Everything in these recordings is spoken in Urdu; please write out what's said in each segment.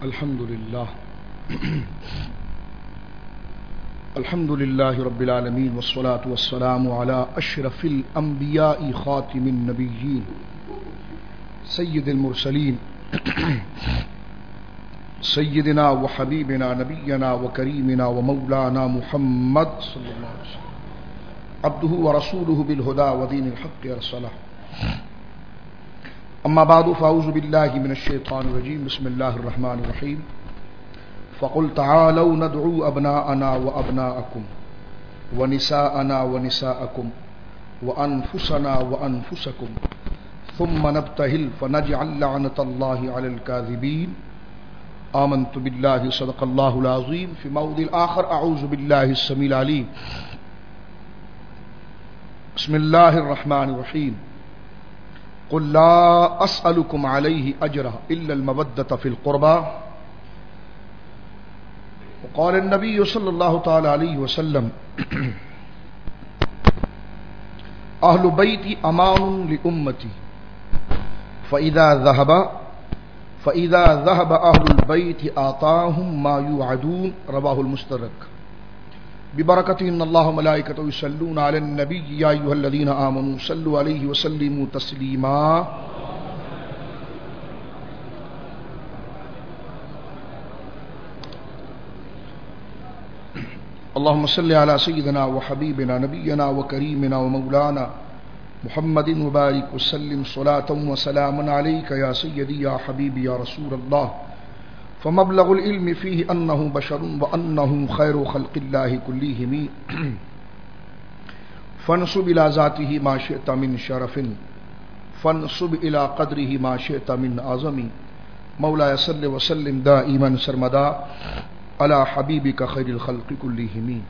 الحمد لله رب العالمين والصلاة والسلام على أشرف الأنبياء خاتم النبيين سيد المرسلين سيدنا وحبيبنا نبينا وكريمنا ومولانا محمد صلى الله عليه وسلم عبده ورسوله بالهدى ودين الحق أرسله. اما بعد فاعوذ بالله من الشيطان الرجيم. بسم الله الرحمن الرحيم. فقل تعالوا ندعو ابناءنا وابناءكم ونساءنا ونساءكم وانفسنا وانفسكم ثم نبتهل فنجعل لعنة الله على الكاذبين. آمنت بالله صدق الله العظيم. في موضع آخر اعوذ بالله السميع العليم. بسم الله الرحمن الرحيم. قل لا أسألكم عليه أجرا إلا المودة في القربى. وقال النبي صلى الله تعالى عليه وسلم أهل بيتي أمان لأمتي فإذا ذهب أهل البيت آتاهم ما يوعدون. رواه المستدرك. ببركة إن الله وملائكته يصلون على النبي يا أيها الذين آمنوا صلوا عليه وسلموا تسليما. اللهم صل على سيدنا وحبيبنا نبينا وكريمنا ومولانا محمد وبارك وسلم صلاة وسلاما عليك يا سيدي يا حبيبي يا رسول الله. فمبلغ العلم فيه أنه بشر وأنه خير خلق الله كلهم. فانصب إلى ذاته ما شئت من شرف فانصب إلى قدره ما شئت من عظم. مولاي صل وسلم دائما سرمدا على حبيبك خير الخلق كلهم.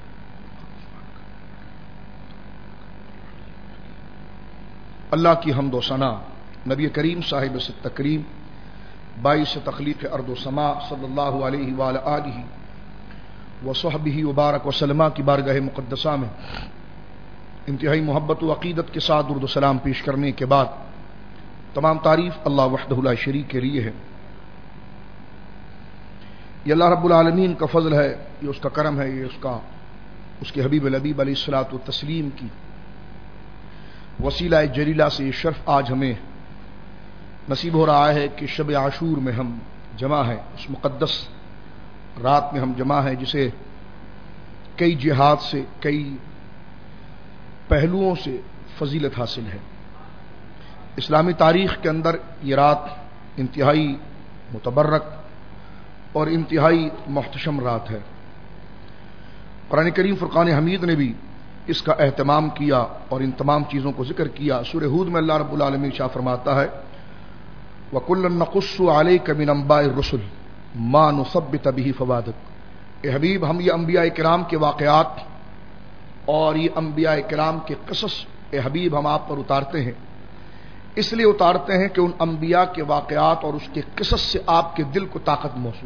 اللہ کی حمد و ثنا نبی کریم صاحب تکریم باعث تخلیق ارض و سما صلی اللہ علیہ وآلہ وصحبہ وبارک وسلم کی بارگاہ مقدسہ میں انتہائی محبت و عقیدت کے ساتھ درود و سلام پیش کرنے کے بعد تمام تعریف اللہ وحدہ لا شریک کے لیے ہے. یہ اللہ رب العالمین کا فضل ہے، یہ اس کا کرم ہے، یہ اس کے حبیب الحبیب علیہ الصلوۃ والتسلیم کی وسیلہ جلیلہ سے یہ شرف آج ہمیں نصیب ہو رہا ہے کہ شب عاشور میں ہم جمع ہیں، اس مقدس رات میں ہم جمع ہیں جسے کئی جہات سے کئی پہلوؤں سے فضیلت حاصل ہے. اسلامی تاریخ کے اندر یہ رات انتہائی متبرک اور انتہائی محتشم رات ہے. قرآن کریم فرقان حمید نے بھی اس کا اہتمام کیا اور ان تمام چیزوں کو ذکر کیا. سورہ ہود میں اللہ رب العالمین شاہ فرماتا ہے وَكُلًّا نَقُصُّ عَلَيْكَ مِنْ أَنْبَاءِ الرُّسُلِ مَا نُثَبِّتَ بِهِ فُؤَادَكَ. اے حبیب ہم یہ انبیاء کرام کے واقعات اور یہ انبیاء کرام کے قصص اے حبیب ہم آپ پر اتارتے ہیں، اس لیے اتارتے ہیں کہ ان انبیاء کے واقعات اور اس کے قصص سے آپ کے دل کو طاقت موصول،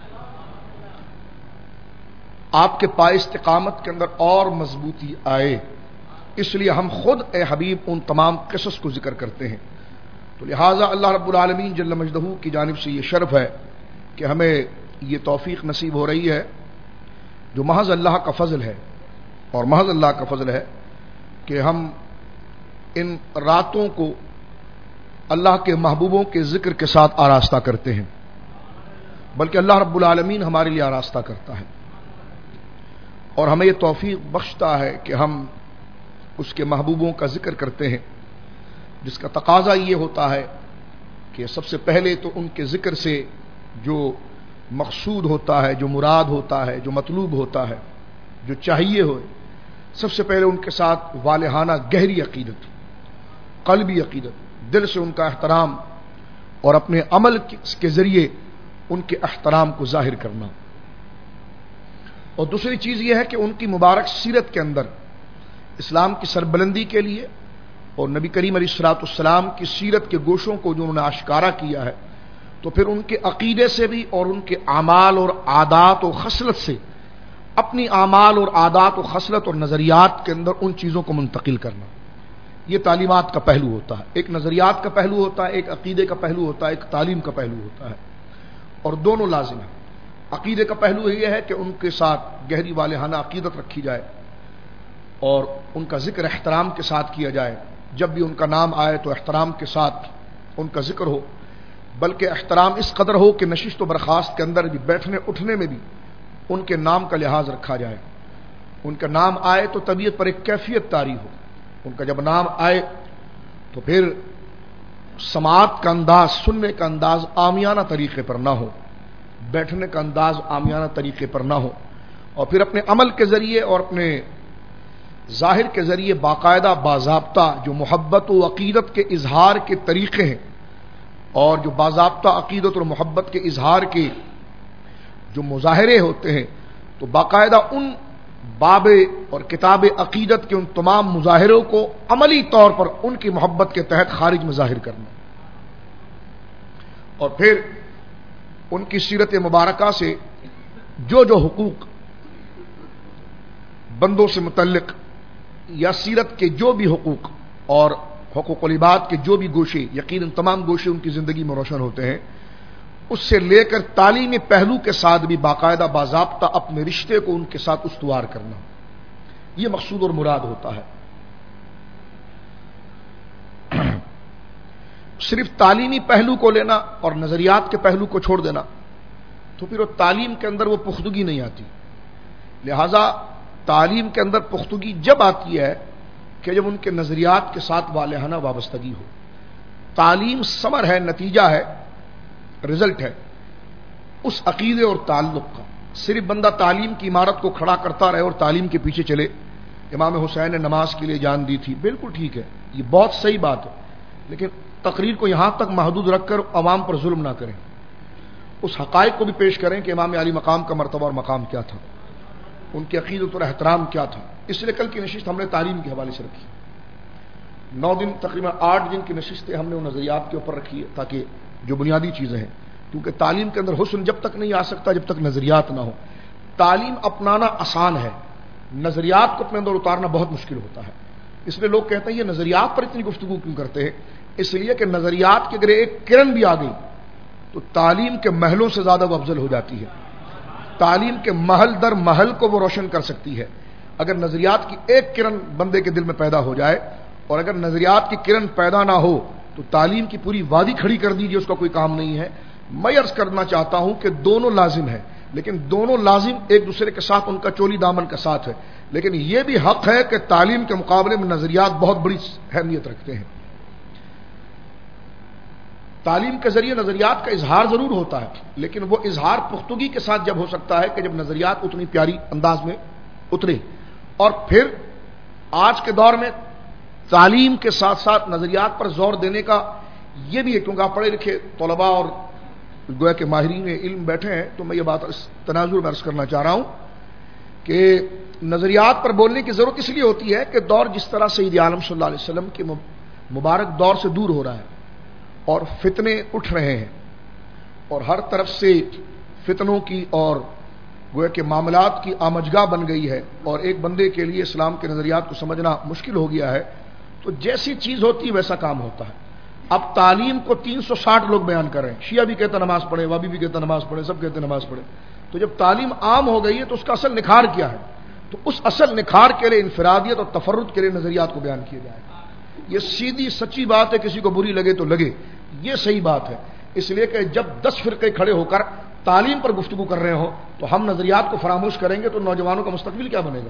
آپ کے پائے استقامت کے اندر اور مضبوطی آئے. اس لیے ہم خود اے حبیب ان تمام قصص کو ذکر کرتے ہیں. تو لہٰذا اللہ رب العالمین جل مجدہ کی جانب سے یہ شرف ہے کہ ہمیں یہ توفیق نصیب ہو رہی ہے جو محض اللہ کا فضل ہے، اور محض اللہ کا فضل ہے کہ ہم ان راتوں کو اللہ کے محبوبوں کے ذکر کے ساتھ آراستہ کرتے ہیں، بلکہ اللہ رب العالمین ہمارے لیے آراستہ کرتا ہے اور ہمیں یہ توفیق بخشتا ہے کہ ہم اس کے محبوبوں کا ذکر کرتے ہیں، جس کا تقاضا یہ ہوتا ہے کہ سب سے پہلے تو ان کے ذکر سے جو مقصود ہوتا ہے، جو مراد ہوتا ہے، جو مطلوب ہوتا ہے، جو چاہیے ہو، سب سے پہلے ان کے ساتھ والہانہ گہری عقیدت، قلبی عقیدت، دل سے ان کا احترام اور اپنے عمل کے ذریعے ان کے احترام کو ظاہر کرنا. اور دوسری چیز یہ ہے کہ ان کی مبارک سیرت کے اندر اسلام کی سربلندی کے لیے اور نبی کریم علیہ الصلوۃ والسلام کی سیرت کے گوشوں کو جو انہوں نے آشکارا کیا ہے، تو پھر ان کے عقیدے سے بھی اور ان کے اعمال اور عادات و خصلت سے اپنی اعمال اور عادات و خصلت اور نظریات کے اندر ان چیزوں کو منتقل کرنا. یہ تعلیمات کا پہلو ہوتا ہے. ایک نظریات کا پہلو ہوتا ہے، ایک عقیدے کا پہلو ہوتا ہے، ایک تعلیم کا پہلو ہوتا ہے. اور دونوں لازم ہیں۔ عقیدے کا پہلو یہ ہے کہ ان کے ساتھ گہری والہانہ عقیدت رکھی جائے اور ان کا ذکر احترام کے ساتھ کیا جائے، جب بھی ان کا نام آئے تو احترام کے ساتھ ان کا ذکر ہو، بلکہ احترام اس قدر ہو کہ نشست و برخاست کے اندر بھی، بیٹھنے اٹھنے میں بھی ان کے نام کا لحاظ رکھا جائے۔ ان کا نام آئے تو طبیعت پر ایک کیفیت طاری ہو، ان کا جب نام آئے تو پھر سماعت کا انداز، سننے کا انداز عامیانہ طریقے پر نہ ہو، بیٹھنے کا انداز عامیانہ طریقے پر نہ ہو، اور پھر اپنے عمل کے ذریعے اور اپنے ظاہر کے ذریعے باقاعدہ باضابطہ جو محبت و عقیدت کے اظہار کے طریقے ہیں، اور جو باضابطہ عقیدت اور محبت کے اظہار کے جو مظاہرے ہوتے ہیں، تو باقاعدہ ان باب اور کتاب عقیدت کے ان تمام مظاہروں کو عملی طور پر ان کی محبت کے تحت خارج میں ظاہر کرنا، اور پھر ان کی سیرت مبارکہ سے جو جو حقوق بندوں سے متعلق یا سیرت کے جو بھی حقوق اور حقوق العباد کے جو بھی گوشے، یقیناً تمام گوشے ان کی زندگی میں روشن ہوتے ہیں، اس سے لے کر تعلیمی پہلو کے ساتھ بھی باقاعدہ باضابطہ اپنے رشتے کو ان کے ساتھ استوار کرنا، یہ مقصود اور مراد ہوتا ہے۔ صرف تعلیمی پہلو کو لینا اور نظریات کے پہلو کو چھوڑ دینا تو پھر وہ تعلیم کے اندر وہ پختگی نہیں آتی۔ لہذا تعلیم کے اندر پختگی جب آتی ہے کہ جب ان کے نظریات کے ساتھ والہانہ وابستگی ہو۔ تعلیم ثمر ہے، نتیجہ ہے، رزلٹ ہے اس عقیدے اور تعلق کا۔ صرف بندہ تعلیم کی عمارت کو کھڑا کرتا رہے اور تعلیم کے پیچھے چلے، امام حسین نے نماز کے لیے جان دی تھی، بالکل ٹھیک ہے، یہ بہت صحیح بات ہے، لیکن تقریر کو یہاں تک محدود رکھ کر عوام پر ظلم نہ کریں، اس حقائق کو بھی پیش کریں کہ امام علی مقام کا مرتبہ اور مقام کیا تھا، ان کی عقیدت اور احترام کیا تھا۔ اس لیے کل کی نشست ہم نے تعلیم کے حوالے سے رکھی، 9 دن تقریباً 8 دن کی نشستیں ہم نے ان نظریات کے اوپر رکھی ہے، تاکہ جو بنیادی چیزیں ہیں، کیونکہ تعلیم کے اندر حسن جب تک نہیں آ سکتا جب تک نظریات نہ ہو۔ تعلیم اپنانا آسان ہے، نظریات کو اپنے اندر اتارنا بہت مشکل ہوتا ہے۔ اس لیے لوگ کہتے ہیں یہ نظریات پر اتنی گفتگو کیوں کرتے ہیں؟ اس لیے کہ نظریات کی اگر ایک کرن بھی آ گئی تو تعلیم کے محلوں سے زیادہ وہ افضل ہو جاتی ہے، تعلیم کے محل در محل کو وہ روشن کر سکتی ہے۔ اگر نظریات کی ایک کرن بندے کے دل میں پیدا ہو جائے، اور اگر نظریات کی کرن پیدا نہ ہو تو تعلیم کی پوری وادی کھڑی کر دیجیے، اس کا کوئی کام نہیں ہے۔ میں عرض کرنا چاہتا ہوں کہ دونوں لازم ہیں، لیکن دونوں لازم ایک دوسرے کے ساتھ ان کا چولی دامن کا ساتھ ہے، لیکن یہ بھی حق ہے کہ تعلیم کے مقابلے میں نظریات بہت بڑی اہمیت رکھتے ہیں۔ تعلیم کے ذریعے نظریات کا اظہار ضرور ہوتا ہے، لیکن وہ اظہار پختگی کے ساتھ جب ہو سکتا ہے کہ جب نظریات اتنی پیاری انداز میں اترے۔ اور پھر آج کے دور میں تعلیم کے ساتھ ساتھ نظریات پر زور دینے کا یہ بھی ہے، کیونکہ آپ پڑھے لکھے طلباء اور گویا کہ ماہرین علم بیٹھے ہیں، تو میں یہ بات اس تناظر میں عرض کرنا چاہ رہا ہوں کہ نظریات پر بولنے کی ضرورت اس لیے ہوتی ہے کہ دور جس طرح سید عالم صلی اللہ علیہ وسلم کے مبارک دور سے دور ہو رہا ہے اور فتنے اٹھ رہے ہیں، اور ہر طرف سے فتنوں کی اور گویا کہ معاملات کی آمجگاہ بن گئی ہے، اور ایک بندے کے لیے اسلام کے نظریات کو سمجھنا مشکل ہو گیا ہے، تو جیسی چیز ہوتی ہے ویسا کام ہوتا ہے۔ اب تعلیم کو 360 لوگ بیان کر رہے ہیں، شیعہ بھی کہتا نماز پڑھے، وابی بھی کہتا نماز پڑھے، سب کہتے نماز پڑھے۔ تو جب تعلیم عام ہو گئی ہے تو اس کا اصل نکھار کیا ہے؟ تو اس اصل نکھار کے لیے انفرادیت اور تفرد کے لیے نظریات کو بیان کیا جائے۔ یہ سیدھی سچی بات ہے، کسی کو بری لگے تو لگے، یہ صحیح بات ہے۔ اس لیے کہ جب 10 فرقے کھڑے ہو کر تعلیم پر گفتگو کر رہے ہوں تو ہم نظریات کو فراموش کریں گے تو نوجوانوں کا مستقبل کیا بنے گا؟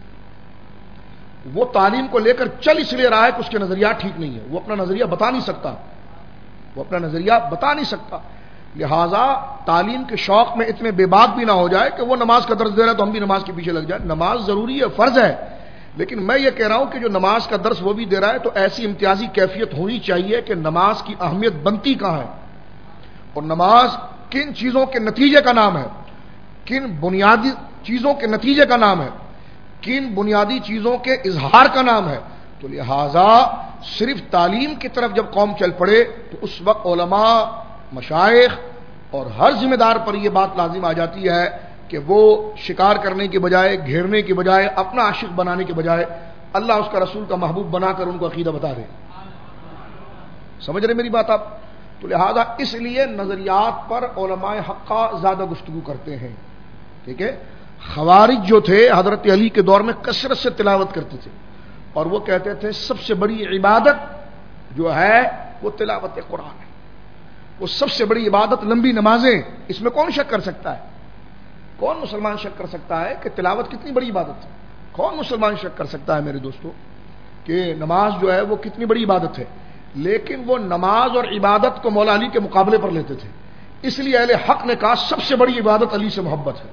وہ تعلیم کو لے کر چل اس لیے رہا ہے کہ اس کے نظریات ٹھیک نہیں ہے، وہ اپنا نظریہ بتا نہیں سکتا، وہ اپنا نظریہ بتا نہیں سکتا۔ لہذا تعلیم کے شوق میں اتنے بے باک بھی نہ ہو جائے کہ وہ نماز کا درس دے رہا ہے تو ہم بھی نماز کے پیچھے لگ جائیں۔ نماز ضروری ہے، فرض ہے، لیکن میں یہ کہہ رہا ہوں کہ جو نماز کا درس وہ بھی دے رہا ہے تو ایسی امتیازی کیفیت ہونی چاہیے کہ نماز کی اہمیت بنتی کہاں ہے، اور نماز کن چیزوں کے نتیجے کا نام ہے، کن بنیادی چیزوں کے نتیجے کا نام ہے، کن بنیادی چیزوں کے اظہار کا نام ہے۔ تو لہذا صرف تعلیم کی طرف جب قوم چل پڑے تو اس وقت علماء، مشائخ اور ہر ذمہ دار پر یہ بات لازم آ جاتی ہے کہ وہ شکار کرنے کے بجائے، گھیرنے کے بجائے، اپنا عاشق بنانے کے بجائے اللہ اس کا رسول کا محبوب بنا کر ان کو عقیدہ بتا دے۔ سمجھ رہے میری بات آپ؟ تو لہذا اس لیے نظریات پر علماء حقہ زیادہ گفتگو کرتے ہیں. ٹھیک ہے. خوارج جو تھے حضرت علی کے دور میں کثرت سے تلاوت کرتے تھے اور وہ کہتے تھے سب سے بڑی عبادت جو ہے وہ تلاوت قرآن ہے. وہ سب سے بڑی عبادت لمبی نمازیں. اس میں کون شک کر سکتا ہے؟ کون مسلمان شک کر سکتا ہے کہ تلاوت کتنی بڑی عبادت ہے؟ کون مسلمان شک کر سکتا ہے میرے دوستو کہ نماز جو ہے وہ کتنی بڑی عبادت ہے؟ لیکن وہ نماز اور عبادت کو مولا علی کے مقابلے پر لیتے تھے. اس لیے اہل حق نے کہا سب سے بڑی عبادت علی سے محبت ہے،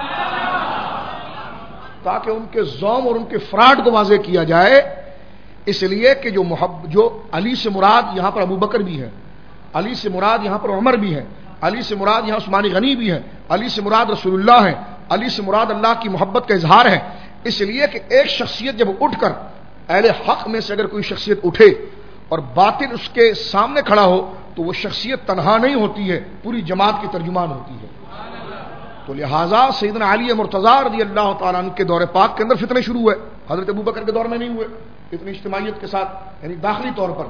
تاکہ ان کے زوم اور ان کے فراڈ کو واضح کیا جائے. اس لیے کہ جو علی سے مراد یہاں پر ابو بکر بھی ہے، علی سے مراد یہاں پر عمر بھی ہے، علی سے مراد یہاں عثمان غنی بھی ہے، علی سے مراد رسول اللہ ہے، علی سے مراد اللہ کی محبت کا اظہار ہے. اس لیے کہ ایک شخصیت جب اٹھ کر اہل حق میں سے اگر کوئی شخصیت اٹھے اور باطل اس کے سامنے کھڑا ہو تو وہ شخصیت تنہا نہیں ہوتی ہے، پوری جماعت کی ترجمان ہوتی ہے. تو لہٰذا سیدنا علی مرتضیٰ رضی اللہ تعالیٰ عنہ کے دور پاک کے اندر فتنے شروع ہوئے. حضرت ابو بکر کے دور میں نہیں ہوئے اتنی اجتماعیت کے ساتھ، یعنی داخلی طور پر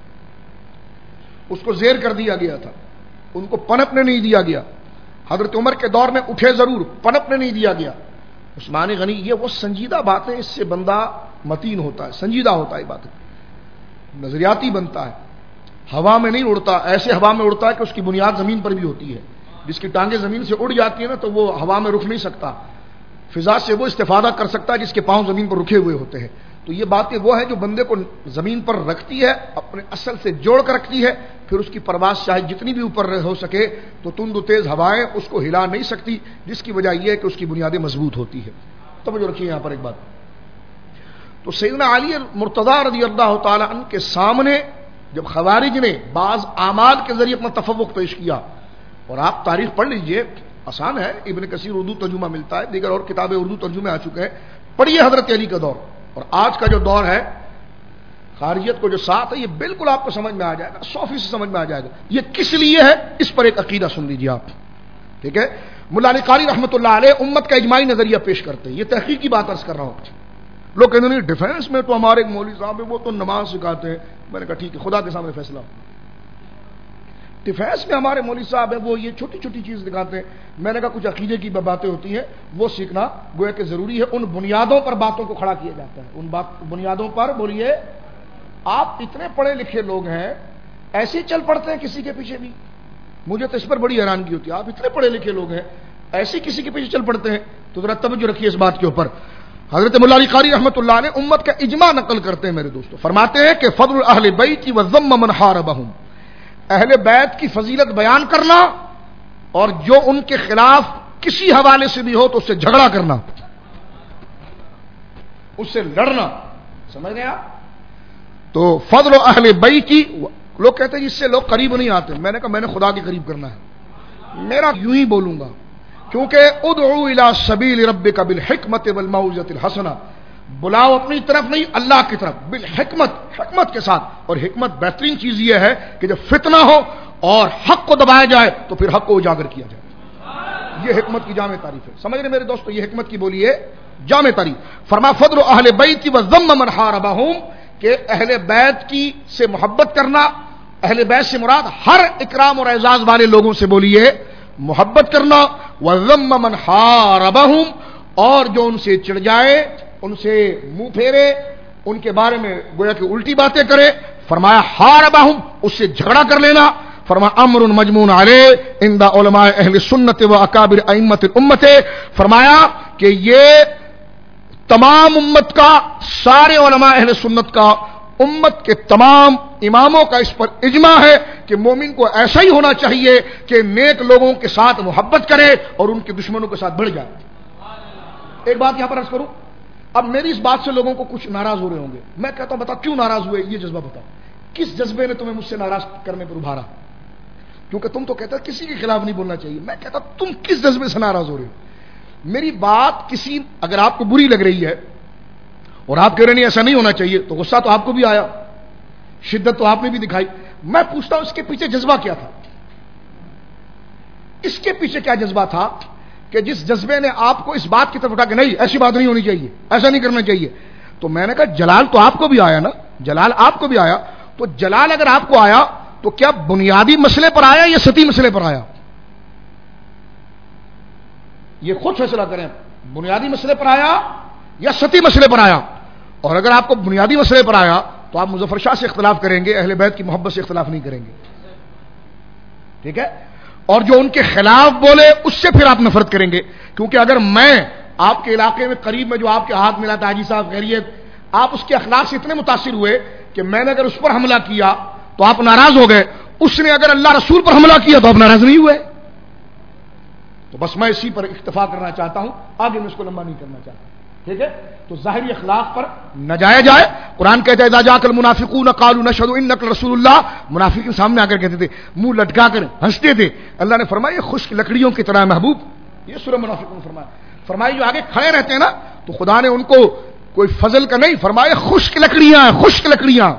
اس کو زیر کر دیا گیا تھا، ان کو پنپنے نہیں دیا گیا. حضرت عمر کے دور میں اٹھے ضرور، پنپنے نہیں دیا گیا. عثمان غنی، یہ وہ سنجیدہ باتیں، اس سے بندہ متین ہوتا ہے، سنجیدہ ہوتا ہے، باتیں نظریاتی بنتا ہے، ہوا میں نہیں اڑتا. ایسے ہوا میں اڑتا ہے کہ اس کی بنیاد زمین پر بھی ہوتی ہے. جس کی ٹانگیں زمین سے اڑ جاتی ہیں نا تو وہ ہوا میں رک نہیں سکتا. فضا سے وہ استفادہ کر سکتا ہے جس کے پاؤں زمین پر رکے ہوئے ہوتے ہیں. تو یہ باتیں وہ ہیں جو بندے کو زمین پر رکھتی ہے، اپنے اصل سے جوڑ کر رکھتی ہے. پھر اس کی پرواز چاہے جتنی بھی اوپر ہو سکے تو تند و تیز ہوائیں اس کو ہلا نہیں سکتی، جس کی وجہ یہ ہے کہ اس کی بنیادیں مضبوط ہوتی ہے. توجہ رکھیے یہاں پر ایک بات. تو سیدنا علی مرتضیٰ رضی اللہ تعالی عنہ کے سامنے جب خوارج نے بعض اعمال کے ذریعے اپنا تفوق پیش کیا، اور آپ تاریخ پڑھ لیجئے، آسان ہے، ابن کثیر اردو ترجمہ ملتا ہے، دیگر اور کتابیں اردو ترجمے آ چکے ہیں. پڑھیے حضرت علی کا دور اور آج کا جو دور ہے خارجیت کو جو ساتھ ہے، یہ بالکل آپ کو سمجھ میں آ جائے گا، 100% سمجھ میں آ جائے گا. یہ کس لیے ہے اس پر ایک عقیدہ سن لیجیے آپ. ٹھیک ہے. ملا علی قاری رحمۃ اللہ علیہ امت کا اجماعی نظریہ پیش کرتے ہیں. یہ تحقیق کی بات عرض کر رہا ہوں. لوگ کہتے ہیں ڈیفینس میں تو ہمارے ایک مولوی صاحب ہیں، وہ تو نماز سکھاتے ہیں. میں نے کہا ٹھیک ہے، خدا کے سامنے فیصلہ. ڈیفینس میں ہمارے مولوی صاحب ہیں، وہ یہ چھوٹی چھوٹی چیز دکھاتے ہیں. میں نے کہا کچھ عقیدے کی باتیں ہوتی ہیں، وہ سیکھنا گویا کہ ضروری ہے. ان بنیادوں پر باتوں کو کھڑا کیا جاتا ہے. ان بنیادوں پر بولیے. آپ اتنے پڑھے لکھے لوگ ہیں، ایسے ہی چل پڑتے ہیں کسی کے پیچھے بھی. مجھے تو اس پر بڑی حیرانگی ہوتی ہے. آپ اتنے پڑھے لکھے لوگ ہیں، ایسے کسی کے پیچھے چل پڑتے ہیں. تو ذرا توجہ رکھیے اس بات کے اوپر. حضرت مولا علی قاری رحمۃ اللہ نے امت کا اجماع نقل کرتے ہیں میرے دوستو. فرماتے ہیں کہ فضل اہل بیت و ذم من حاربہم، اہل بیت کی فضیلت بیان کرنا اور جو ان کے خلاف کسی حوالے سے بھی ہو تو اس سے جھگڑا کرنا، اس سے لڑنا. سمجھ گئے آپ؟ تو فضل اہل بیت، لوگ کہتے ہیں اس سے لوگ قریب نہیں آتے. میں نے کہا میں نے خدا کے قریب کرنا ہے. میرا یوں ہی بولوں گا، کیونکہ ادعو الی سبیل ربک بالحکمت والموعظۃ الحسنہ، بلاؤ اپنی طرف نہیں اللہ کی طرف، بالحکمت، حکمت کے ساتھ. اور حکمت بہترین چیز یہ ہے کہ جب فتنہ ہو اور حق کو دبایا جائے تو پھر حق کو اجاگر کیا جائے. یہ حکمت کی جامع تعریف ہے. سمجھ رہے میرے دوستو؟ یہ حکمت کی بولیے جامع تعریف. فرما فضل اہل بیت و ذم من حاربہم، کہ اہل بیت کی سے محبت کرنا. اہل بیت سے مراد ہر اکرام اور اعزاز والے لوگوں سے بولیے محبت کرنا. وَذَمَّ مَنْ حَارَبَهُمْ، اور جو ان سے چڑھ جائے، ان سے منہ پھیرے، ان کے بارے میں گویا کہ الٹی باتیں کرے. فرمایا حاربہم، اس سے جھگڑا کر لینا. فرمایا امر مجموع علیہ عند علماء اہل سنت و اکابر ائمۃ الامت، فرمایا کہ یہ تمام امت کا، سارے علماء اہل سنت کا، امت کے تمام اماموں کا اس پر اجماع ہے کہ مومن کو ایسا ہی ہونا چاہیے کہ نیک لوگوں کے ساتھ محبت کرے اور ان کے دشمنوں کے ساتھ بڑھ جائے. ایک بات یہاں پر عرض کروں. اب میری اس بات سے لوگوں کو کچھ ناراض ہو رہے ہوں گے. میں کہتا ہوں بتا کیوں ناراض ہوئے، یہ جذبہ بتاؤ. کس جذبے نے تمہیں مجھ سے ناراض کرنے پر ابھارا؟ کیونکہ تم تو کہتے ہو کسی کے خلاف نہیں بولنا چاہیے. میں کہتا تم کس جذبے سے ناراض ہو رہے ہو؟ میری بات کسی اگر آپ کو بری لگ رہی ہے اور آپ کہہ رہے نہیں ایسا نہیں ہونا چاہیے، تو غصہ تو آپ کو بھی آیا، شدت تو آپ نے بھی دکھائی. میں پوچھتا ہوں اس کے پیچھے جذبہ کیا تھا؟ اس کے پیچھے کیا جذبہ تھا کہ جس جذبے نے آپ کو اس بات کی طرف اٹھا کہ نہیں ایسی بات نہیں ہونی چاہیے، ایسا نہیں کرنا چاہیے؟ تو میں نے کہا جلال تو آپ کو بھی آیا نا، جلال آپ کو بھی آیا. تو جلال اگر آپ کو آیا تو کیا بنیادی مسئلے پر آیا یا سطحی مسئلے پر آیا؟ یہ خود فیصلہ کریں، بنیادی مسئلے پر آیا یا سطحی مسئلے پر آیا؟ اور اگر آپ کو بنیادی مسئلے پر آیا تو آپ مظفر شاہ سے اختلاف کریں گے، اہل بیت کی محبت سے اختلاف نہیں کریں گے، ٹھیک ہے؟ اور جو ان کے خلاف بولے اس سے پھر آپ نفرت کریں گے، کیونکہ اگر میں آپ کے علاقے میں قریب میں جو آپ کے ہاتھ ملا تھا حاجی صاحب خیریت، آپ اس کے اخلاق سے اتنے متاثر ہوئے کہ میں نے اگر اس پر حملہ کیا تو آپ ناراض ہو گئے، اس نے اگر اللہ رسول پر حملہ کیا تو آپ ناراض نہیں ہوئے۔ تو بس میں اسی پر اکتفا کرنا چاہتا ہوں، آگے میں اس کو لمبا نہیں کرنا چاہتا، ٹھیک ہے؟ تو ظاہری اخلاق پر نہ جایا جائے۔ قرآن کہتا ہے اذا جاءک المنافقون قالوا نشهد انک لرسول اللہ، منافق کے سامنے آ کر کہتے تھے، منہ لٹکا کر ہنستے تھے، اللہ نے فرمایا یہ خشک لکڑیوں کی طرح محبوب، یہ سورہ منافقون فرمایا جو آگے کھڑے رہتے ہیں نا، تو خدا نے ان کو کوئی فضل کا نہیں فرمایا، خشک لکڑیاں ہیں، خشک لکڑیاں،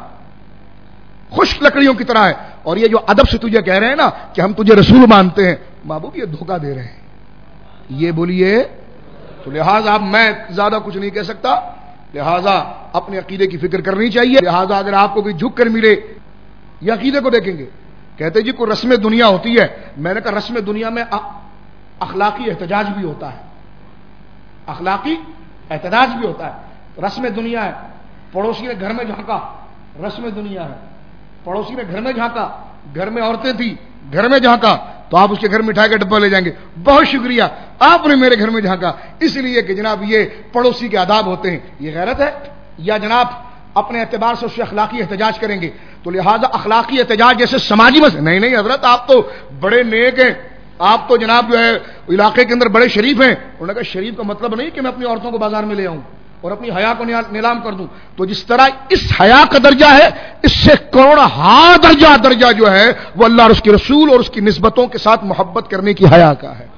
خشک لکڑیوں کی طرح ہے۔ اور یہ جو ادب سے تجھے کہہ رہے ہیں نا کہ ہم تجھے رسول مانتے ہیں، محبوب یہ دھوکہ دے رہے ہیں، یہ بولیے۔ تو لہٰذا اب میں زیادہ کچھ نہیں کہہ سکتا، لہٰذا اپنے عقیدے کی فکر کرنی چاہیے۔ لہٰذا اگر آپ کو کوئی جھک کر ملے، یہ عقیدے کو دیکھیں گے، کہتے جی کوئی رسم دنیا ہوتی ہے، میں نے کہا رسم دنیا میں اخلاقی احتجاج بھی ہوتا ہے، اخلاقی احتجاج بھی ہوتا ہے۔ رسم دنیا ہے، پڑوسی نے گھر میں جھانکا، رسم دنیا ہے، پڑوسی نے گھر میں جھانکا، گھر میں عورتیں تھی، گھر میں جھانکا، تو آپ اس کے گھر مٹھائی کا ڈبہ لے جائیں گے، بہت شکریہ آپ نے میرے گھر میں جھانکا، اس لیے کہ جناب یہ پڑوسی کے آداب ہوتے ہیں۔ یہ غیرت ہے یا جناب اپنے اعتبار سے اس سے اخلاقی احتجاج کریں گے؟ تو لہٰذا اخلاقی احتجاج جیسے سماجی مسئلہ نہیں حضرت آپ تو بڑے نیک ہیں، آپ تو جناب جو ہے علاقے کے اندر بڑے شریف ہیں۔ انہوں نے کہا شریف کا مطلب نہیں کہ میں اپنی عورتوں کو بازار میں لے آؤں اور اپنی حیا کو نیلام کر دوں۔ تو جس طرح اس حیا کا درجہ ہے، اس سے کروڑہا درجہ جو ہے وہ اللہ اور اس کے رسول اور اس کی نسبتوں کے ساتھ محبت کرنے کی حیا کا ہے۔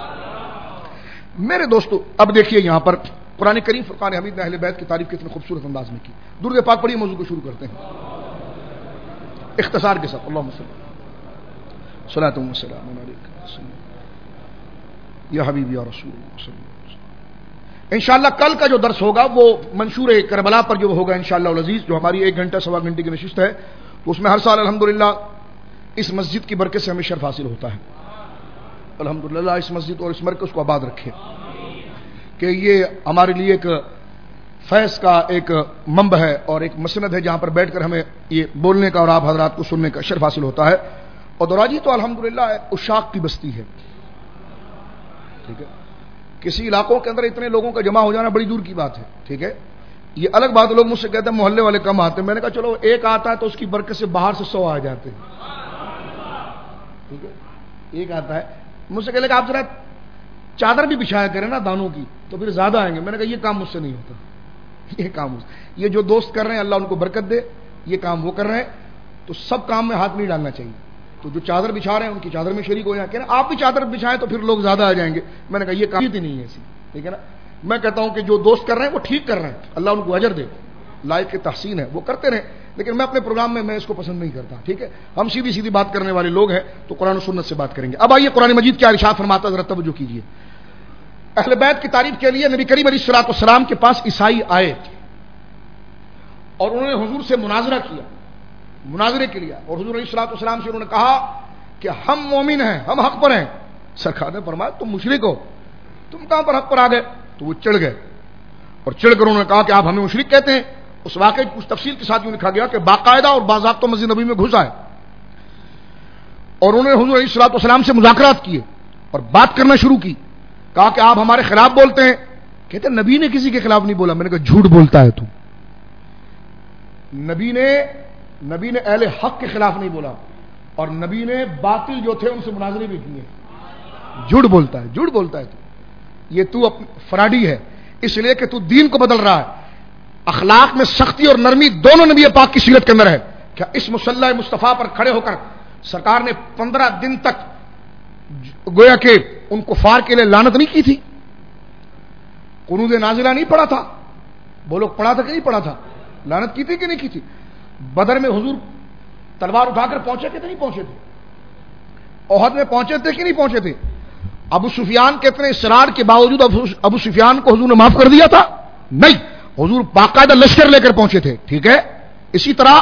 میرے دوستو اب دیکھیے یہاں پر قرآن کریم فرقان حمید نے اہل بیت کی تعریف کتنے خوبصورت انداز میں کی۔ درود پاک پڑھیے، موضوع کو شروع کرتے ہیں اختصار کے ساتھ۔ اللہم صلی اللہ وسلم یا حبیبی یا رسول اللہ۔ انشاءاللہ کل کا جو درس ہوگا وہ منشور کربلا پر جو ہوگا انشاءاللہ العزیز، جو ہماری 1 گھنٹہ سوا گھنٹے کی نشست ہے، تو اس میں ہر سال الحمدللہ اس مسجد کی برکت سے ہمیں شرف حاصل ہوتا ہے۔ الحمدللہ اس مسجد اور اس مرکز کو آباد رکھے کہ یہ ہمارے لیے ایک فیض کا ایک منبع ہے اور ایک مسند ہے جہاں پر بیٹھ کر ہمیں یہ بولنے کا اور آپ حضرات کو سننے کا شرف حاصل ہوتا ہے۔ اور دوراجی تو الحمدللہ عشاق کی بستی ہے، ٹھیک ہے؟ کسی علاقوں کے اندر اتنے لوگوں کا جمع ہو جانا بڑی دور کی بات ہے، ٹھیک ہے؟ یہ الگ بات، لوگ مجھ سے کہتے ہیں محلے والے کم آتے ہیں، میں نے کہا چلو ایک آتا ہے تو اس کی برکت سے باہر سے 100 آ جاتے ہیں، ٹھیک ہے؟ ایک آتا ہے، مجھ سے کہے کہ آپ ذرا چادر بھی بچھایا کریں نا دانوں کی تو پھر زیادہ آئیں گے۔ میں نے کہا یہ کام مجھ سے نہیں ہوتا، یہ کام یہ جو دوست کر رہے ہیں اللہ ان کو برکت دے، یہ کام وہ کر رہے ہیں، تو سب کام میں ہاتھ نہیں ڈالنا چاہیے۔ تو جو چادر بچھا رہے ہیں ان کی چادر میں شریک ہو جائیں، کہ آپ بھی چادر بچھائیں تو پھر لوگ زیادہ آ جائیں گے۔ میں نے کہا یہ کام ہی نہیں ہے ایسی، ٹھیک ہے نا؟ میں کہتا ہوں کہ جو دوست کر رہے ہیں وہ ٹھیک کر رہے ہیں، اللہ ان کو اجر دے، لائق کی تحسین ہے، وہ کرتے رہیں، لیکن میں اپنے پروگرام میں اس کو پسند نہیں کرتا، ٹھیک ہے؟ ہم سیدھی سیدھی بات کرنے والے لوگ ہیں تو قرآن و سنت سے بات کریں گے۔ اب آئیے قرآن مجید کیا ارشاد فرماتا ہے، ذرا توجہ کیجیے۔ اہل بیت کی تعریف کے لیے نبی کریم علیہ الصلوۃ والسلام کے پاس عیسائی آئے اور انہوں نے حضور سے مناظرہ کیا، مناظرے کے لیے، اور حضور علیہ الصلوۃ والسلام سے انہوں نے کہا کہ ہم مومن ہیں، ہم حق پر ہیں۔ سرکار نے فرمایا تم مشرک ہو، تم کہاں پر حق پر آ گئے؟ تو وہ چڑھ گئے اور چڑھ کر انہوں نے کہا کہ آپ ہمیں مشرک کہتے ہیں۔ اس واقعے کی کچھ تفصیل کے ساتھ یوں لکھا گیا کہ باقاعدہ اور باضابطہ مسجد نبی میں گھس آئے اور انہوں نے حضور علیہ الصلوۃ والسلام سے مذاکرات کیے اور بات کرنا شروع کی۔ کہا کہ آپ ہمارے خلاف بولتے ہیں، کہتے نبی نے کسی کے خلاف نہیں بولا۔ میں نے کہا جھوٹ بولتا ہے تو، نبی نے اہل حق کے خلاف نہیں بولا اور نبی نے باطل جو تھے ان سے مناظرے بھی کیے۔ جھوٹ بولتا ہے، جھوٹ بولتا ہے تو، یہ تو فراڈی ہے، اس لیے کہ تو دین کو بدل رہا ہے۔ اخلاق میں سختی اور نرمی دونوں نبی پاک کی سیرت کے اندر ہے۔ کیا اس مصلی مصطفیٰ پر کھڑے ہو کر سرکار نے 15 دن تک گویا کہ ان کفار کے لیے لعنت نہیں کی تھی؟ قنوت نازلہ نہیں پڑھا تھا؟ وہ لوگ پڑھا تھا کہ نہیں پڑھا تھا؟ لعنت کی تھی کہ نہیں کی تھی؟ بدر میں حضور تلوار اٹھا کر پہنچے کہ نہیں پہنچے تھے؟ احد میں پہنچے تھے کہ نہیں پہنچے تھے؟ ابو سفیان کے اتنے اصرار کے باوجود ابو سفیان کو حضور نے معاف کر دیا تھا؟ نہیں، حضور باقاعدہ لشکر لے کر پہنچے تھے، ٹھیک ہے؟ اسی طرح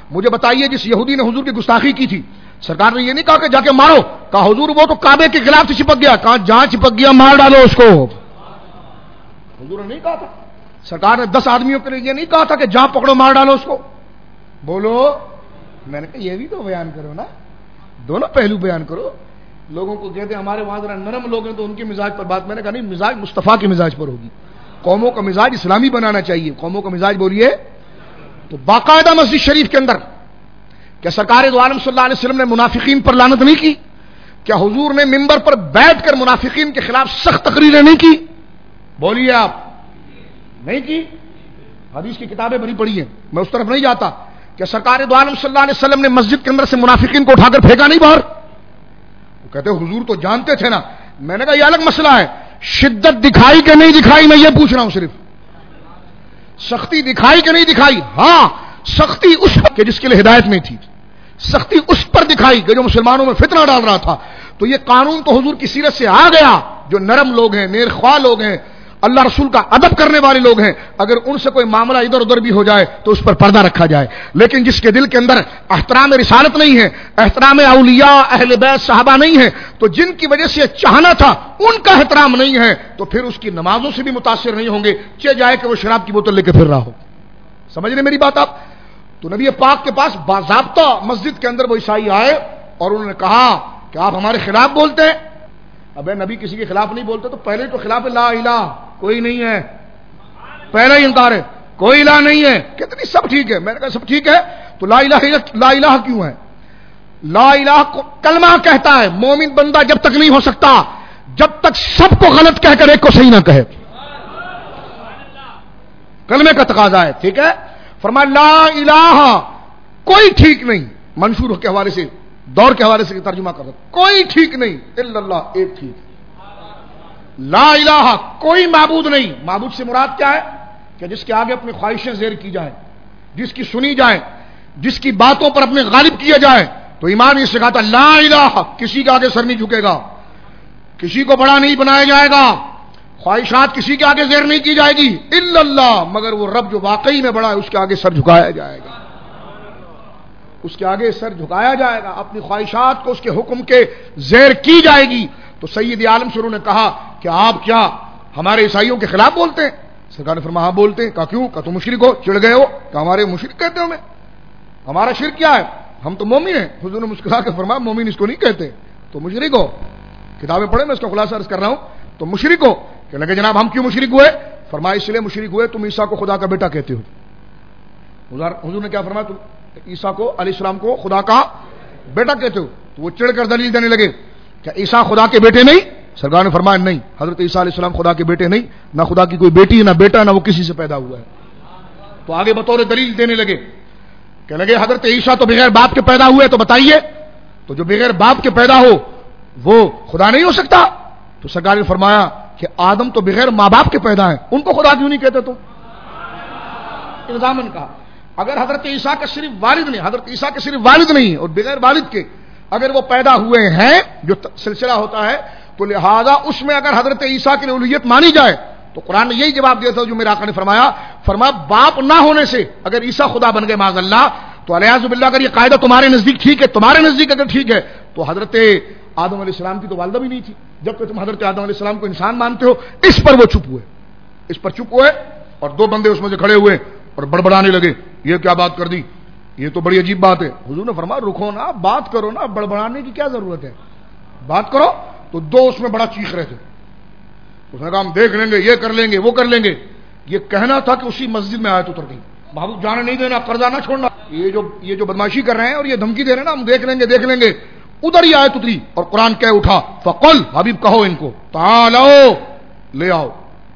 مجھے بتائیے جس یہودی نے حضور کی گستاخی کی تھی، سرکار نے یہ نہیں کہا کہ جا کے مارو، کہا حضور وہ تو کعبے کے خلاف سے چپک گیا، کہا جہاں چپک گیا مار ڈالو اس کو. حضور نے نہیں کہا تھا. سرکار نے 10 آدمیوں کے لیے یہ نہیں کہا تھا کہ جہاں پکڑو مار ڈالو اس کو. بولو. میں نے کہا یہ بھی تو بیان کرو نا، دونوں پہلو بیان کرو. لوگوں کو کہتے ہیں ہمارے وہاں ذرا نرم لوگ ہیں تو ان کے مزاج پر بات. میں نے کہا نہیں، مزاج مصطفیٰ کے مزاج پر ہوگی. قوموں کا مزاج اسلامی بنانا چاہیے. قوموں کا مزاج بولیے. تو باقاعدہ مسجد شریف کے اندر کیا سرکار دو عالم صلی اللہ علیہ وسلم نے منافقین پر لعنت نہیں کی؟ کیا حضور نے منبر پر بیٹھ کر منافقین کے خلاف سخت تقریریں نہیں کی؟ بولیے آپ. نہیں کی؟ حدیث کی کتابیں بھری پڑی ہیں، میں اس طرف نہیں جاتا. کیا سرکار دو عالم صلی اللہ علیہ وسلم نے مسجد کے اندر سے منافقین کو اٹھا کر پھینکا نہیں باہر؟ وہ کہتے حضور تو جانتے تھے نا. میں نے کہا یہ الگ مسئلہ ہے، شدت دکھائی کہ نہیں دکھائی میں یہ پوچھ رہا ہوں. صرف سختی دکھائی کہ نہیں دکھائی؟ ہاں، سختی اس پر کہ جس کے لیے ہدایت نہیں تھی، سختی اس پر دکھائی کہ جو مسلمانوں میں فتنہ ڈال رہا تھا. تو یہ قانون تو حضور کی سیرت سے آ گیا. جو نرم لوگ ہیں، نیک خواہ لوگ ہیں، اللہ رسول کا ادب کرنے والے لوگ ہیں، اگر ان سے کوئی معاملہ ادھر ادھر بھی ہو جائے تو اس پر پردہ رکھا جائے. لیکن جس کے دل کے اندر احترام رسالت نہیں ہے، احترام اولیاء اہل بیت صحابہ نہیں ہے، تو جن کی وجہ سے چاہنا تھا ان کا احترام نہیں ہے، تو پھر اس کی نمازوں سے بھی متاثر نہیں ہوں گے، چہ جائے کہ وہ شراب کی بوتل لے کے پھر رہا ہو. سمجھ رہے میری بات آپ؟ تو نبی پاک کے پاس باضابطہ مسجد کے اندر وہ عیسائی آئے اور انہوں نے کہا کہ آپ ہمارے خلاف بولتے ہیں. ابے نبی کسی کے خلاف نہیں بولتے تو پہلے تو خلاف لا الہ کوئی نہیں ہے، پہلا ہی انکار ہے، کوئی الہ نہیں ہے. کہتے نہیں سب ٹھیک ہے. میں نے کہا سب ٹھیک ہے تو لا الہ کیوں ہے؟ لا الہ کو کلمہ کہتا ہے. مومن بندہ جب تک نہیں ہو سکتا جب تک سب کو غلط کہہ کر ایک کو صحیح نہ کہے. کلمے کا تقاضا ہے. ٹھیک ہے. فرمایا لا الہ کوئی ٹھیک نہیں. منشور کے حوالے سے، دور کے حوالے سے ترجمہ کر دو، کوئی ٹھیک نہیں الا اللہ، ایک ٹھیک. لا الہ کوئی معبود نہیں. معبود سے مراد کیا ہے؟ کہ جس کے آگے اپنی خواہشیں زیر کی جائیں، جس کی سنی جائیں، جس کی باتوں پر اپنے غالب کیا جائے. تو ایمان یہ سکھاتا لا الہ کسی کے آگے سر نہیں جھکے گا، کسی کو بڑا نہیں بنایا جائے گا، خواہشات کسی کے آگے زیر نہیں کی جائے گی الا اللہ، مگر وہ رب جو واقعی میں بڑا ہے اس کے آگے سر جھکایا جائے گا. اس کے آگے سر جھکایا جائے گا، اپنی خواہشات کو اس کے حکم کے زیر کی جائے گی. تو سید عالم شروع نے کہا کہ آپ کیا ہمارے عیسائیوں کے خلاف بولتے ہیں؟ سرکار نے فرمایا ہاں بولتے ہیں. کہا کیوں؟ کہا تم مشرک ہو، چڑ گئے ہو. کہا ہمارے مشرک کہتے ہو؟ میں ہمارا شرک کیا ہے؟ ہم تو مومن ہیں. حضور نے مسکرا کے فرمایا مومن اس کو نہیں کہتے، تو مشرک ہو. کتابیں پڑھے، میں اس کا خلاصہ عرض کر رہا ہوں. تو مشرک ہو. کہ لگے جناب ہم کیوں مشرک ہوئے؟ فرمایا اس لیے مشرک ہوئے تم عیسیٰ کو خدا کا بیٹا کہتے ہو. حضور نے کیا فرمایا؟ تم عیسیٰ کو علیہ السلام کو خدا کا بیٹا کہتے ہو. تو وہ چڑھ کر دلیل دینے لگے کہ عیسیٰ خدا کے بیٹے نہیں. سرکار نے فرمایا نہیں، حضرت عیسیٰ علیہ السلام خدا کے بیٹے نہیں، نہ خدا کی کوئی بیٹی، نہ بیٹا، نہ وہ کسی سے پیدا ہوا ہے. تو آگے بطور دلیل دینے لگے کہ لگے حضرت عیسیٰ تو بغیر باپ کے پیدا ہوئے، تو بتائیے تو جو بغیر باپ کے پیدا ہو وہ خدا نہیں ہو سکتا؟ تو سرکار نے فرمایا کہ آدم تو بغیر ماں باپ کے پیدا ہیں، ان کو خدا کیوں نہیں کہتے؟ تم الزامن کہا اگر حضرت عیسیٰ کا صرف والد نہیں، حضرت عیسیٰ کے صرف والد نہیں اور بغیر والد کے اگر وہ پیدا ہوئے ہیں، جو سلسلہ ہوتا ہے، تو لہذا اس میں اگر حضرت عیسیٰ کی الوہیت مانی جائے تو قرآن نے یہی جواب دیا تھا جو میرے آقا نے فرمایا باپ نہ ہونے سے اگر عیسیٰ خدا بن گئے معاذ اللہ، تو الیاذ باللہ اگر یہ قاعدہ تمہارے نزدیک ٹھیک ہے، تمہارے نزدیک اگر ٹھیک ہے، تو حضرت آدم علیہ السلام کی تو والدہ بھی نہیں تھی، جبکہ تم حضرت آدم علیہ السلام کو انسان مانتے ہو. اس پر وہ چپ ہوئے، اس پر چپ ہوئے اور دو بندے اس میں سے کھڑے ہوئے اور بڑبڑانے لگے. یہ کیا بات کر دی؟ یہ تو بڑی عجیب بات ہے. حضور نے فرمایا رکو نا، بات کرو نا، بڑبڑانے کی کیا ضرورت ہے، بات کرو. تو دو اس میں بڑا چیخ رہے تھے. اس نے کہا ہم دیکھ لیں گے، یہ کر لیں گے، وہ کر لیں گے. یہ کہنا تھا کہ اسی مسجد میں آیت اتر گئی، محبوب جانے نہیں دینا، قرضہ نہ چھوڑنا. یہ جو بدماشی کر رہے ہیں اور یہ دھمکی دے رہے ہیں نا ہم دیکھ لیں گے دیکھ لیں گے، ادھر ہی آیت اتری اور قرآن کہہ اٹھا فقل حبیب کہو ان کو تعالو لے آؤ،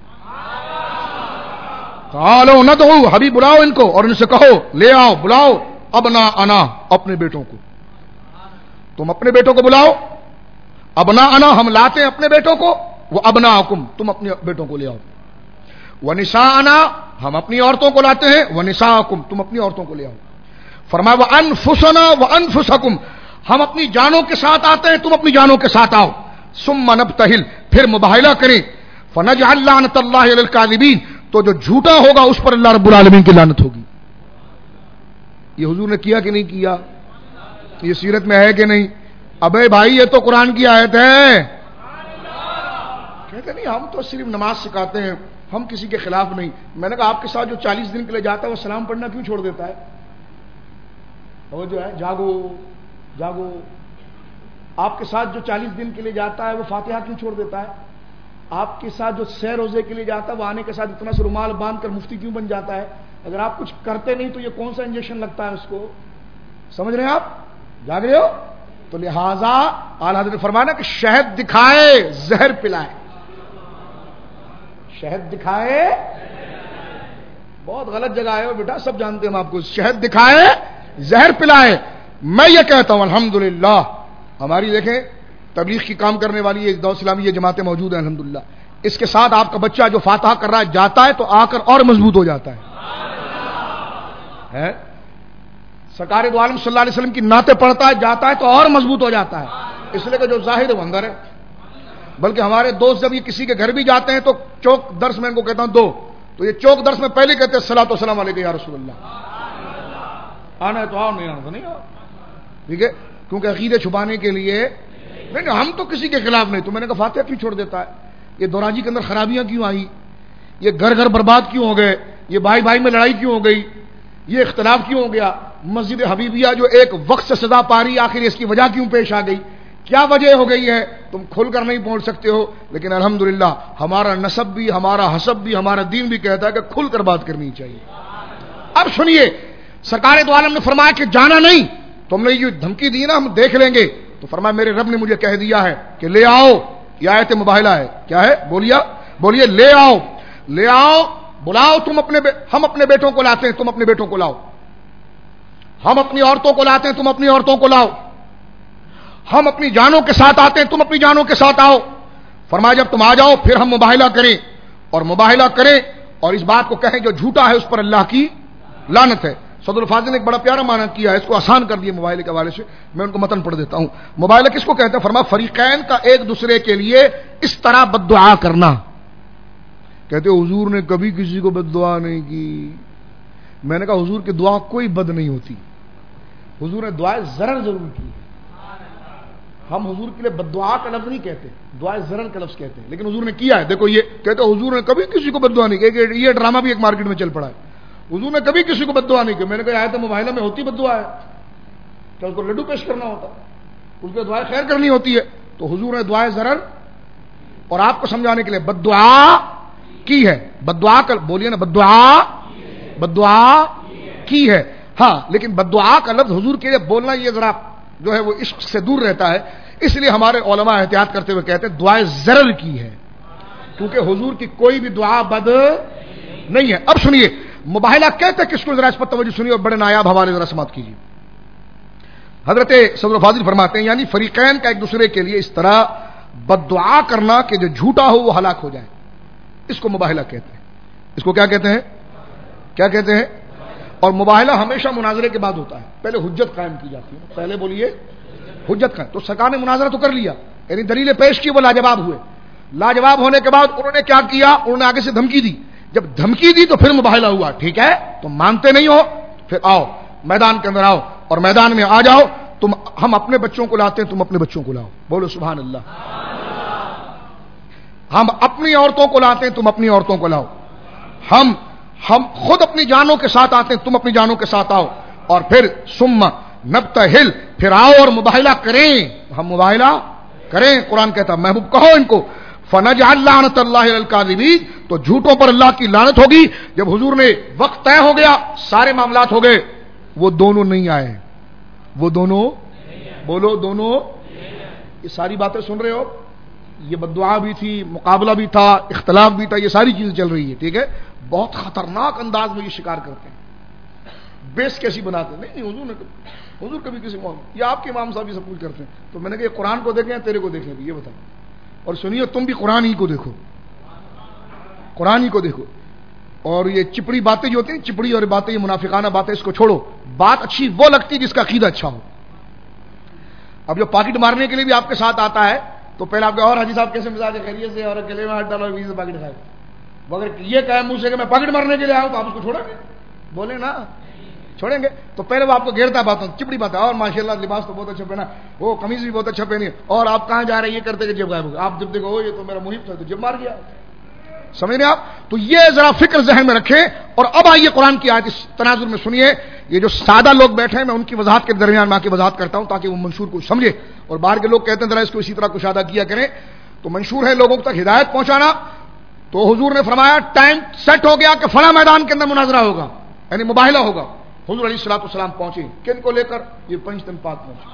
تعالو ندعو حبیب بلاؤ ان کو اور ان سے کہو لے آؤ بلاؤ ابنا انا اپنے بیٹوں کو. تم اپنے بیٹوں کو بلاؤ. ابنا انا ہم لاتے ہیں اپنے بیٹوں کو، وہ ابناکم تم اپنے بیٹوں کو لے آؤ. ونساءنا ہم اپنی عورتوں کو لاتے ہیں، ونساءکم تم اپنی عورتوں کو لے آؤ. فرمایا وانفسنا وانفسکم ہم اپنی جانوں کے ساتھ آتے ہیں، تم اپنی جانوں کے ساتھ آؤ. ثم نبتہل پھر مباہلہ کریں. فنجعل لعنت اللہ علی الکاذبین تو جو جھوٹا ہوگا اس پر اللہ رب العالمین کی لعنت ہوگی. یہ حضور نے کیا کہ نہیں کیا؟ یہ سیرت میں ہے کہ نہیں؟ ابے بھائی یہ تو قرآن کی آیت ہے. کہتے نہیں ہم تو صرف نماز سکھاتے ہیں، ہم کسی کے خلاف نہیں. میں نے کہا آپ کے ساتھ جو 40 دن کے لیے جاتا ہے وہ سلام پڑھنا کیوں چھوڑ دیتا ہے؟ وہ جو ہے جاگو جاگو. آپ کے ساتھ جو 40 دن کے لیے جاتا ہے وہ فاتحہ کیوں چھوڑ دیتا ہے؟ آپ کے ساتھ جو 6 روزے کے لیے جاتا ہے وہ آنے کے ساتھ اتنا سا رومال باندھ کر مفتی کیوں بن جاتا ہے؟ اگر آپ کچھ کرتے نہیں تو یہ کون سا انجیکشن لگتا ہے اس کو؟ سمجھ رہے ہیں آپ؟ جاگ رہے ہو؟ تو لہذا اعلیٰ حضرت نے فرمایا نا کہ شہد دکھائے زہر پلائے. شہد دکھائے، بہت غلط جگہ ہے بیٹا، سب جانتے ہیں ہم آپ کو. شہد دکھائے زہر پلائے. میں یہ کہتا ہوں الحمدللہ ہماری دیکھیں تبلیغ کی کام کرنے والی ایک دعوت اسلامی یہ جماعتیں موجود ہیں الحمدللہ. اس کے ساتھ آپ کا بچہ جو فاتحہ کر رہا ہے جاتا ہے تو آ کر اور مضبوط ہو جاتا ہے. سرکار دو عالم صلی اللہ علیہ وسلم کی نعتیں پڑھتا ہے جاتا ہے تو اور مضبوط ہو جاتا ہے. اس لیے کہ جو ظاہر ہے وہ اندر ہے. بلکہ ہمارے دوست جب یہ کسی کے گھر بھی جاتے ہیں تو چوک درس میں ان کو کہتا ہوں دو، تو یہ چوک درس میں پہلے کہتے ہیں الصلوۃ والسلام علیک یا رسول اللہ. آنا ہے تو آؤ، نہیں آنا تو نہیں آؤ. ٹھیک ہے، کیونکہ عقیدے چھپانے کے لیے نہیں، ہم تو کسی کے خلاف نہیں. تو میں نے کہا فاتحہ کیوں چھوڑ دیتا ہے؟ یہ دوراجی کے اندر خرابیاں کیوں آئی؟ یہ گھر گھر برباد کیوں ہو گئے؟ یہ بھائی بھائی میں لڑائی کیوں ہو گئی؟ یہ اختلاف کیوں ہو گیا؟ مسجد حبیبیہ جو ایک وقت سے سزا پا رہی آخر اس کی وجہ کیوں پیش آ گئی؟ کیا وجہ ہو گئی ہے؟ تم کھل کر نہیں پہنچ سکتے ہو، لیکن الحمدللہ ہمارا نسب بھی، ہمارا حسب بھی، ہمارا دین بھی کہتا ہے کہ کھل کر بات کرنی چاہیے. اب سنیے، سرکار دو عالم نے فرمایا کہ جانا نہیں. تم نے یہ دھمکی دی نا ہم دیکھ لیں گے، تو فرمایا میرے رب نے مجھے کہہ دیا ہے کہ لے آؤ. یہ آیت مباہلہ ہے. کیا ہے؟ بولیے لے آؤ. لے آؤ، بلاؤ. ہم اپنے بیٹوں کو لاتے ہیں، تم اپنے بیٹوں کو لاؤ. ہم اپنی عورتوں کو لاتے ہیں، تم اپنی عورتوں کو لاؤ. ہم اپنی جانوں کے ساتھ آتے ہیں، تم اپنی جانوں کے ساتھ آؤ. فرمایا جب تم آ جاؤ پھر ہم مباہلہ کریں، اور مباہلہ کریں اور اس بات کو کہیں جو جھوٹا ہے اس پر اللہ کی لعنت ہے. صدر الفاضل نے ایک بڑا پیارا معنی کیا ہے، اس کو آسان کر دیا مباہلے کے حوالے سے. میں ان کو متن پڑھ دیتا ہوں. مباہلہ کس کو کہتے ہیں؟ فرمایا فریقین کا ایک دوسرے کے لیے اس طرح بد دعا کرنا. کہتے حضور نے کبھی کسی کو بد دعا نہیں کی. میں نے کہا حضور کی دعا کوئی بد نہیں ہوتی، حضور نے دعائے ضرر ضرور کی. ہم حضور کے لیے بد دعا کا لفظ نہیں کہتے، دعائے ضرر کا لفظ کہتے ہیں، لیکن حضور نے کیا ہے. دیکھو یہ کہتے حضور نے کبھی کسی کو بد دعا نہیں کی. یہ ڈرامہ بھی ایک مارکیٹ میں چل پڑا ہے، حضور نے کبھی کسی کو بد دعا نہیں کی. میں نے کہا آیت مباہلہ میں ہوتی بد دعا ہے، کہ اس کو لڈو پیش کرنا ہوتا، اس کو دعائے خیر کرنی ہوتی ہے. تو حضور نے دعائے ضرر اور آپ کو سمجھانے کے لیے بد دعا کی ہے. بد دعا کا بولیے نا، بد دعا کی ہے. ہاں، لیکن بد دعا کا لفظ حضور کے لیے بولنا یہ ذرا جو ہے وہ عشق سے دور رہتا ہے. اس لیے ہمارے علماء احتیاط کرتے ہوئے کہتے ہیں دعائے ضرر کی ہے، کیونکہ حضور کی کوئی بھی دعا بد نہیں ہے. اب سنیے مباہلہ کہتے کس کو، ذرا اس پر توجہ سنیے اور بڑے نایاب حوالے ذرا سماعت کیجیے. حضرت صدر فاضل فرماتے ہیں یعنی فریقین کا ایک دوسرے کے لیے اس طرح بد دعا کرنا کہ جو جھوٹا ہو وہ ہلاک ہو جائے، اس کو مباہلہ کہتے ہیں. اس کو کیا کہتے ہیں؟ کیا کہتے ہیں؟ اور مباہلہ ہمیشہ مناظرے کے بعد ہوتا ہے. پہلے حجت قائم کی جاتی ہے. پہلے بولیے حجت قائم. تو سرکار نے مناظرہ تو کر لیا، یعنی دلیلیں پیش کی، وہ لاجواب ہوئے. لاجواب ہونے کے بعد انہوں نے کیا کیا؟ انہوں نے آگے سے دھمکی دی. جب دھمکی دی تو پھر مباہلہ ہوا. ٹھیک ہے، تم مانتے نہیں ہو، پھر آؤ میدان کے اندر آؤ اور میدان میں آ جاؤ. ہم اپنے بچوں کو لاتے ہیں، تم اپنے بچوں کو لاؤ. بولو سبحان اللہ. ہم اپنی عورتوں کو لاتے ہیں، تم اپنی عورتوں کو لاؤ. ہم خود اپنی جانوں کے ساتھ آتے ہیں، تم اپنی جانوں کے ساتھ آؤ. اور پھر ثم نبتہل، پھر آؤ اور مباہلہ کریں. ہم مباہلہ کریں. قرآن کہتا محبوب کہو ان کو فنجعل لعنت اللہ علی الکاذبین، تو جھوٹوں پر اللہ کی لعنت ہوگی. جب حضور نے وقت طے ہو گیا، سارے معاملات ہو گئے، وہ دونوں نہیں آئے. وہ دونوں، بولو دونوں. یہ ساری باتیں سن رہے ہو، یہ بددعا بھی تھی، مقابلہ بھی تھا، اختلاف بھی تھا، یہ ساری چیزیں چل رہی ہے. ٹھیک ہے، بہت خطرناک انداز میں یہ شکار کرتے ہیں، بیس کیسی بناتے ہیں. نہیں حضور کبھی کسی کو، یا آپ کے امام صاحب یہ سب کچھ کرتے ہیں. تو میں نے کہا یہ قرآن کو دیکھیں تیرے کو دیکھیں بھی، یہ بتاؤ. اور سنیے تم بھی قرآن ہی کو دیکھو، قرآن ہی کو دیکھو. اور یہ چپڑی باتیں جو ہوتی ہیں، چپڑی اور باتیں، یہ منافقانہ باتیں، اس کو چھوڑو. بات اچھی وہ لگتی جس کا عقیدہ اچھا ہو. اب جو پاکٹ مارنے کے لیے بھی آپ کے ساتھ آتا ہے تو پہلے آپ کے اور حاجی صاحب کیسے مزاج ہے، خیریت سے، اور گلے میں ہاتھ ڈالو، بیس سے پاکٹ کھائے. وہ اگر یہ کہے منہ سے کہ میں پاکٹ مارنے کے لیے آؤں تو آپ اس کو چھوڑیں گے؟ بولے نا. چھوڑیں گے؟ تو پہلے وہ آپ کو گھیرتا باتوں چپڑی بات ہے، اور ماشاءاللہ لباس تو بہت اچھا پہنا، وہ قمیض بھی بہت اچھا پہنی، اور آپ کہاں جا رہے ہیں یہ کرتے کہ جب غائب ہو گیا، آپ جب دیکھو یہ تو میرا محب تھا تو جب مار گیا، سمجھ رہے آپ؟ تو یہ ذرا فکر ذہن میں رکھیں. اور اب آئیے قرآن کی آیت اس تناظر میں سنیے. یہ جو سادہ لوگ بیٹھے ہیں میں ان کی وضاحت کے درمیان میں آ کے وضاحت کرتا ہوں تاکہ وہ منشور کو سمجھے، اور باہر کے لوگ کہتے ہیں ذرا اس کو اسی طرح کشادہ کیا کریں. تو منشور ہے لوگوں تک ہدایت پہنچانا. تو حضور نے فرمایا ٹائم سیٹ ہو گیا کہ فلاں میدان کے اندر مناظرہ ہوگا، یعنی مباہلہ ہوگا. حضور علیہ الصلوۃ والسلام پہنچے، کن کو لے کر؟ یہ پنجتن پاک پہنچے.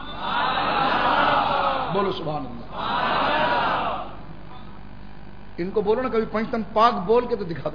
بولو سبحان اللہ. ان کو بولو نا کبھی پنجتن پاک بول کے تو دکھا دو،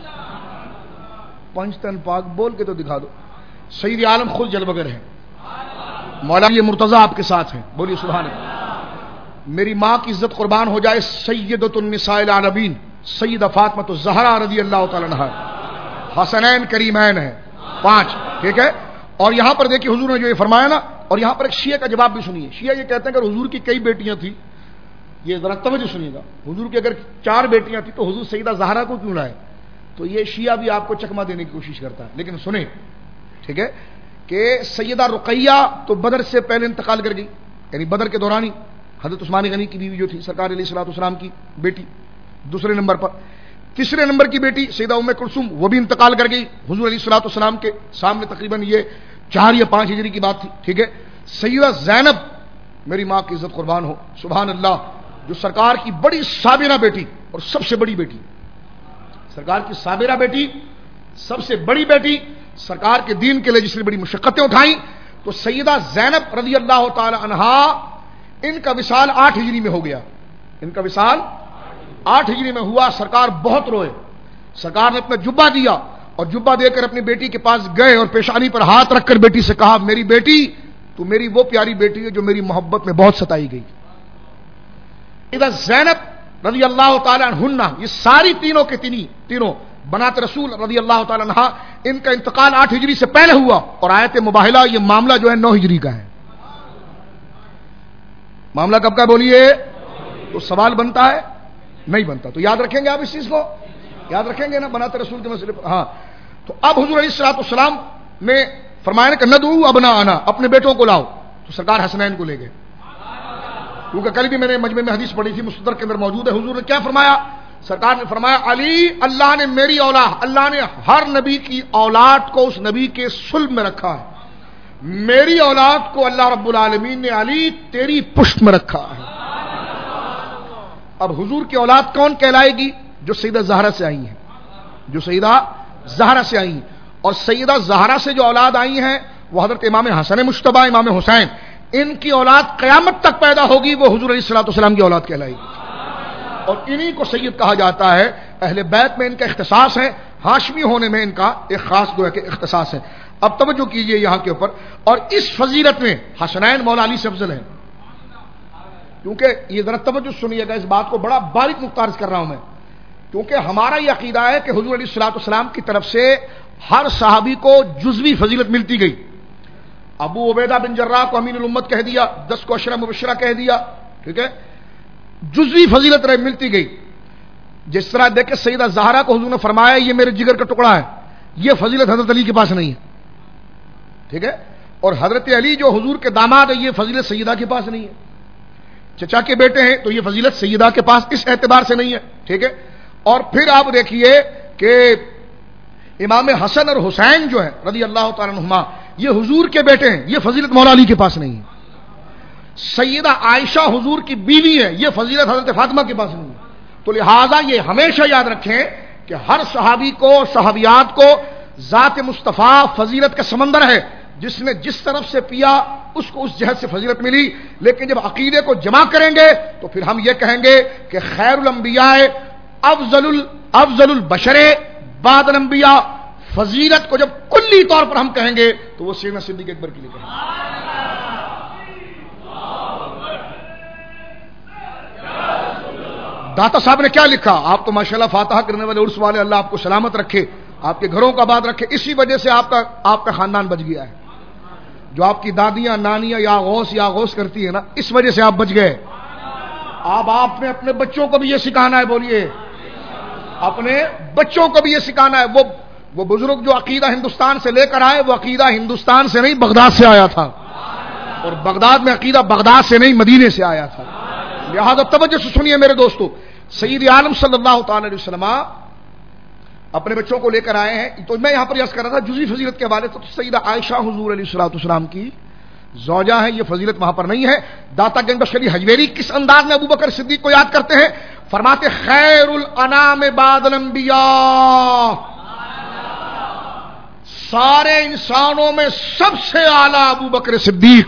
پنجتن پاک بول کے تو دکھا دو. سید عالم خود جلوگر ہیں، مولانا مرتضی آپ کے ساتھ ہیں. بولیے سبحان اللہ. میری ماں کی عزت قربان ہو جائے، سیدۃ النساء العالمین سیدہ فاطمہ الزہرا رضی اللہ تعالی عنہا، حسنین کریمین ہیں 5. ٹھیک ہے. اور یہاں پر دیکھیے حضور نے جو یہ فرمایا نا، اور یہاں پر ایک شیعہ کا جواب بھی سنیے. شیعہ یہ کہتے ہیں کہ حضور کی کئی بیٹیاں تھیں. یہ ذرا توجہ سنیے گا. حضور کی اگر 4 بیٹیاں تھیں تو حضور سیدہ زہرا کو کیوں لائے؟ تو یہ شیعہ بھی آپ کو چکما دینے کی کوشش کرتا ہے. لیکن سنیں، ٹھیک ہے، کہ سیدہ رقیہ تو بدر سے پہلے انتقال کر گئی، یعنی بدر کے دوران ہی. حضرت عثمان غنی کی بیوی جو تھی سرکار علیہ الصلوۃ والسلام کی بیٹی دوسرے نمبر پر. تیسرے نمبر کی بیٹی سیدہ ام کلثوم وہ بھی انتقال کر گئی حضور علیہ الصلوۃ والسلام کے سامنے. تقریباً یہ 4 یا 5 ہجری کی بات تھی. ٹھیک ہے. سیدہ زینب، میری ماں کی عزت قربان ہو، سبحان اللہ، جو سرکار کی بڑی صابرہ بیٹی اور سب سے بڑی بیٹی، سرکار کی صابرہ بیٹی، سب سے بڑی بیٹی، سرکار کے دین کے لیے جس نے بڑی مشقتیں اٹھائیں. تو سیدہ زینب رضی اللہ تعالی عنہا، ان کا وصال 8 ہجری میں ہو گیا. ان کا وصال 8 ہجری میں ہوا. سرکار بہت روئے. سرکار نے اپنا جبہ دیا اور جبہ دے کر اپنی بیٹی کے پاس گئے اور پیشانی پر ہاتھ رکھ کر بیٹی سے کہا، میری بیٹی تو میری وہ پیاری بیٹی ہے جو میری محبت میں بہت ستائی گئی. زینب رضی اللہ تعالی عنہ، یہ ساری تینوں کے تینوں بنات رسول رضی اللہ تعالی عنہ، ان کا انتقال 8 ہجری سے پہلے ہوا. اور آیت مباہلہ یہ معاملہ جو ہے 9 ہجری کا ہے. معاملہ کب کا بولیے؟ تو سوال بنتا ہے؟ نہیں بنتا. تو یاد رکھیں گے آپ اس چیز کو؟ یاد رکھیں گے نا بنات رسول کے مسئلے پر؟ ہاں. تو اب حضور علیہ الصلوۃ والسلام نے فرمایا کہ ندعو ابناءنا، اپنے بیٹوں کو لاؤ. تو سرکار حسنین کو لے گئے. کیونکہ کل بھی میں نے مجمع میں حدیث پڑھی تھی، مستدرک کے اندر موجود ہے. حضور نے کیا فرمایا؟ سرکار نے فرمایا علی، اللہ نے میری اولاد، اللہ نے ہر نبی کی اولاد کو اس نبی کے صلب میں رکھا ہے. میری اولاد کو اللہ رب العالمین نے علی تیری پشت میں رکھا ہے. اب حضور کی اولاد کون کہلائے گی؟ جو سیدہ زہرا سے آئی ہیں، جو سیدہ زہرا سے آئی ہیں. اور سیدہ زہرا سے جو اولاد آئی ہیں وہ حضرت امام حسن مجتبی، امام حسین، ان کی اولاد قیامت تک پیدا ہوگی، وہ حضور علیہ الصلوۃ والسلام کی اولاد کہلائے گی. اور انہی کو سید کہا جاتا ہے. اہل بیت میں ان کا اختصاص ہے، ہاشمی ہونے میں ان کا ایک خاص گویا کہ اختصاص ہے. اب توجہ کیجئے یہاں کے اوپر. اور اس فضیلت میں حسنین مولا علی سے افضل ہیں. کیونکہ یہ ذرا توجہ سنیے گا، اس بات کو بڑا باریک نقطہ عرض کر رہا ہوں میں، کیونکہ ہمارا یہ عقیدہ ہے کہ حضور علیہ الصلوۃ والسلام کی طرف سے ہر صحابی کو جزوی فضیلت ملتی گئی. ابو عبیدہ بن جراح کو امین الامت کہہ دیا، 10 کو عشرہ مبشرہ کہہ دیا. ٹھیک ہے. جزوی فضیلت ملتی گئی. جس طرح دیکھیں سیدہ زہرا کو حضور نے فرمایا یہ میرے جگر کا ٹکڑا ہے، یہ فضیلت حضرت علی کے پاس نہیں ہے. ٹھیک ہے. اور حضرت علی جو حضور کے داماد ہے، یہ فضیلت سیدہ کے پاس نہیں ہے. چچا کے بیٹے ہیں تو یہ فضیلت سیدہ کے پاس اس اعتبار سے نہیں ہے. ٹھیک ہے. اور پھر آپ دیکھیے کہ امام حسن اور حسین جو ہے رضی اللہ تعالیٰ عنہما، یہ حضور کے بیٹے ہیں، یہ فضیلت مولا علی کے پاس نہیں ہے. سیدہ عائشہ حضور کی بیوی ہے، یہ فضیلت حضرت فاطمہ کے پاس نہیں ہے. تو لہذا یہ ہمیشہ یاد رکھیں کہ ہر صحابی کو، صحابیات کو ذات مصطفیٰ فضیلت کا سمندر ہے. جس نے جس طرف سے پیا اس کو اس جہت سے فضیلت ملی. لیکن جب عقیدے کو جمع کریں گے تو پھر ہم یہ کہیں گے کہ خیر الانبیاء افضل البشر بعد الانبیاء. فضیلت کو جب کلی طور پر ہم کہیں گے تو وہ سیدنا صدیق اکبر کے لیے کہیں گے. داتا صاحب نے کیا لکھا؟ آپ تو ماشاءاللہ فاتحہ کرنے والے عرس والے، اللہ آپ کو سلامت رکھے، آپ کے گھروں کا آباد رکھے. اسی وجہ سے آپ کا خاندان بچ گیا ہے. جو آپ کی دادیاں نانیاں یا غوث کرتی ہیں نا، اس وجہ سے آپ بچ گئے. اب آپ نے اپنے بچوں کو بھی یہ سکھانا ہے، بولیے، اپنے بچوں کو بھی یہ سکھانا ہے. وہ وہ بزرگ جو عقیدہ ہندوستان سے لے کر آئے وہ عقیدہ ہندوستان سے نہیں بغداد سے آیا تھا، اور بغداد میں عقیدہ بغداد سے نہیں مدینے سے آیا تھا. لہذا توجہ سے سنیے میرے دوستو، سید عالم صلی اللہ تعالی علیہ وسلم اپنے بچوں کو لے کر آئے ہیں. تو میں یہاں پر عرض کر رہا تھا جزوی فضیلت کے حوالے سے تو سیدہ عائشہ حضور علیہ الصلوۃ والسلام کی زوجہ ہیں، یہ فضیلت وہاں پر نہیں ہے. داتا گنج بخش علی حجویری کس انداز میں ابوبکر صدیق کو یاد کرتے ہیں؟ فرماتے خیر الانام بعد الانبیاء، سارے انسانوں میں سب سے اعلیٰ ابوبکر صدیق،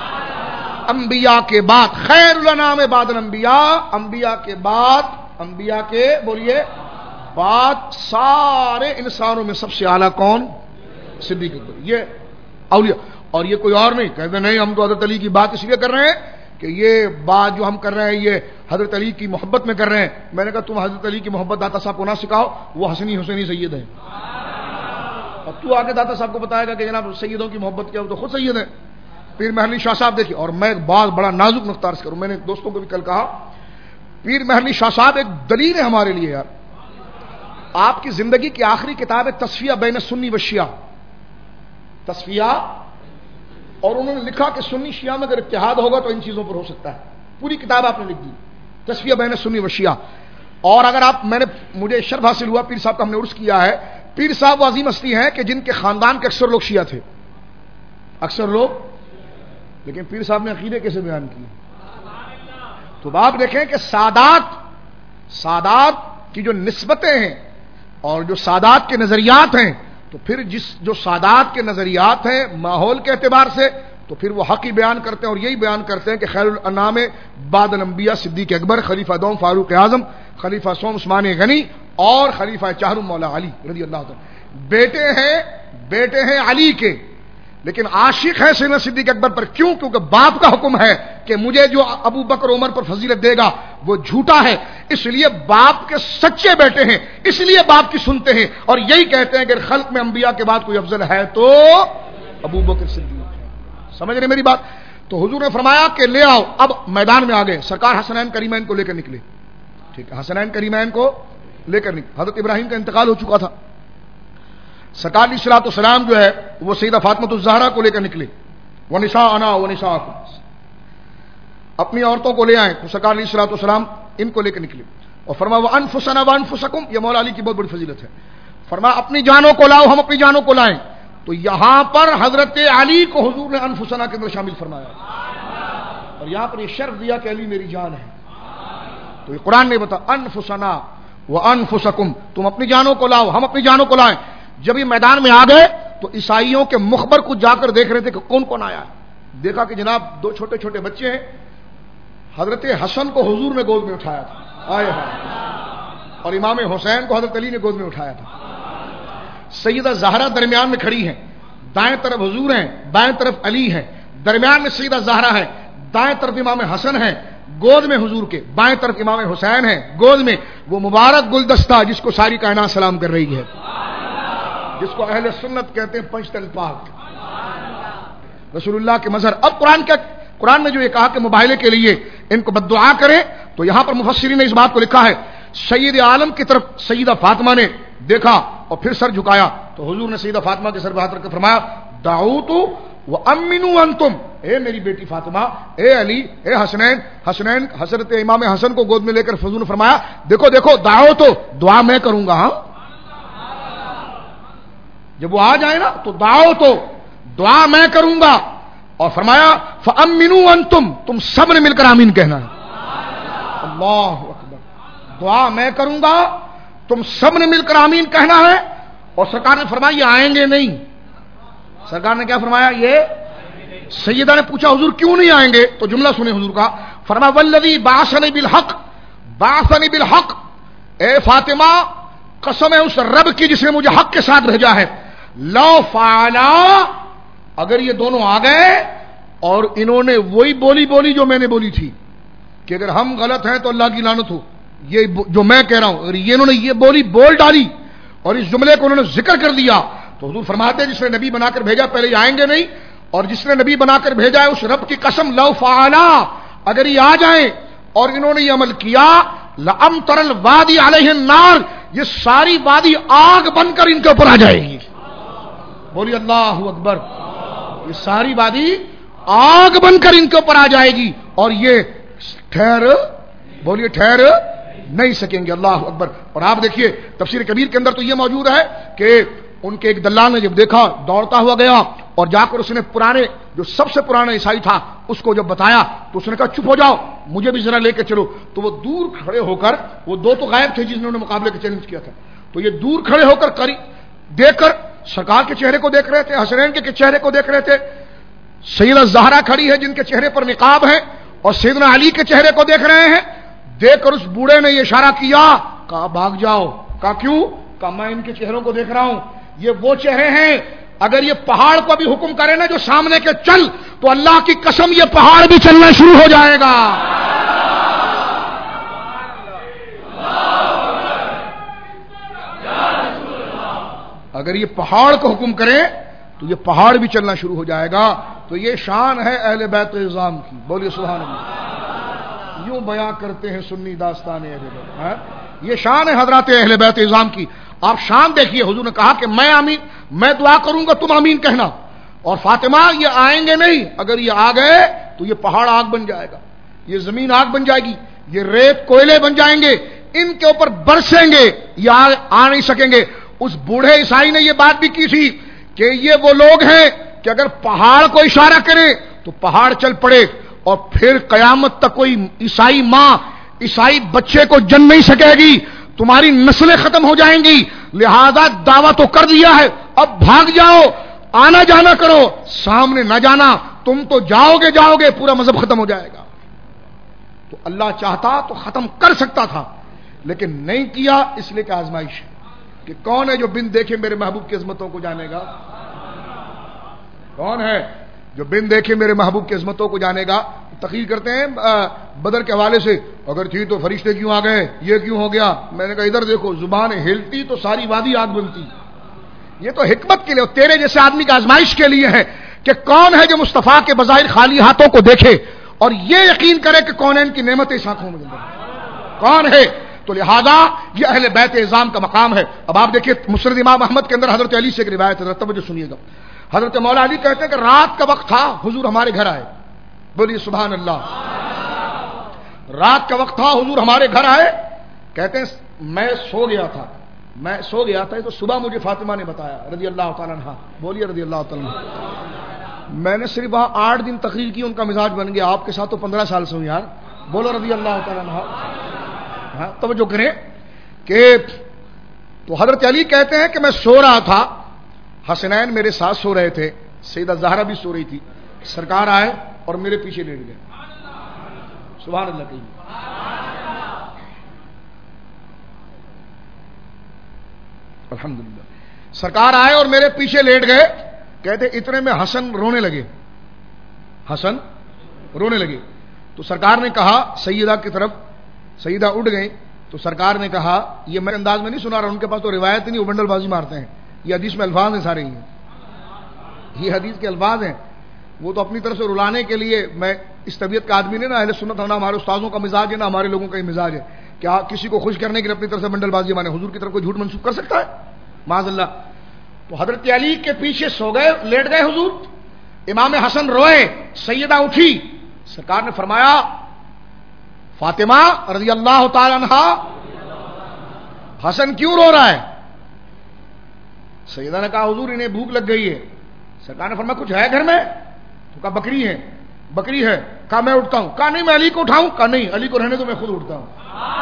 انبیاء کے بعد. خیر الانام بعد الانبیاء، انبیاء کے بعد، انبیاء کے بولیے بعد سارے انسانوں میں سب سے اعلیٰ کون؟ صدیق اکبر. یہ اولیاء، اور یہ کوئی اور نہیں. کہتے نہیں ہم تو حضرت علی کی بات اس لیے کر رہے ہیں کہ یہ بات جو ہم کر رہے ہیں یہ حضرت علی کی محبت میں کر رہے ہیں. میں نے کہا تم حضرت علی کی محبت داتا صاحب کو نہ سکھاؤ، وہ حسنی حسینی سید ہیں. اور تو آگے داتا صاحب کو بتائے گا کہ جناب سیدوں کی محبت کیا، وہ تو خود سید ہیں. پیر محلی شاہ صاحب دیکھیے، اور میں ایک بات بڑا نازک نقطہ عرض کروں، میں نے دوستوں کو بھی کل کہا، پیر محلی شاہ صاحب ایک دلیل ہے ہمارے لیے یار. آپ کی زندگی کی آخری کتاب ہے تصفیہ بین سنی و شیعہ، تصفیہ، اور انہوں نے لکھا کہ سنی شیعہ میں اگر اتحاد ہوگا تو ان چیزوں پر ہو سکتا ہے. پوری کتاب آپ نے لکھ دی تصفیہ بین سنی و شیعہ. اور اگر آپ، مجھے شرف حاصل ہوا پیر صاحب کا ہم نے عرض کیا ہے، پیر صاحب وہ عظیم ہستی ہیں کہ جن کے خاندان کے اکثر لوگ شیعہ تھے، اکثر لوگ، لیکن پیر صاحب نے عقیدے کیسے بیان کیے. تو آپ دیکھیں کہ سادات کی جو نسبتیں ہیں اور جو سادات کے نظریات ہیں، تو پھر جو سادات کے نظریات ہیں ماحول کے اعتبار سے تو پھر وہ حق ہی بیان کرتے ہیں، اور یہی بیان کرتے ہیں کہ خیر الانام بعد الانبیاء صدیق اکبر، خلیفہ دوم فاروق اعظم، خلیفہ سوم عثمان غنی، اور خلیفہ چہارم مولا علی رضی اللہ عنہ. بیٹے ہیں علی کے، لیکن عاشق ہے سیدنا صدیق اکبر پر. کیوں؟ کیونکہ باپ کا حکم ہے کہ مجھے جو ابو بکر عمر پر فضیلت دے گا وہ جھوٹا ہے، اس لیے باپ کے سچے بیٹے ہیں، اس لیے باپ کی سنتے ہیں، اور یہی کہتے ہیں کہ خلق میں انبیاء کے بعد کوئی افضل ہے تو ابو بکر صدیق. سمجھ رہے میری بات؟ تو حضور نے فرمایا کہ لے آؤ. اب میدان میں آ گئے، سرکار حسنین کریمین کو لے کر نکلے. ٹھیک ہے، حسنین کریمین کو لے کر نکلے. حضرت ابراہیم کا انتقال ہو چکا تھا. سرکار علیہ الصلوۃ والسلام جو ہے وہ سیدہ فاطمہ الزہرا کو لے کر نکلے. ونساءنا ونساءکم، اپنی عورتوں کو لے آئے. تو سرکار علیہ الصلوۃ والسلام ان کو لے کر نکلے اور فرمایا وانفسنا وانفسکم. یہ مولا علی کی بہت بڑی فضیلت ہے. فرمایا اپنی جانوں کو لاؤ، ہم اپنی جانوں کو لائیں. تو یہاں پر حضرت علی کو حضور نے انفسنا کے اندر شامل فرمایا، اور یہاں پر یہ شرط دیا کہ علی میری جان ہے. تو یہ قرآن نے بتا انفسنا وانفسکم، تم اپنی جانوں کو لاؤ، ہم اپنی جانوں کو لائیں. جب یہ میدان میں آ گئے تو عیسائیوں کے مخبر کو جا کر دیکھ رہے تھے کہ کون کون آیا ہے. دیکھا کہ جناب دو چھوٹے چھوٹے بچے ہیں. حضرت حسن کو حضور نے گود میں اٹھایا تھا، اور امام حسین کو حضرت علی نے گود میں اٹھایا تھا. سیدہ زہرا درمیان میں کھڑی ہیں، دائیں طرف حضور ہیں، بائیں طرف علی ہیں، درمیان میں سیدہ زہرا ہے، دائیں طرف امام حسن ہیں گود میں حضور کے، بائیں طرف امام حسین ہیں گود میں. وہ مبارک گلدستہ جس کو ساری کائنات سلام کر رہی ہے، جس کو اہل سنت کہتے ہیں پنجتن پاک، رسول اللہ کے مظہر. اب قرآن میں جو یہ کہا کہ مباہلے کے لیے ان کو بددعا کریں، تو یہاں پر مفسرین نے اس بات کو لکھا ہے. سید عالم کی طرف سیدہ فاطمہ نے دیکھا اور پھر سر جھکایا، تو حضور نے سیدہ فاطمہ کے سر پہ ہاتھ رکھ کر فرمایا دعوت وامنوا انتم، اے میری بیٹی فاطمہ، اے علی، اے حسنین. حضرت امام حسن کو گود میں لے کر حضور نے فرمایا دیکھو دعوت، دعا میں کروں گا. ہاں، جب وہ آ جائے نا تو دعا میں کروں گا. اور فرمایا فامنوا انتم، تم سب نے مل کر آمین کہنا ہے. اللہ اکبر. دعا میں کروں گا، تم سب نے مل کر آمین کہنا ہے. اور سرکار نے فرمایا یہ آئیں گے نہیں. سرکار نے کیا فرمایا؟ یہ. سیدہ نے پوچھا حضور کیوں نہیں آئیں گے؟ تو جملہ سنیں حضور کا. فرمایا والذی بعثنی بالحق، اے فاطمہ قسم ہے اس رب کی جس نے مجھے حق کے ساتھ بھیجا ہے، لو فعلا، اگر یہ دونوں آ گئے اور انہوں نے وہی بولی جو میں نے بولی تھی کہ اگر ہم غلط ہیں تو اللہ کی لعنت ہو، یہ جو میں کہہ رہا ہوں، اگر انہوں نے یہ بول ڈالی اور اس جملے کو انہوں نے ذکر کر دیا، تو حضور فرماتے ہیں جس نے نبی بنا کر بھیجا پہلے یہ آئیں گے نہیں، اور جس نے نبی بنا کر بھیجا ہے اس رب کی قسم لو فعلا، اگر یہ آ جائیں اور انہوں نے یہ عمل کیا، لأمطر الوادی علیہ النار، یہ ساری وادی آگ بن کر ان کے اوپر آ جائے گی. بولیے اللہ اکبر. یہ ساری وادی آگ بن کر ان کے اوپر آ جائے گی اور یہ ٹھہر نہیں سکیں گے. اللہ اکبر. اور آپ دیکھیے تفسیر کبیر کے اندر تو یہ موجود ہے کہ ان کے ایک دلال نے جب دیکھا دوڑتا ہوا گیا اور جا کر اس نے پرانے جو سب سے پرانا عیسائی تھا اس کو جب بتایا تو اس نے کہا چپ ہو جاؤ, مجھے بھی ذرا لے کے چلو. تو وہ دور کھڑے ہو کر, وہ دو تو غائب تھے جنہوں نے مقابلے کا چیلنج کیا تھا, تو یہ دور کھڑے ہو کر دیکھ کر سرکار کے چہرے کو دیکھ رہے تھے, حسنین کے چہرے کو دیکھ رہے تھے. سیدہ زہرا کھڑی ہے جن کے چہرے پر نقاب ہے اور سیدنا علی کے چہرے کو دیکھ رہے ہیں. دیکھ کر اس بوڑھے نے یہ اشارہ کیا, کہا بھاگ جاؤ. کہا کیوں؟ کہا میں ان کے چہروں کو دیکھ رہا ہوں, یہ وہ چہرے ہیں اگر یہ پہاڑ کو بھی حکم کرے نا جو سامنے کے چل, تو اللہ کی قسم یہ پہاڑ بھی چلنا شروع ہو جائے گا. اگر یہ پہاڑ کو حکم کرے تو یہ پہاڑ بھی چلنا شروع ہو جائے گا. تو یہ شان ہے اہل بیت اعظام کی. بولیے سبحان اللہ. یوں بیان کرتے ہیں سنی داستان اہل بیت. یہ شان ہے حضرات اہل بیت اعظام کی. آپ شان دیکھیے, حضور نے کہا کہ میں دعا کروں گا تم آمین کہنا. اور فاطمہ یہ آئیں گے نہیں, اگر یہ آ گئے تو یہ پہاڑ آگ بن جائے گا, یہ زمین آگ بن جائے گی, یہ ریت کوئلے بن جائیں گے, ان کے اوپر برسیں گے, یہ آ نہیں سکیں گے. اس بوڑھے عیسائی نے یہ بات بھی کی تھی کہ یہ وہ لوگ ہیں کہ اگر پہاڑ کو اشارہ کرے تو پہاڑ چل پڑے, اور پھر قیامت تک کوئی عیسائی ماں عیسائی بچے کو جن نہیں سکے گی, تمہاری نسلیں ختم ہو جائیں گی. لہذا دعویٰ تو کر دیا ہے, اب بھاگ جاؤ, آنا جانا کرو, سامنے نہ جانا, تم تو جاؤ گے پورا مذہب ختم ہو جائے گا. تو اللہ چاہتا تو ختم کر سکتا تھا لیکن نہیں کیا, اس لیے کہ آزمائش ہے کہ کون ہے جو بن دیکھے میرے محبوب کی عظمتوں کو جانے گا. کون ہے جو بن دیکھے میرے محبوب کی عظمتوں کو جانے گا. تقریر کرتے ہیں بدر کے حوالے سے, اگر تھی تو فرشتے کیوں آ گئے, یہ کیوں ہو گیا. میں نے کہا ادھر دیکھو, زبان ہلتی تو ساری وادی آگ بنتی. یہ تو حکمت کے لیے, تیرے جیسے آدمی کا آزمائش کے لیے ہے کہ کون ہے جو مصطفیٰ کے بظاہر خالی ہاتھوں کو دیکھے اور یہ یقین کرے کہ کون ہے ان کی نعمتیں اس آنکھوں میں کون ہے. تو لہذا یہ اہل بیت اعظام کا مقام ہے. اب آپ دیکھیے مسند امام احمد کے اندر حضرت علی سے ایک روایت ہے, توجہ سنیے گا. حضرت مولا علی کہتے ہیں کہ رات کا وقت تھا, حضور ہمارے گھر آئے. بولیے سبحان اللہ. رات کا وقت تھا, حضور ہمارے گھر آئے. کہتے ہیں میں سو گیا تھا تو صبح مجھے فاطمہ نے بتایا رضی اللہ تعالیٰ عنہ. بولیے رضی اللہ تعالیٰ عنہ. میں نے صرف وہاں 8 دن تقریر کی, ان کا مزاج بن گیا. آپ کے ساتھ تو 15 سال سے ہوں یار. بولو رضی اللہ تعالیٰ عنہ. ہاں توجہ کریں کہ تو حضرت علی کہتے ہیں کہ میں سو رہا تھا, حسنین میرے ساتھ سو رہے تھے, سیدہ زہرا بھی سو رہی تھی. سرکار آئے اور میرے پیچھے لیٹ گئے. سبحان اللہ کہیے. الحمدللہ. سرکار آئے اور میرے پیچھے لیٹ گئے. کہتے اتنے میں حسن رونے لگے. تو سرکار نے کہا سیدہ کی طرف, سیدہ اٹھ گئی. تو سرکار نے کہا, یہ میں انداز میں نہیں سنا رہا, ان کے پاس تو روایت نہیں, وہ بنڈل بازی مارتے ہیں. یہ حدیث میں الفاظ ہیں سارے, یہ حدیث کے الفاظ ہیں. وہ تو اپنی طرف سے رلانے کے لیے, میں اس طبیعت کا آدمی نہیں نا, اہل سنت ہونا ہمارے استاذوں کا مزاج ہے نا ہمارے لوگوں کا ہی مزاج ہے. کیا کسی کو خوش کرنے کے لیے اپنی طرف سے بنڈل بازی مانے حضور کی طرف کوئی جھوٹ منسوخ کر سکتا ہے؟ معاذ اللہ. تو حضرت علی کے پیچھے سو گئے, لیٹ گئے حضور. امام حسن روئے, سیدہ اٹھی. سرکار نے فرمایا فاطمہ رضی اللہ تعالی عنہا, حسن کیوں رو رہا ہے؟ سیدہ نے کہا حضور انہیں بھوک لگ گئی ہے. سرکار نے فرمایا کچھ ہے گھر میں؟ تو کہا بکری ہے. کہا میں اٹھتا ہوں. کہا نہیں میں علی کو اٹھاؤں. کہا نہیں علی کو رہنے تو میں خود اٹھتا ہوں.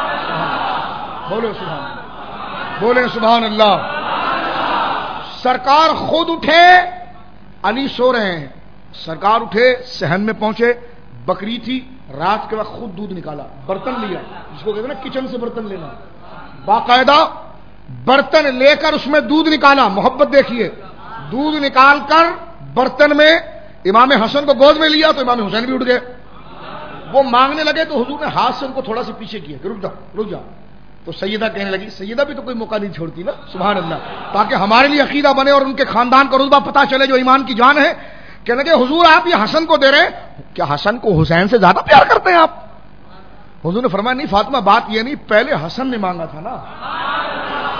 بولے سبحان اللہ. سرکار خود اٹھے, علی سو رہے ہیں. سرکار اٹھے, صحن میں پہنچے, بکری تھی, رات کے وقت خود دودھ نکالا, برتن لیا, جس کو کہتے ہیں نا کچن سے برتن لینا, باقاعدہ برتن لے کر اس میں دودھ نکالا. محبت دیکھیے, دودھ نکال کر برتن میں امام حسن کو گود میں لیا تو امام حسین بھی اٹھ گئے. وہ مانگنے لگے تو حضور نے ہاتھ سے ان کو تھوڑا سا پیچھے کیا کہ رک جا. تو سیدہ کہنے لگی, سیدہ بھی تو کوئی موقع نہیں چھوڑتی نا, سبحان اللہ, تاکہ ہمارے لیے عقیدہ بنے اور ان کے خاندان کا رتبہ پتہ چلے جو ایمان کی جان ہے. کہنے لگے حضور آپ یہ حسن کو دے رہے, کیا حسن کو حسین سے زیادہ پیار کرتے ہیں آپ؟ حضور نے فرمایا نہیں فاطمہ, بات یہ نہیں, پہلے حسن نے مانگا تھا نا.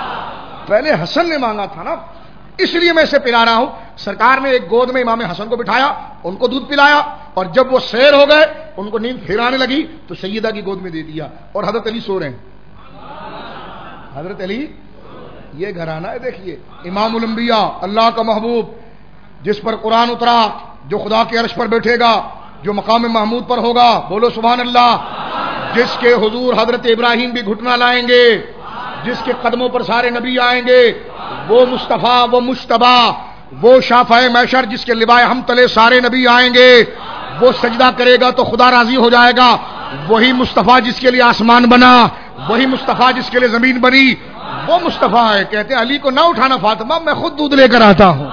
پہلے حسن نے مانگا تھا نا، اس لیے میں اسے پلا رہا ہوں. سرکار نے ایک گود میں امام حسن کو بٹھایا، ان کو دودھ پلایا، اور جب وہ سیر ہو گئے، ان کو نیند پھر آنے لگی تو سیدہ کی گود میں دے دیا، اور حضرت علی سو رہے ہیں. حضرت علی، یہ گھرانہ ہے. دیکھیے امام الانبیاء، اللہ کا محبوب، جس پر قرآن اترا، جو خدا کے عرش پر بیٹھے گا، جو مقام محمود پر ہوگا، بولو سبحان اللہ، جس کے حضور حضرت ابراہیم بھی گھٹنا لائیں گے، جس کے قدموں پر سارے نبی آئیں گے، وہ مصطفیٰ، وہ مجتبیٰ، وہ شافع محشر جس کے لوائے ہم تلے سارے نبی آئیں گے، وہ سجدہ کرے گا تو خدا راضی ہو جائے گا. وہی مصطفیٰ جس کے لیے آسمان بنا، وہی مصطفیٰ جس کے لیے زمین بنی، وہ مصطفیٰ ہے. کہتے ہیں علی کو نہ اٹھانا فاطمہ، میں خود دودھ لے کر آتا ہوں.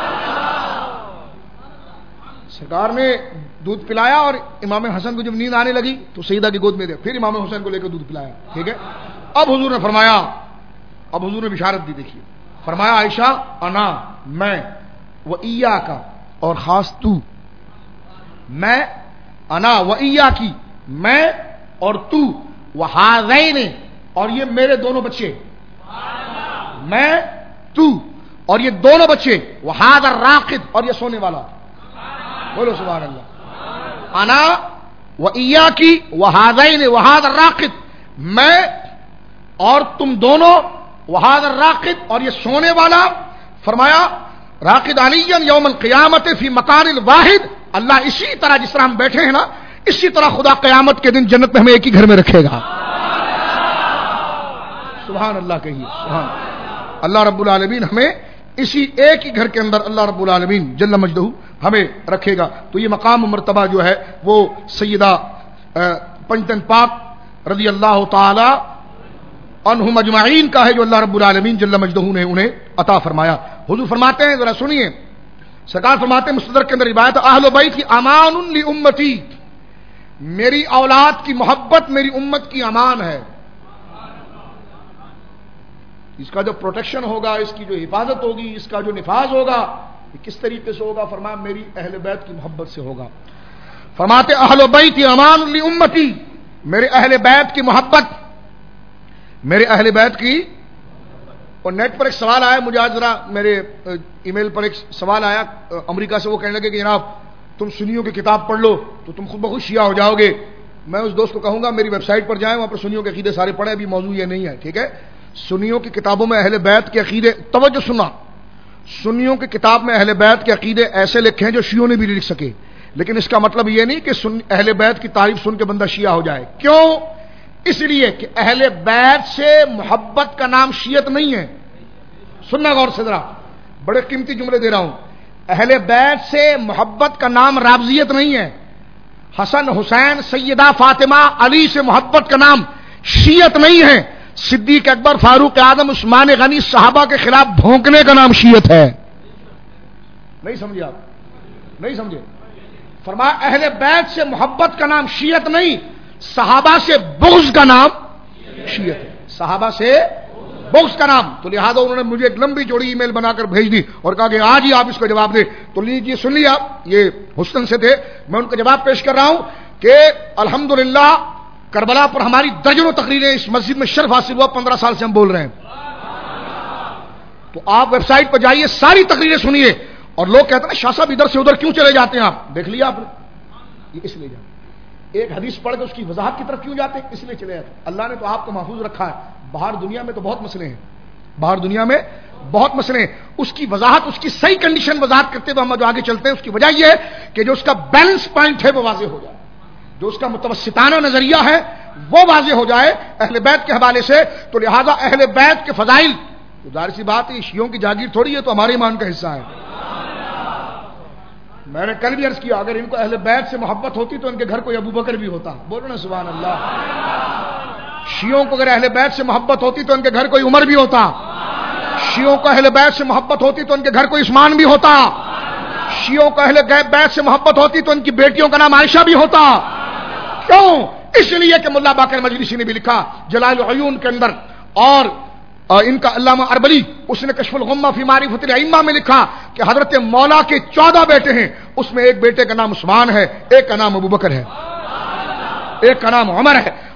سرکار نے دودھ پلایا، اور امام حسن کو جب نیند آنے لگی تو سیدہ کی گود میں دے، پھر امام حسین کو لے کر دودھ پلایا. ٹھیک ہے. اب حضور نے فرمایا، اب حضور نے بشارت دی. دیکھیے فرمایا عائشہ انا، میں، و ایاکا، اور خاص تو، میں، انا و ایاکی، میں اور تو، وہذین، اور یہ میرے دونوں بچے، میں، تو، اور یہ دونوں بچے، وہذا الراقد، اور یہ سونے والا. بولو سبحان اللہ. انا و ایاکی وہذین وہذا الراقد، میں اور تم دونوں، وہذا الراقد، اور یہ سونے والا. فرمایا راقد علی یوم القیامت فی مکان الواحد، اللہ اسی طرح جس طرح ہم بیٹھے ہیں نا، اسی طرح خدا قیامت کے دن جنت میں ہمیں ایک ہی گھر میں رکھے گا. سبحان اللہ کہیے سبحان. اللہ رب العالمین ہمیں اسی ایک ہی گھر کے اندر اللہ رب العالمین جل مجدہ ہمیں رکھے گا. تو یہ مقام و مرتبہ جو ہے وہ سیدہ پنجتن پاک رضی اللہ تعالی عنہم اجمعین کا ہے، جو اللہ رب العالمین جل مجدہ نے انہیں عطا فرمایا. حضور فرماتے ہیں، ذرا سنیے، سرکار فرماتے ہیں مستدرک کے اندر روایت، اہل بیت امان لامتی، میری اولاد کی محبت میری امت کی امان ہے. اس کا جو پروٹیکشن ہوگا، اس کی جو حفاظت ہوگی، اس کا جو نفاذ ہوگا، یہ کس طریقے سے ہوگا؟ فرمایا میری اہل بیت کی محبت سے ہوگا. فرماتے اہل بیت امان لامتی، میرے اہل بیت کی محبت، میرے اہل بیت کی. اور نیٹ پر ایک سوال آیا مجھے آج، ذرا میرے ای میل پر ایک سوال آیا امریکہ سے. وہ کہنے لگے کہ جناب تم سنیوں کی کتاب پڑھ لو تو تم خود بخود شیعہ ہو جاؤ گے. میں اس دوست کو کہوں گا میری ویب سائٹ پر جائیں، وہاں پر سنیوں کے عقیدے سارے پڑھیں. ابھی موضوع یہ نہیں ہے. ٹھیک ہے. سنیوں کی کتابوں میں اہل بیت کے عقیدے، توجہ سننا، سنیوں کی کتاب میں اہل بیت کے عقیدے ایسے لکھے ہیں جو شیعوں نے بھی نہیں لکھ سکے. لیکن اس کا مطلب یہ نہیں کہ اہل بیت کی تعریف سن کے بندہ شیعہ ہو جائے. کیوں؟ اس لیے کہ اہل بیت سے محبت کا نام شیعت نہیں ہے. سننا غور سے ذرا، بڑے قیمتی جملے دے رہا ہوں. اہل بیت سے محبت کا نام رافضیت نہیں ہے. حسن، حسین، سیدہ فاطمہ، علی سے محبت کا نام شیعت نہیں ہے. صدیق اکبر، فاروق اعظم، عثمان غنی، صحابہ کے خلاف بھونکنے کا نام شیعت ہے. نہیں سمجھے آپ؟ نہیں سمجھے؟ فرمایا اہل بیت سے محبت کا نام شیعت نہیں، صحابہ سے بغض کا نام شیعت ہے. صحابہ سے بغض کا نام. تو لہذا انہوں نے مجھے ایک لمبی چوڑی ای میل بنا کر بھیج دی اور کہا کہ آج ہی آپ اس کا جواب دیں. تو لیجیے سن لیا، یہ حسن سے تھے. میں ان کا جواب پیش کر رہا ہوں کہ الحمدللہ کربلا پر ہماری درجنوں تقریریں، اس مسجد میں شرف حاصل ہوا. 15 سال سے ہم بول رہے ہیں. تو آپ ویب سائٹ پر جائیے، ساری تقریریں سنیے. اور لوگ کہتے ہیں شاہ صاحب ادھر سے ادھر کیوں چلے جاتے ہیں آپ؟ دیکھ لیا آپ نے، یہ اس لیے جاتے. ایک حدیث پڑھ کے اس کی وضاحت کی طرف کیوں جاتے ہیں؟ اس لیے چلے جاتے. اللہ نے تو آپ کو محفوظ رکھا ہے. باہر دنیا میں تو بہت مسئلے ہیں، باہر دنیا میں بہت مسئلے ہیں. اس کی وضاحت، اس کی صحیح کنڈیشن وضاحت کرتے ہوئے ہم جو آگے چلتے ہیں، اس کی وجہ یہ ہے کہ جو اس کا بیلنس پوائنٹ ہے وہ واضح ہو جائے، جو اس کا متوسطانہ نظریہ ہے وہ واضح ہو جائے اہل بیت کے حوالے سے. تو لہذا اہل بیت کے فضائل، تو ظاہر سی بات ہے شیعوں کی جاگیر تھوڑی ہے، تو ہمارے ایمان کا حصہ ہے. میں نے کل بھی عرض کیا، اگر ان کو اہل بیت سے محبت ہوتی تو ان کے گھر کوئی ابو بکر بھی ہوتا. بولو نا سبحان اللہ. شیعوں کو اگر اہل بیت سے محبت ہوتی تو ان کے گھر کوئی عمر بھی ہوتا. شیعوں کو اہل بیت سے محبت ہوتی تو ان کے گھر کوئی عثمان بھی ہوتا. شیعوں کو اہل بیت سے محبت ہوتی تو ان کی بیٹیوں کا نام عائشہ بھی ہوتا. کیوں؟ اس لیے کہ ملا باقر مجلسی نے بھی لکھا جلال العیون کے اندر، اور ان کا علامہ اربلی اس نے کشف الغمہ فی معرفت الائمہ میں لکھا کہ حضرت مولا کے 14 بیٹے ہیں، اس میں ایک بیٹے کا نام عثمان ہے، ایک کا نام ابو بکر ہے، ایک کا نام عمر ہے.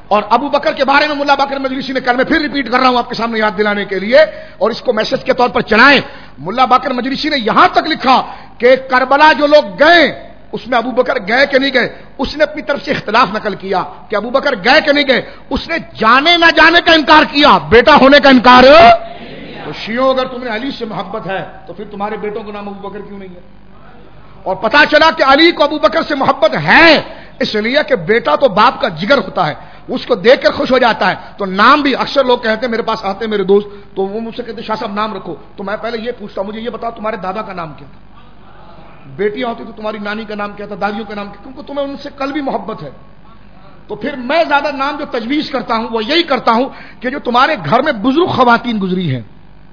اور ابو بکر کے بارے میں ملا باقر مجلسی نے کل میں پھر ریپیٹ کر رہا ہوں آپ کے سامنے یاد دلانے کے لیے، اور اس کو میسج کے طور پر چلائیں. ملا باقر مجلسی نے یہاں تک لکھا کہ کربلا جو لوگ گئے اس میں ابو بکر گئے کہ نہیں گئے. اس نے اپنی طرف سے اختلاف نقل کیا کہ ابو بکر گئے کہ نہیں گئے. اس نے جانے نہ جانے کا انکار کیا، بیٹا ہونے کا انکار. تو شیعوں اگر تمہیں علی سے محبت ہے تو پھر تمہارے بیٹوں کا نام ابو بکر کیوں نہیں ہے؟ اور پتا چلا کہ علی کو ابو بکر سے محبت ہے اس لیے کہ بیٹا تو باپ کا جگر ہوتا ہے، اس کو دیکھ کر خوش ہو جاتا ہے. تو نام بھی اکثر لوگ کہتے ہیں، میرے پاس آتے ہیں میرے دوست تو وہ مجھ سے کہتے ہیں شاہ صاحب نام رکھو، تو میں پہلے یہ پوچھتا ہوں مجھے یہ بتاؤ تمہارے دادا کا نام کیا تھا؟ بیٹیاں ہوتی تو تمہاری نانی کا نام کیا تھا، دادیوں کا نام کیا؟ کیونکہ تمہیں ان سے کل بھی محبت ہے. تو پھر میں زیادہ نام جو تجویز کرتا ہوں وہ یہی کرتا ہوں کہ جو تمہارے گھر میں بزرگ خواتین گزری ہیں،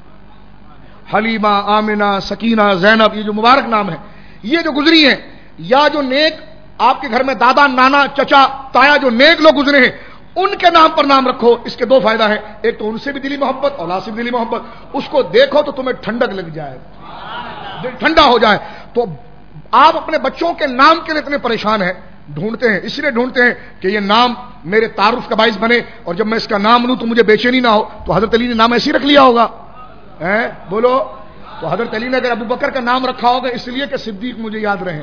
حلیمہ، آمنہ، سکینہ، زینب، یہ جو مبارک نام ہے، یہ جو گزری ہیں، یا جو نیک آپ کے گھر میں دادا، نانا، چچا، تایا جو نیک لوگ گزرے ہیں ان کے نام پر نام رکھو. اس کے دو فائدہ ہیں، ایک تو ان سے بھی دلی محبت، اولاد سے بھی دلی محبت. اس کو دیکھو تو تمہیں ٹھنڈک لگ جائے، دل ٹھنڈا ہو جائے. تو آپ اپنے بچوں کے نام کے لیے اتنے پریشان ہیں، ڈھونڈتے ہیں، اس لیے ڈھونڈتے ہیں کہ یہ نام میرے تعارف کا باعث بنے، اور جب میں اس کا نام لوں تو مجھے بے چینی نہ ہو. تو حضرت علی نے نام ایسے ہی رکھ لیا ہوگا، بولو. تو حضرت علی نے اگر ابو بکر کا نام رکھا ہوگا اس لیے کہ صدیق مجھے یاد رہے،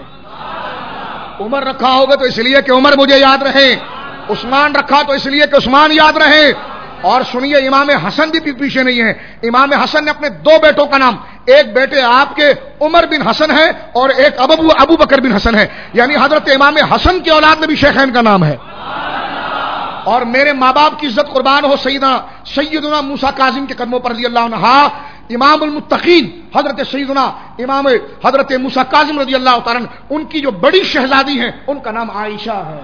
عمر رکھا ہوگا تو اس لیے کہ عمر مجھے یاد رہے، عثمان رکھا تو اس لیے کہ عثمان یاد رہے. اور سنیے امام حسن بھی پیچھے نہیں ہے. امام حسن نے اپنے دو بیٹوں کا نام، ایک بیٹے آپ کے عمر بن حسن ہے اور ایک ابو بکر بن حسن ہے، یعنی حضرت امام حسن کی اولاد میں بھی شیخین کا نام ہے. اور میرے ماں باپ کی عزت قربان ہو سیدنا موسیٰ کاظم کے قدموں پر رضی اللہ عنہ، امام المتقین حضرت سیدنا امام حضرت موسیٰ کاظم رضی اللہ تعالیٰ عنہ، ان کی جو بڑی شہزادی ہیں ان کا نام عائشہ ہے.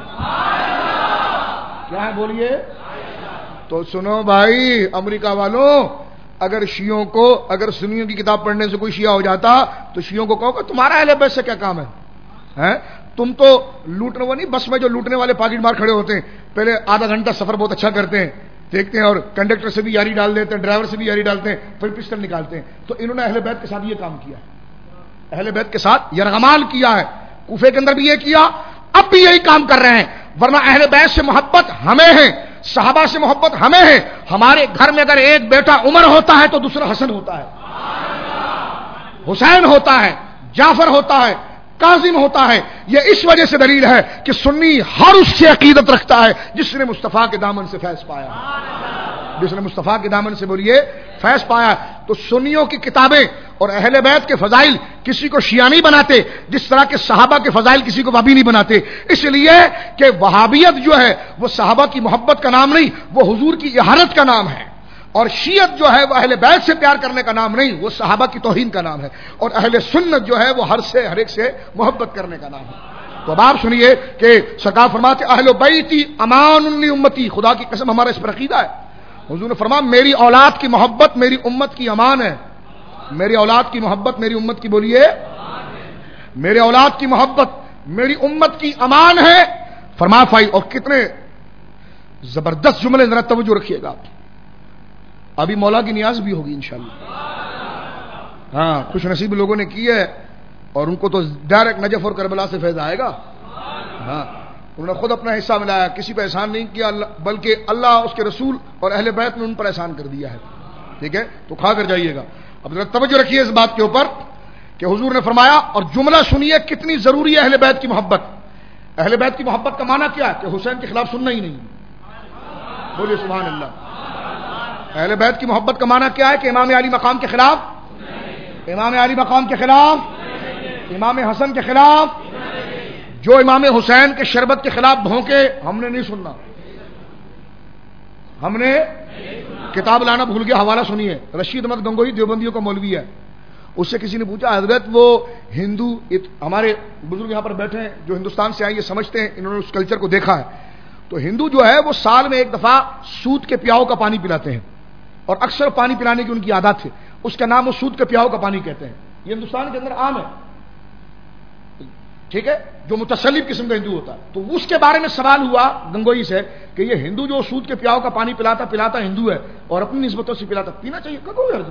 کیا ہے بولیے؟ تو سنو بھائی امریکہ والوں، اگر شیعوں کو، اگر سنیوں کی کتاب پڑھنے سے کوئی شیعہ ہو جاتا تو شیعوں کو کہو کہ تمہارا اہل بیت سے کیا کام ہے؟ تم تو لوٹنے وہ نہیں، بس میں جو لوٹنے والے پاکٹ مار کھڑے ہوتے ہیں، پہلے آدھا گھنٹہ سفر بہت اچھا کرتے ہیں، دیکھتے ہیں، اور کنڈکٹر سے بھی یاری ڈال دیتے ہیں، ڈرائیور سے بھی یاری ڈالتے ہیں، پھر پسٹل نکالتے ہیں. تو انہوں نے اہل بیت کے ساتھ یہ کام کیا، اہل بیت کے ساتھ یرغمال کیا ہے. کوفے کے اندر بھی یہ کیا، اب بھی یہی کام کر رہے ہیں. ورنہ اہل بیت سے محبت ہمیں ہے، صحابہ سے محبت ہمیں ہے. ہمارے گھر میں اگر ایک بیٹا عمر ہوتا ہے تو دوسرا حسن ہوتا ہے، حسین ہوتا ہے، جعفر ہوتا ہے، کاظم ہوتا ہے. یہ اس وجہ سے دلیل ہے کہ سنی ہر اس سے عقیدت رکھتا ہے جس نے مصطفیٰ کے دامن سے فیض پایا، جس نے مصطفیٰ کے دامن سے بولیے فیض پایا. تو سنیوں کی کتابیں اور اہل بیت کے فضائل کسی کو شیعہ نہیں بناتے، جس طرح کے صحابہ کے فضائل کسی کو وہابی نہیں بناتے. اس لیے کہ وہابیت جو ہے وہ صحابہ کی محبت کا نام نہیں، وہ حضور کی احانت کا نام ہے. اور شیعت جو ہے وہ اہل بیت سے پیار کرنے کا نام نہیں، وہ صحابہ کی توہین کا نام ہے. اور اہل سنت جو ہے وہ ہر ایک سے محبت کرنے کا نام ہے. تو اب آپ سنیے کہ سرکار فرماتے اہل بیتی امان لی امتی، خدا کی قسم ہمارا اس پر عقیدہ ہے. حضور نے فرمایا میری اولاد کی محبت میری امت کی امان ہے. میری اولاد کی محبت میری امت کی، بولیے، میرے اولاد کی محبت میری امت کی امان ہے. فرما فائی، اور کتنے زبردست جملے، ذرا توجہ رکھیے گا. ابھی مولا کی نیاز بھی ہوگی انشاءاللہ. ہاں، خوش نصیب لوگوں نے کی ہے اور ان کو تو ڈائریکٹ نجف اور کربلا سے فیض آئے گا. ہاں، انہوں نے خود اپنا حصہ ملایا، کسی پہ احسان نہیں کیا، بلکہ اللہ اس کے رسول اور اہل بیت نے ان پر احسان کر دیا ہے. ٹھیک ہے، تو کھا کر جائیے گا. اب ذرا توجہ رکھیے اس بات کے اوپر کہ حضور نے فرمایا، اور جملہ سنیے کتنی ضروری ہے اہل بیت کی محبت. اہل بیت کی محبت کا معنی کیا ہے؟ کہ حسین کے خلاف سننا ہی نہیں. بولیے سبحان اللہ. اہل بیت کی محبت کا معنی کیا ہے؟ کہ امام علی مقام کے خلاف، امام علی مقام کے خلاف، امام حسن کے خلاف، جو امام حسین کے شربت کے خلاف بھونکے ہم نے نہیں سننا. ہم نے کتاب لانا بھول گیا، حوالہ سنیے. رشید احمد گنگوہی دیوبندیوں کا مولوی ہے. اس سے کسی نے پوچھا حضرت وہ ہندو، ہمارے بزرگ یہاں پر بیٹھے ہیں جو ہندوستان سے آئے یہ سمجھتے ہیں، انہوں نے اس کلچر کو دیکھا ہے. تو ہندو جو ہے وہ سال میں ایک دفعہ سود کے پیاؤ کا پانی پلاتے ہیں، اور اکثر پانی پلانے کی ان کی عادت ہے. اس کا نام وہ سود کے پیاؤ کا پانی کہتے ہیں. یہ ہندوستان کے اندر عام ہے. ٹھیک ہے، جو متسلب قسم کا ہندو ہوتا ہے. تو اس کے بارے میں سوال ہوا گنگوئی سے کہ یہ ہندو جو سود کے پیاؤ کا پانی پلاتا ہندو ہے اور اپنی نسبتوں سے پلاتا، پینا چاہیے.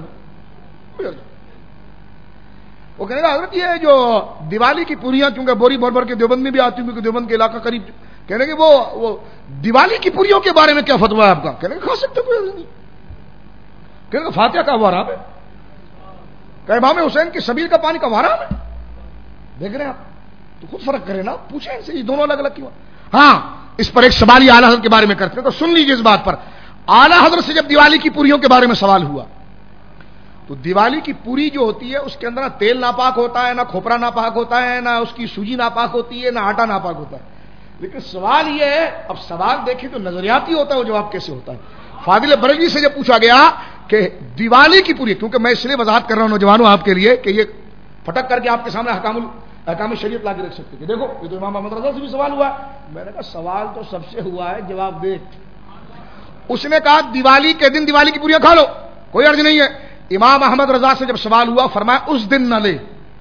وہ کہنے لگا حضرت یہ جو دیوالی کی پوریاں کیونکہ بوری بھر بھر کے دیوبند میں بھی آتی ہوں کیونکہ دیوبند کے علاقہ قریب کہنے کہ وہ دیوالی کی پوریوں کے بارے میں کیا فتویٰ ہے آپ کا؟ کہنے کہ کھا سکتے کوئی نہیں. کہنے کہ فاتحہ کا وہ حرام ہے، کہ امام حسین کی سبیل کا پانی کا وہ حرام ہے. دیکھ رہے ہیں آپ، تو خود فرق کریں نا، پوچھیں ان سے یہ دونوں الگ الگ کیوں. ہاں اس پر ایک سوال یہ اعلیٰ حضرت کے بارے میں کرتے ہیں، تو سن لیجیے اس بات پر. اعلیٰ حضرت سے جب دیوالی کی پوریوں کے بارے میں سوال ہوا تو دیوالی کی پوری جو ہوتی ہے اس کے اندر نہ تیل ناپاک ہوتا ہے، نہ کھوپرا ناپاک ہوتا ہے، نہ اس کی سوجی ناپاک ہوتی ہے، نہ آٹا ناپاک ہوتا ہے. لیکن سوال یہ ہے، اب سوال دیکھیں تو نظریاتی ہوتا ہے، وہ جواب کیسے ہوتا ہے. فاضل بریلوی سے جب پوچھا گیا کہ دیوالی کی پوری، کیونکہ میں اس لیے وضاحت کر رہا ہوں نوجوانوں آپ کے لیے کہ یہ پھٹک کر کے آپ کے سامنے احکام شریعت لا کے رکھ سکتے کہ دیکھو یہ تو امام محمد رضا سے بھی سوال ہوا ہے. میں نے کہا سوال تو سب سے ہوا ہے، جواب دے. اس نے کہا دیوالی کے دن دیوالی کی پوریاں کھا لو، کوئی عرض نہیں ہے. امام احمد رضا سے جب سوال ہوا فرمایا اس دن نہ لے،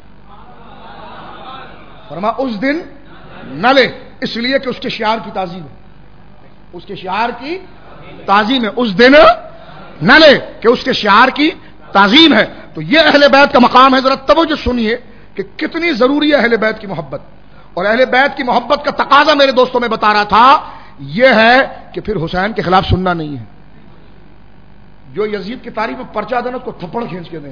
فرمایا اس دن نہ لے، اس لیے کہ اس کے شعار کی تعظیم ہے، اس کے شعار کی تعظیم ہے. اس دن نہ لے کہ اس کے شعار کی تعظیم ہے. تو یہ اہل بیت کا مقام ہے. ذرا توجہ سنیے کہ کتنی ضروری ہے اہل بیت کی محبت. اور اہل بیت کی محبت کا تقاضا میرے دوستوں میں بتا رہا تھا یہ ہے کہ پھر حسین کے خلاف سننا نہیں ہے. جو یزید کی تعریف میں پرچہ دینا اس کو تھپڑ کھینچ کے دیں.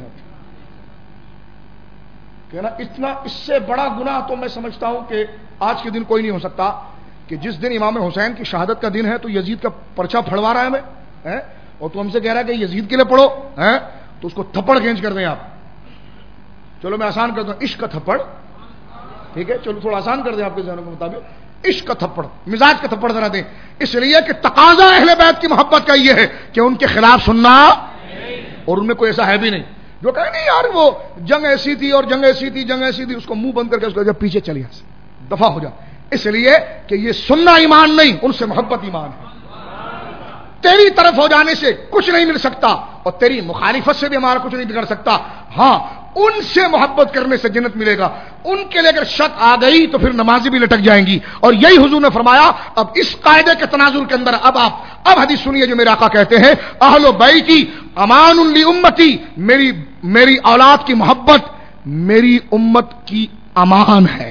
کہنا اتنا اس سے بڑا گناہ تو میں سمجھتا ہوں کہ آج کے دن کوئی نہیں ہو سکتا کہ جس دن امام حسین کی شہادت کا دن ہے تو یزید کا پرچہ پھڑوا رہا ہے ہمیں، اور تو ہم سے کہہ رہا ہے کہ یزید کے لیے پڑھو، تو اس کو تھپڑ کھینچ کر دیں آپ. چلو میں آسان کر دوں، عشق کا تھپڑ، ٹھیک ہے، چلو تھوڑا آسان کر دیں آپ کے ذہنوں کے مطابق. عشق کا تھپڑ، مزاج کا تھپڑ ذرا دیں. اس لیے کہ تقاضا اہل بیت کی محبت کا یہ ہے کہ ان کے خلاف سننا، اور ان میں کوئی ایسا ہے بھی نہیں جو کہے نہیں یار وہ جنگ ایسی تھی اور جنگ ایسی تھی، جنگ ایسی تھی، اس کو منہ بند کر کے اس کو جب پیچھے چلی دفاع ہو جا. اس لیے کہ یہ سننا ایمان نہیں، ان سے محبت ایمان ہے. تیری طرف ہو جانے سے کچھ نہیں مل سکتا اور تیری مخالفت سے بھی ہمارا کچھ نہیں بگڑ سکتا. ہاں ان سے محبت کرنے سے جنت ملے گا. ان کے لیے اگر شک آ گئی تو پھر نمازیں بھی لٹک جائیں گی. اور یہی حضور نے فرمایا. اب اس قاعدے کے تناظر کے اندر اب حدیث سنیے جو میرے آقا کہتے ہیں اہل بیتی امان لامتی، میری اولاد کی محبت میری امت کی امان ہے.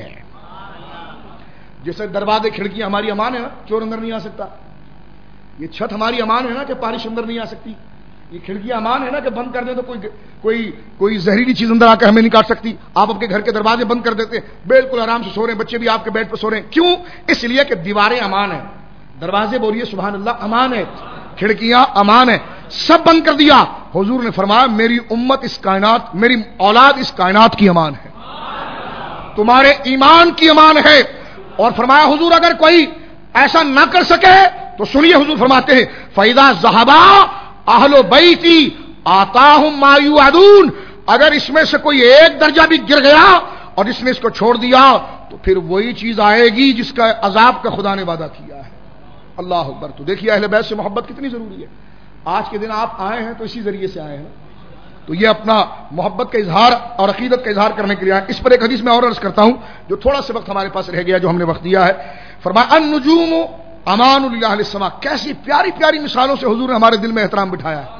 جیسے دروازے کھڑکیاں ہماری امان ہے نا، چور اندر نہیں آ سکتا. یہ چھت ہماری امان ہے نا کہ بارش اندر نہیں آ سکتی. یہ کھڑکیاں امان ہے نا کہ بند کر دیں تو کوئی زہریلی چیز اندر آ کے ہمیں نہیں کاٹ سکتی. آپ اپنے گھر کے دروازے بند کر دیتے، بالکل آرام سے سو رہے ہیں، بچے بھی آپ کے بیڈ پہ سو رہے ہیں. کیوں؟ اس لیے کہ دیواریں امان ہیں، دروازے بولیے سبحان اللہ امان ہے، کھڑکیاں امان ہے، سب بند کر دیا. حضور نے فرمایا میری امت اس کائنات، میری اولاد اس کائنات کی امان ہے، تمہارے ایمان کی امان ہے. اور فرمایا حضور اگر کوئی ایسا نہ کر سکے تو سنیے حضور فرماتے ہیں فَإِذَا ذَهَبَا اہل بیتی آتاہم ما یوعدون، اگر اس میں سے کوئی ایک درجہ بھی گر گیا اور اس نے اس کو چھوڑ دیا تو پھر وہی چیز آئے گی جس کا عذاب کا خدا نے وعدہ کیا ہے. اللہ اکبر. تو دیکھیے اہل بیت سے محبت کتنی ضروری ہے. آج کے دن آپ آئے ہیں تو اسی ذریعے سے آئے ہیں، تو یہ اپنا محبت کا اظہار اور عقیدت کا اظہار کرنے کے لیے آئے. اس پر ایک حدیث میں اور عرض کرتا ہوں جو تھوڑا سا وقت ہمارے پاس رہ گیا جو ہم نے وقت دیا ہے. فرمایا النجوم امان للہ السماء. کیسی پیاری پیاری مثالوں سے حضور نے ہمارے دل میں احترام بٹھایا ہے.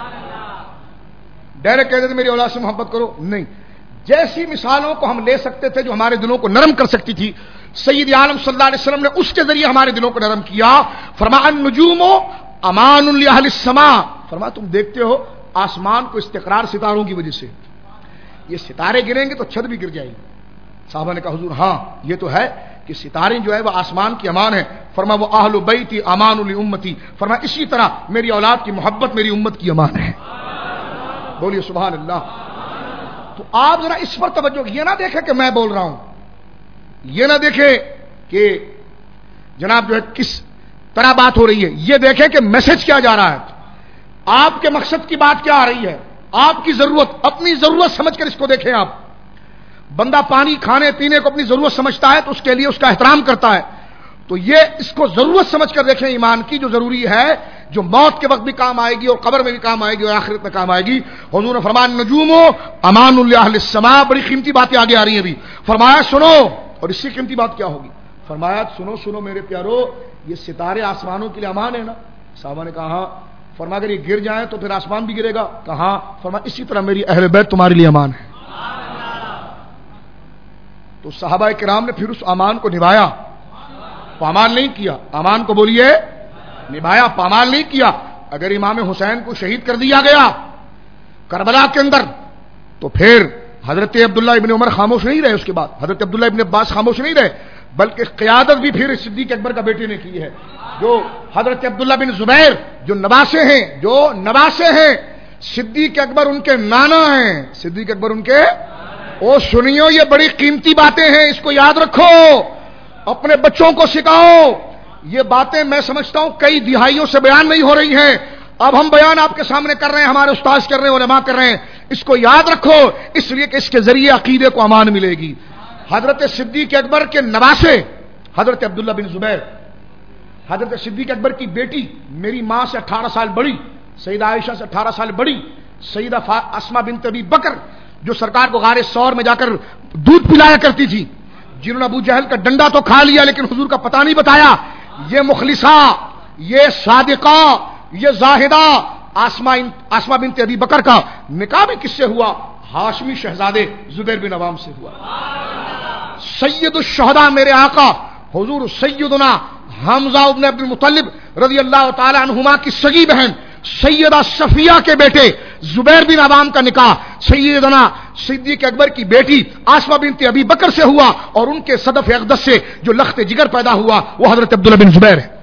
ڈائریکٹ کہتے تھے میری اولاد سے محبت کرو، نہیں، جیسی مثالوں کو ہم لے سکتے تھے جو ہمارے دلوں کو نرم کر سکتی تھی سید عالم صلی اللہ علیہ وسلم نے اس کے ذریعے ہمارے دلوں کو نرم کیا. فرمایا النجوم امان لاہل السماء. فرمایا تم دیکھتے ہو آسمان کو استقرار ستاروں کی وجہ سے، یہ ستارے گریں گے تو چھت بھی گر جائے گی. صحابہ نے کہا حضور ہاں یہ تو ہے کہ ستارے جو ہے وہ آسمان کی امان ہے. فرمایا وہ اہل بیتی امان لامتی. فرمایا اسی طرح میری اولاد کی محبت میری امت کی امان ہے. بولیے سبحان اللہ. تو آپ ذرا اس پر توجہ، یہ نہ دیکھیں کہ میں بول رہا ہوں، یہ نہ دیکھیں کہ جناب جو ہے کس طرح بات ہو رہی ہے، یہ دیکھیں کہ میسج کیا جا رہا ہے، آپ کے مقصد کی بات کیا آ رہی ہے، آپ کی ضرورت، اپنی ضرورت سمجھ کر اس کو دیکھیں. آپ بندہ پانی کھانے پینے کو اپنی ضرورت سمجھتا ہے تو اس کے لیے اس کا احترام کرتا ہے، تو یہ اس کو ضرورت سمجھ کر دیکھیں ایمان کی جو ضروری ہے، جو موت کے وقت بھی کام آئے گی اور قبر میں بھی کام آئے گی اور آخرت میں کام آئے گی. حضور نے فرمایا نجوم امان لاہل السماء. بڑی قیمتی باتیں آگے آ رہی ہیں ابھی. فرمایا سنو، اور اس سے قیمتی بات کیا ہوگی؟ فرمایا سنو میرے پیارو، یہ ستارے آسمانوں کے لیے امان ہے نا؟ صحابہ نے کہا ہاں. فرمایا اگر یہ گر جائیں تو پھر آسمان بھی گرے گا؟ کہاں. فرمایا اسی طرح میری اہل بیت تمہارے لیے امان ہے. تو صحابہ کرام نے پھر اس امان کو نبھایا. پامال نہیں کیا. امان کو بولیے نبھایا, پامال نہیں کیا. اگر امام حسین کو شہید کر دیا گیا کربلا کے اندر تو پھر حضرت عبداللہ ابن عمر خاموش نہیں رہے. اس کے بعد حضرت عبداللہ ابن عباس خاموش نہیں رہے, بلکہ قیادت بھی پھر صدیق اکبر کا بیٹے نے کی ہے. جو حضرت عبداللہ بن زبیر جو نواسے ہیں صدیق اکبر ان کے نانا ہیں. صدیق اکبر ان کے, او سنیو یہ بڑی قیمتی باتیں ہیں, اس کو یاد رکھو, اپنے بچوں کو سکھاؤ. یہ باتیں میں سمجھتا ہوں کئی دہائیوں سے بیان نہیں ہو رہی ہیں, اب ہم بیان آپ کے سامنے کر رہے ہیں, ہمارے استاذ کر رہے ہیں, علماء کر رہے ہیں. اس کو یاد رکھو, اس لیے کہ اس کے ذریعے عقیدے کو امان ملے گی. حضرت صدیق اکبر کے نواسے حضرت عبداللہ بن زبیر, حضرت صدیق اکبر کی بیٹی میری ماں سے 18 سال بڑی, سیدہ عائشہ سے 18 سال بڑی, سیدہ اسما بنت ابی بکر جو سرکار کو غار ثور میں جا کر دودھ پلایا کرتی تھی, جنہوں نے ابو جہل کا ڈنڈا تو کھا لیا لیکن حضور کا پتہ نہیں بتایا. یہ مخلصہ, یہ صادقہ, یہ زاہدہ اسما بنت ابی بکر کا نکاح بھی کس سے ہوا؟ ہاشمی شہزادے زبیر بن عوام سے ہوا. سید الشہداء میرے آقا حضور سیدنا حمزہ ابن عبد المطلب رضی اللہ تعالی عنہما کی سگی بہن سیدہ صفیہ کے بیٹے زبیر بن عوام کا نکاح سیدنا صدیق اکبر کی بیٹی آسمہ بنت ابی بکر سے ہوا, اور ان کے صدف اقدس سے جو لخت جگر پیدا ہوا وہ حضرت عبداللہ بن زبیر ہے.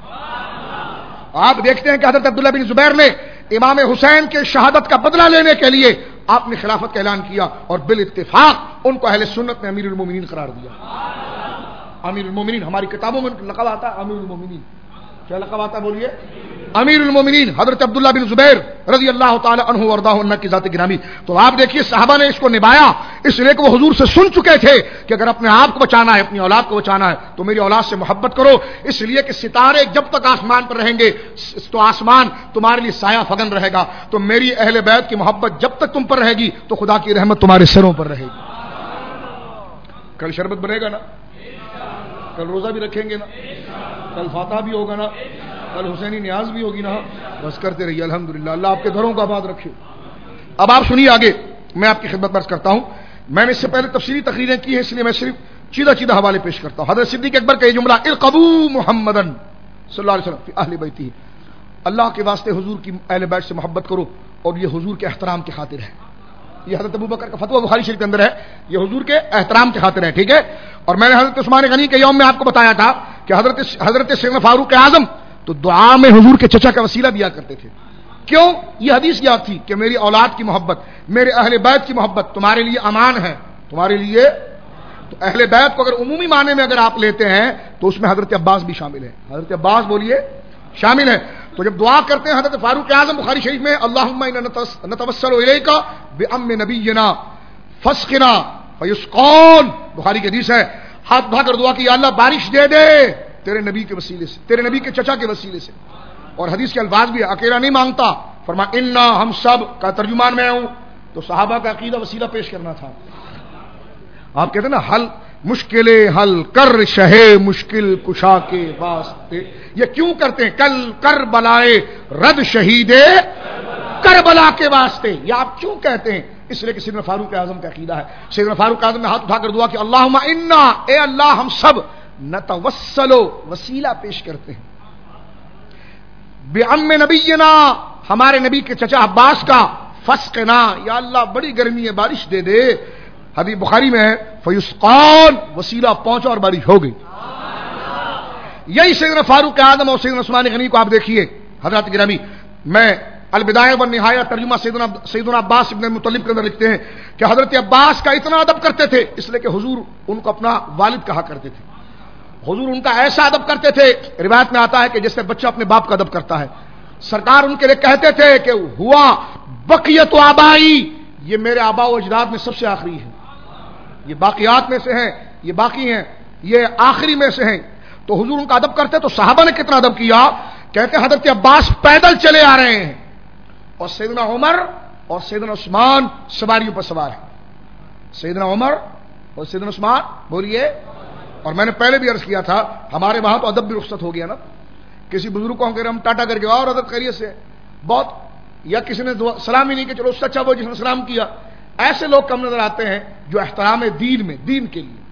آپ دیکھتے ہیں کہ حضرت عبداللہ بن زبیر نے امام حسین کے شہادت کا بدلہ لینے کے لیے آپ نے خلافت کا اعلان کیا, اور بالاتفاق ان کو اہل سنت نے امیر المومنین قرار دیا. امیر المومنین ہماری کتابوں میں لقب آتا ہے امیر المومنین. کیا لقب آتا ہے بولیے؟ امیر المومنین حضرت عبداللہ بن زبیر رضی اللہ تعالی عنہ وارضاہ عنہ کی ذات گرامی. تو آپ دیکھیے صحابہ نے اس کو نبھایا, اس لیے کہ وہ حضور سے سن چکے تھے کہ اگر اپنے آپ کو بچانا ہے, اپنی اولاد کو بچانا ہے تو میری اولاد سے محبت کرو. اس لیے کہ ستارے جب تک آسمان پر رہیں گے تو آسمان تمہارے لیے سایہ فگن رہے گا, تو میری اہل بیت کی محبت جب تک تم پر رہے گی تو خدا کی رحمت تمہارے سروں پر رہے گی. کل شربت بنے گا نا, کل روزہ بھی رکھیں گے نا, کل فاتحہ بھی ہوگا نا, کل حسینی نیاز بھی ہوگی نا. بس کرتے رہیے الحمدللہ, اللہ آپ کے گھروں کا آباد رکھے. اب آپ سنیے آگے, میں آپ کی خدمت عرض کرتا ہوں. میں نے اس سے پہلے تفصیلی تقریریں کی ہیں, اس لیے میں صرف چیدہ حوالے پیش کرتا ہوں. حضرت صدیق اکبر کا یہ جملہ ارقبوا محمدن صلی اللہ علیہ وسلم فی اہل بیتہ, اللہ کے واسطے حضور کی اہل بیت سے محبت کرو, اور یہ حضور کے احترام کی خاطر ہے. یہ حضرت ابو بکر کا فتویٰ بخاری شریف کے اندر ہے, یہ حضور کے احترام کی خاطر ہے. ٹھیک ہے. اور میں نے حضرت عثمان غنی کے یوم میں آپ کو بتایا تھا کہ حضرت سیدنا فاروق اعظم تو دعا میں حضور کے چچا کا وسیلہ دیا کرتے تھے. کیوں؟ یہ حدیث یاد تھی کہ میری اولاد کی محبت, میرے اہل بیت کی محبت تمہارے لیے امان ہے, تمہارے لیے. تو اہل بیت کو اگر عمومی معنی میں اگر آپ لیتے ہیں تو اس میں حضرت عباس بھی شامل ہے. حضرت عباس بولیے شامل ہے. تو جب دعا کرتے ہیں حضرت فاروق اعظم بخاری شریف میں اللہم انا نتوسل الیک بام نبینا فاسقنا فیسقون, بخاری کی حدیث ہے, ہاتھ اٹھا کر دعا کی یا اللہ بارش دے دے تیرے نبی کے وسیلے سے, تیرے نبی کے چچا کے وسیلے سے. اور حدیث کے الفاظ بھی اکیلا نہیں مانگتا, فرمایا انا ہم سب کا ترجمان میں ہوں. تو صحابہ کا عقیدہ وسیلہ پیش کرنا تھا. آپ کہتے ہیں نا حل مشکلیں حل کر شہ مشکل کشا کے واسطے, یہ کیوں کرتے ہیں؟ کل کربلائے رد شہید کربلا کے واسطے, یہ آپ کیوں کہتے ہیں؟ اس لیے کہ سیدنا فاروق اعظم کا عقیدہ ہے. سیدنا فاروق اعظم نے ہاتھ اٹھا کر دعا کہ اللہم انا, اے اللہ ہم سب نتوسلو وسیلہ پیش کرتے ہیں بعم نبینا, ہمارے نبی کے چچا عباس کا, فسقنا, یا اللہ بڑی گرمی ہے بارش دے دے. حدیث بخاری میں ہے فیسقان, وسیلہ پہنچا اور بارش ہو گئی. یہی سیدنا فاروق اعظم اور سیدنا عثمان غنی کو آپ دیکھیے حضرات گرامی. میں البدایہ والنہایہ ترجمہ سیدنا عباس ابن مطلب کے اندر لکھتے ہیں کہ حضرت عباس کا اتنا ادب کرتے تھے, اس لیے کہ حضور ان کو اپنا والد کہا کرتے تھے. حضور ان کا ایسا ادب کرتے تھے, روایت میں آتا ہے کہ جیسے بچہ اپنے باپ کا ادب کرتا ہے. سرکار ان کے لیے کہتے تھے کہ ہوا بقیت آبائی, یہ میرے آبا و اجداد میں سب سے آخری ہے, یہ باقیات میں سے ہیں, یہ باقی ہیں, یہ آخری میں سے ہیں. تو حضور ان کا ادب کرتے, تو صحابہ نے کتنا ادب کیا. کہتے ہیں حضرت عباس پیدل چلے آ رہے ہیں اور سیدنا عمر اور سیدنا عثمان سواریوں پر سوار ہیں. سیدنا عمر اور سیدنا عثمان بولیے. اور میں نے پہلے بھی عرض کیا تھا ہمارے وہاں تو ادب بھی رخصت ہو گیا نا. کسی بزرگ کو ہم ٹاٹا کر کے اور ادب خیریت سے بہت, یا کسی نے سلام ہی نہیں کہ چلو سچا وہ جس نے سلام کیا. ایسے لوگ کم نظر آتے ہیں جو احترام دین میں, دین کے لیے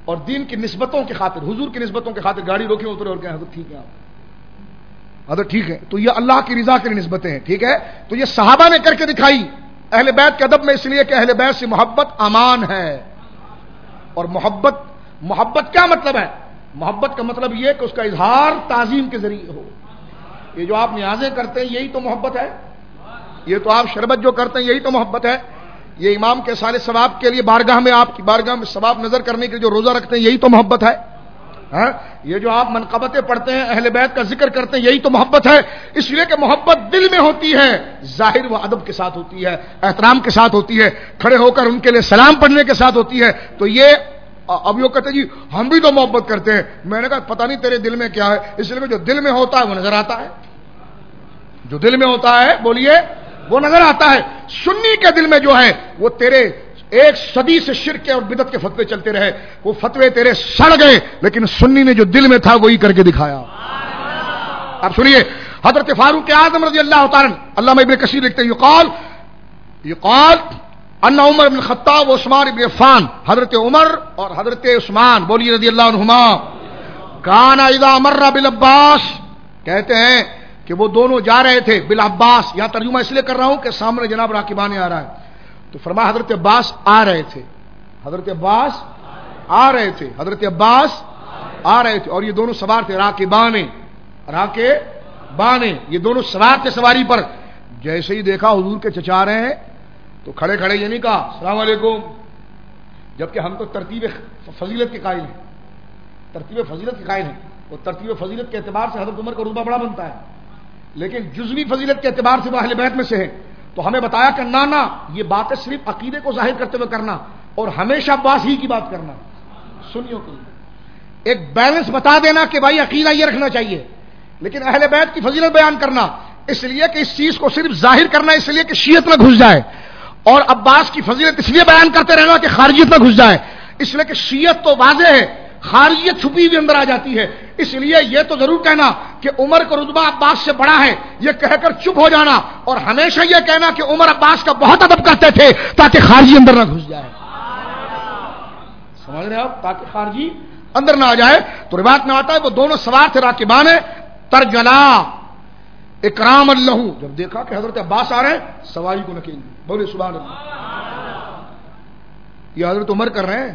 اور دین کی نسبتوں کی خاطر، حضور کی نسبتوں کی خاطر گاڑی روکی اترے اور کہیں حضرت ٹھیک ہے آپ، حضرت ٹھیک ہے، تو یہ اللہ کی رضا کے لیے نسبتیں ہیں، ٹھیک ہے. تو یہ صحابہ نے کر کے دکھائی اہل بیت کے ادب میں، اس لیے کہ اہل بیت سے محبت امان ہے. اور محبت کیا مطلب ہے؟ محبت کا مطلب یہ کہ اس کا اظہار تعظیم کے ذریعے ہو. یہ جو آپ نیازیں کرتے ہیں یہی تو محبت ہے، یہ تو آپ شربت جو کرتے ہیں یہی تو محبت ہے. یہ امام کے سال ثواب کے لیے بارگاہ میں، آپ کی بارگاہ میں ثواب نظر کرنے کے لیے جو روزہ رکھتے ہیں یہی تو محبت ہے. یہ جو آپ منقبتیں پڑھتے ہیں، اہل بیت کا ذکر کرتے ہیں یہی تو محبت ہے. اس لیے کہ محبت دل میں ہوتی ہے، ظاہر و ادب کے ساتھ ہوتی ہے، احترام کے ساتھ ہوتی ہے، کھڑے ہو کر ان کے لیے سلام پڑھنے کے ساتھ ہوتی ہے. تو یہ اب یہ کہتے جی ہم بھی تو محبت کرتے ہیں. میں نے کہا پتہ نہیں تیرے دل میں کیا ہے، اس لیے کہ جو دل میں ہوتا ہے وہ نظر آتا ہے، جو دل میں ہوتا ہے بولیے وہ نظر آتا ہے. سنی کے دل میں جو ہے وہ تیرے ایک صدی سے شرک اور بدعت کے فتوے چلتے رہے، وہ فتوے تیرے سڑ گئے، لیکن سنی نے جو دل میں تھا وہی کر کے دکھایا. اب سنیے حضرت فاروق اعظم رضی اللہ تعالی، علامہ ابن کثیر لکھتے ہیں یقال ان عمر بن الخطاب و عثمان بن عفان، حضرت عمر اور حضرت عثمان بولیے رضی اللہ عنہما، کان اذا مر بالعباس، کہتے ہیں کہ وہ دونوں جا رہے تھے بالعباس. یہاں ترجمہ اس لیے کر رہا ہوں کہ سامنے جناب راکبان آ رہا ہے، تو فرمایا حضرت عباس آ رہے تھے، حضرت عباس آ رہے تھے، حضرت عباس آ رہے تھے، اور یہ دونوں سوار تھے راکبان، یہ دونوں سوار تھے سواری پر. جیسے ہی دیکھا حضور کے چچا رہے ہیں تو کھڑے کھڑے یہ نہیں کہا السلام علیکم، جبکہ ہم تو ترتیب فضیلت کے قائل ہیں، ترتیب فضیلت کے قائل ہیں. وہ ترتیب فضیلت کے اعتبار سے حضرت عمر کا رتبہ بڑا بنتا ہے، لیکن جزوی فضیلت کے اعتبار سے وہ اہل بیت میں سے ہے. تو ہمیں بتایا کہ نانا یہ باتیں صرف عقیدے کو ظاہر کرتے ہوئے کرنا اور ہمیشہ عباس ہی کی بات کرنا، سنیوں کے لیے ایک بیلنس بتا دینا کہ بھائی عقیدہ یہ رکھنا چاہیے، لیکن اہل بیت کی فضیلت بیان کرنا اس لیے کہ اس چیز کو صرف ظاہر کرنا اس لیے کہ شیعت نہ گھس جائے، اور عباس کی فضیلت اس لیے بیان کرتے رہنا کہ خارجیت نہ گھس جائے، اس لیے کہ شیعت تو واضح ہے، خارجیت چھپی بھی اندر آ جاتی ہے. اس لیے یہ تو ضرور کہنا کہ عمر کا رتبہ عباس سے بڑا ہے، یہ کہہ کر چپ ہو جانا، اور ہمیشہ یہ کہنا کہ عمر عباس کا بہت ادب کرتے تھے تاکہ خارجی اندر نہ گھس جائے. سمجھ رہے آپ، تاکہ خارجی اندر نہ آ جائے. تو روایت میں آتا ہے وہ دونوں سوار تھے راکبان ترجلا اکرام اللہ، جب دیکھا کہ حضرت عباس آ رہے ہیں سواری کو نکیں گے، بولے سبحان اللہ. یہ حضرت عمر کر رہے ہیں،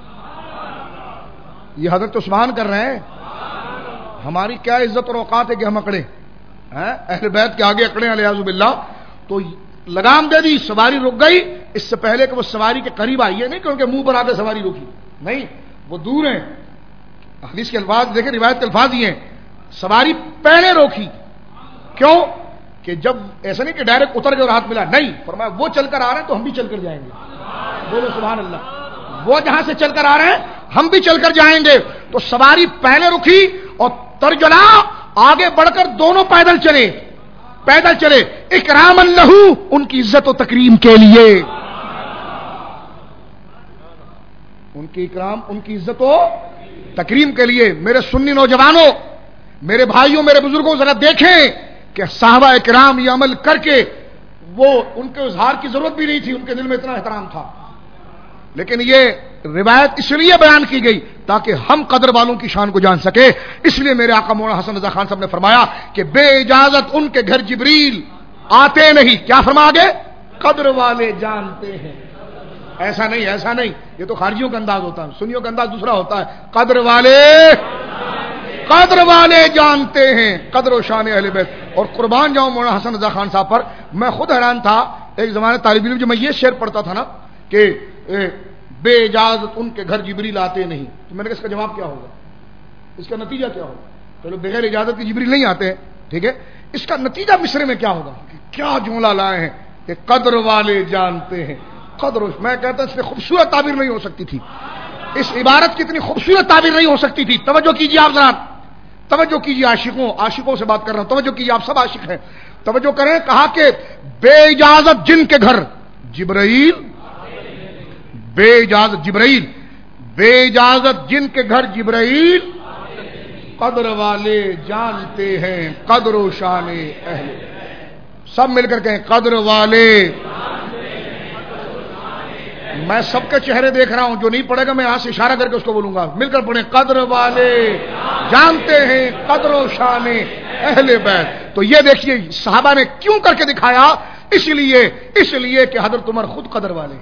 یہ حضرت عثمان کر رہے ہیں. ہماری کیا عزت اور اوقات ہے کہ ہم اکڑے اہل بیت کے آگے اکڑے الیاذ باللہ. تو لگام دے دی، سواری رک گئی اس سے پہلے کہ وہ سواری کے قریب آئی. یہ نہیں کہ ان کے منہ پر آتے سواری روکی، نہیں، وہ دور ہیں. حدیث کے الفاظ دیکھیں، روایت کے الفاظ یہ ہیں، سواری پہلے روکی. کیوں؟ کہ جب ایسا نہیں کہ ڈائریکٹ اتر گئے اور ہاتھ ملا، نہیں، فرمایا وہ چل کر آ رہے ہیں تو ہم بھی چل کر جائیں گے. بولو سبحان اللہ. وہ جہاں سے چل کر آ رہے ہیں ہم بھی چل کر جائیں گے. تو سواری پہلے رکی اور ترجلا آگے بڑھ کر دونوں پیدل چلے اکرام اللہ، ان کی عزت و تکریم کے لیے، ان کی اکرام، ان کی عزت و تکریم کے لیے. میرے سنی نوجوانوں، میرے بھائیوں، میرے بزرگوں، ذرا دیکھیں کہ صحابہ اکرام یہ عمل کر کے وہ ان کے اظہار کی ضرورت بھی نہیں تھی، ان کے دل میں اتنا احترام تھا. لیکن یہ روایت اس لیے بیان کی گئی تاکہ ہم قدر والوں کی شان کو جان سکے. اس لیے میرے آقا مولانا حسن رضا خان صاحب نے فرمایا کہ بے اجازت ان کے گھر جبریل آتے نہیں. کیا فرما گے؟ قدر والے جانتے ہیں. ایسا نہیں، یہ تو خارجیوں کا انداز ہوتا ہے، سنیوں کا انداز دوسرا ہوتا ہے. قدر والے جانتے ہیں، قدر و شان اہل بیت. اور قربان جاؤں مولانا حسن رضا خان صاحب پر، میں خود حیران تھا ایک زمانے طالب علم جو میں یہ شعر پڑھتا تھا نا کہ بے اجازت ان کے گھر جبریل آتے نہیں، تو میں نے کہا اس کا جواب کیا ہوگا، اس کا نتیجہ کیا ہوگا؟ چلو بغیر اجازت کی جبریل نہیں آتے ہیں، ٹھیک ہے، اس کا نتیجہ مصرے میں کیا ہوگا؟ کیا جملہ لائے ہیں کہ قدر والے جانتے ہیں. قدر، میں کہتا ہوں اس سے خوبصورت تعبیر نہیں ہو سکتی تھی، اس عبارت کی اتنی خوبصورت تعبیر نہیں ہو سکتی تھی. توجہ کیجیے آپ ذرا، توجہ کیجیے. عاشقوں سے بات کر رہا ہوں، توجہ کیجیے، آپ سب عاشق ہیں، توجہ کریں. کہا کہ بے اجازت جن کے گھر جبرائیل، بے اجازت جن کے گھر جبرائیل، قدر والے جانتے ہیں قدر و شان اہل. سب مل کر کہیں قدر والے. میں سب کے چہرے دیکھ رہا ہوں، جو نہیں پڑھے گا میں یہاں سے اشارہ کر کے اس کو بولوں گا، مل کر پڑھیں، قدر والے جانتے ہیں قدر و شان اہل بیت۔ تو یہ دیکھیے صحابہ نے کیوں کر کے دکھایا، اس لیے کہ حضرت عمر خود قدر والے،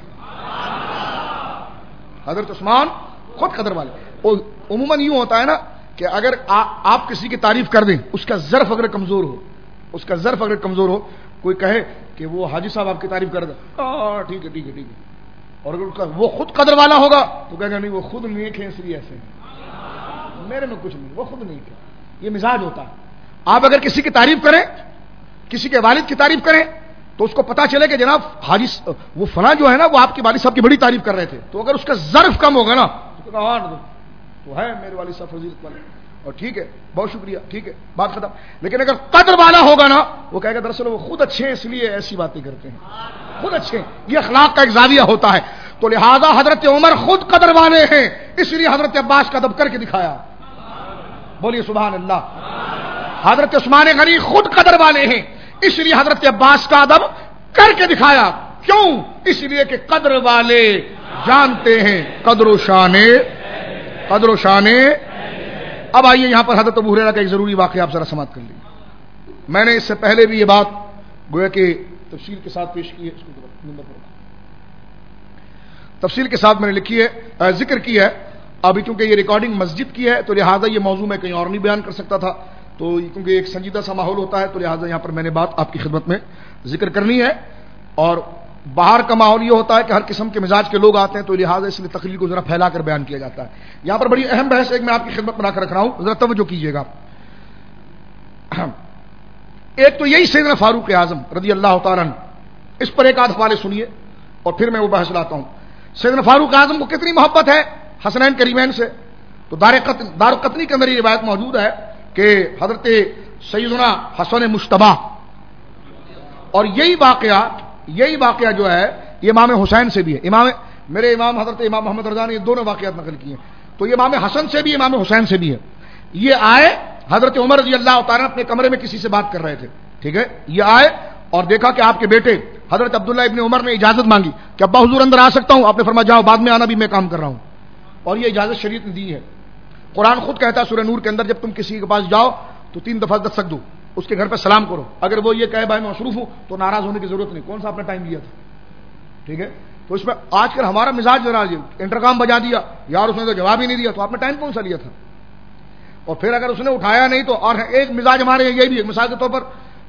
حضرت عثمان خود قدر والے۔ اور عموماً یوں ہوتا ہے نا کہ اگر آپ کسی کی تعریف کر دیں، اس کا ظرف اگر کمزور ہو، کوئی کہے کہ وہ حاجی صاحب آپ کی تعریف کر دیں، ٹھیک ہے، اور اگر وہ خود قدر والا ہوگا تو کہے گا نہیں وہ خود نیک ہے اس لیے ایسے میرے میں کچھ نہیں، وہ خود نیک ہے۔ یہ مزاج ہوتا ہے۔ آپ اگر کسی کی تعریف کریں، کسی کے والد کی تعریف کریں، تو اس کو پتا چلے کہ جناب حاجی وہ فلاں جو ہے نا وہ آپ کے والد صاحب کی بڑی تعریف کر رہے تھے، تو اگر اس کا ظرف کم ہوگا نا تو ہے میرے والد صاحب فضیلت والے، اور ٹھیک ہے بہت شکریہ، ٹھیک ہے بات ختم۔ لیکن اگر قدر والا ہوگا نا وہ کہے گا دراصل وہ خود اچھے ہیں اس لیے ایسی باتیں کرتے ہیں، خود اچھے ہیں۔ یہ اخلاق کا ایک زاویہ ہوتا ہے۔ تو لہذا حضرت عمر خود قدر والے ہیں، اس لیے حضرت عباس کا ادب کر کے دکھایا، بولیے سبحان اللہ۔ حضرت عثمان غنی خود قدر والے ہیں، اس لیے حضرت عباس کا ادب کر کے دکھایا۔ کیوں؟ اس لیے کہ قدر والے جانتے ہیں قدر و شان۔ اب آئیے یہاں پر حضرت ابو ہریرہ کا ایک ضروری واقعہ آپ ذرا سماعت کر لیجیے۔ میں نے اس سے پہلے بھی یہ بات گویا کہ تفصیل کے ساتھ پیش کی ہے، اس کو نمبر پر تفصیل کے ساتھ میں نے لکھی ہے، ذکر کی ہے۔ ابھی چونکہ یہ ریکارڈنگ مسجد کی ہے تو لہٰذا یہ موضوع میں کہیں اور نہیں بیان کر سکتا تھا، تو کیونکہ ایک سنجیدہ سا ماحول ہوتا ہے تو لہٰذا یہاں پر میں نے بات آپ کی خدمت میں ذکر کرنی ہے۔ اور باہر کا ماحول یہ ہوتا ہے کہ ہر قسم کے مزاج کے لوگ آتے ہیں تو لہٰذا اس لیے تقریر کو ذرا پھیلا کر بیان کیا جاتا ہے۔ یہاں پر بڑی اہم بحث ایک میں آپ کی خدمت بنا کر رکھ رہا ہوں، ذرا توجہ کیجیے گا۔ ایک تو یہی سیدنا فاروق اعظم رضی اللہ تعالیٰ عنہ، اس پر ایک آدھ حوالے سنیے اور پھر میں وہ بحث لاتا ہوں۔ سیدنا فاروق اعظم کو کتنی محبت ہے حسنین کریمین سے، تو دار قطنی کے اندر یہ روایت موجود ہے کہ حضرت سیدنا حسن مشتبہ، اور یہی واقعہ جو ہے یہ امام حسین سے بھی ہے، میرے امام حضرت امام محمد رضا نے یہ دونوں واقعات نقل کیے ہیں، تو یہ امام حسن سے بھی امام حسین سے بھی ہے۔ یہ آئے حضرت عمر رضی اللہ تعالیٰ اپنے کمرے میں کسی سے بات کر رہے تھے، ٹھیک ہے، یہ آئے اور دیکھا کہ آپ کے بیٹے حضرت عبداللہ ابن عمر نے اجازت مانگی کہ ابا حضور اندر آ سکتا ہوں؟ آپ نے فرمایا جاؤ، بعد میں آنا بھی میں کام کر رہا ہوں، اور یہ اجازت شریعت نے دی ہے۔ قرآن خود کہتا ہے سورہ نور کے اندر جب تم کسی کے پاس جاؤ تو 3 دفعہ دستک دو، اس کے گھر پہ سلام کرو، اگر وہ یہ کہے بھائی میں مصروف ہوں تو ناراض ہونے کی ضرورت نہیں، کون سا آپ نے ٹائم لیا تھا، ٹھیک ہے۔ تو اس میں آج کل ہمارا مزاج جو ہے انٹرکام بجا دیا یار، اس نے تو جواب ہی نہیں دیا، تو آپ نے ٹائم کون سا لیا تھا؟ اور پھر اگر اس نے اٹھایا نہیں تو، اور ایک مزاج ہمارے یہ بھی ہے، مثال کے طور پر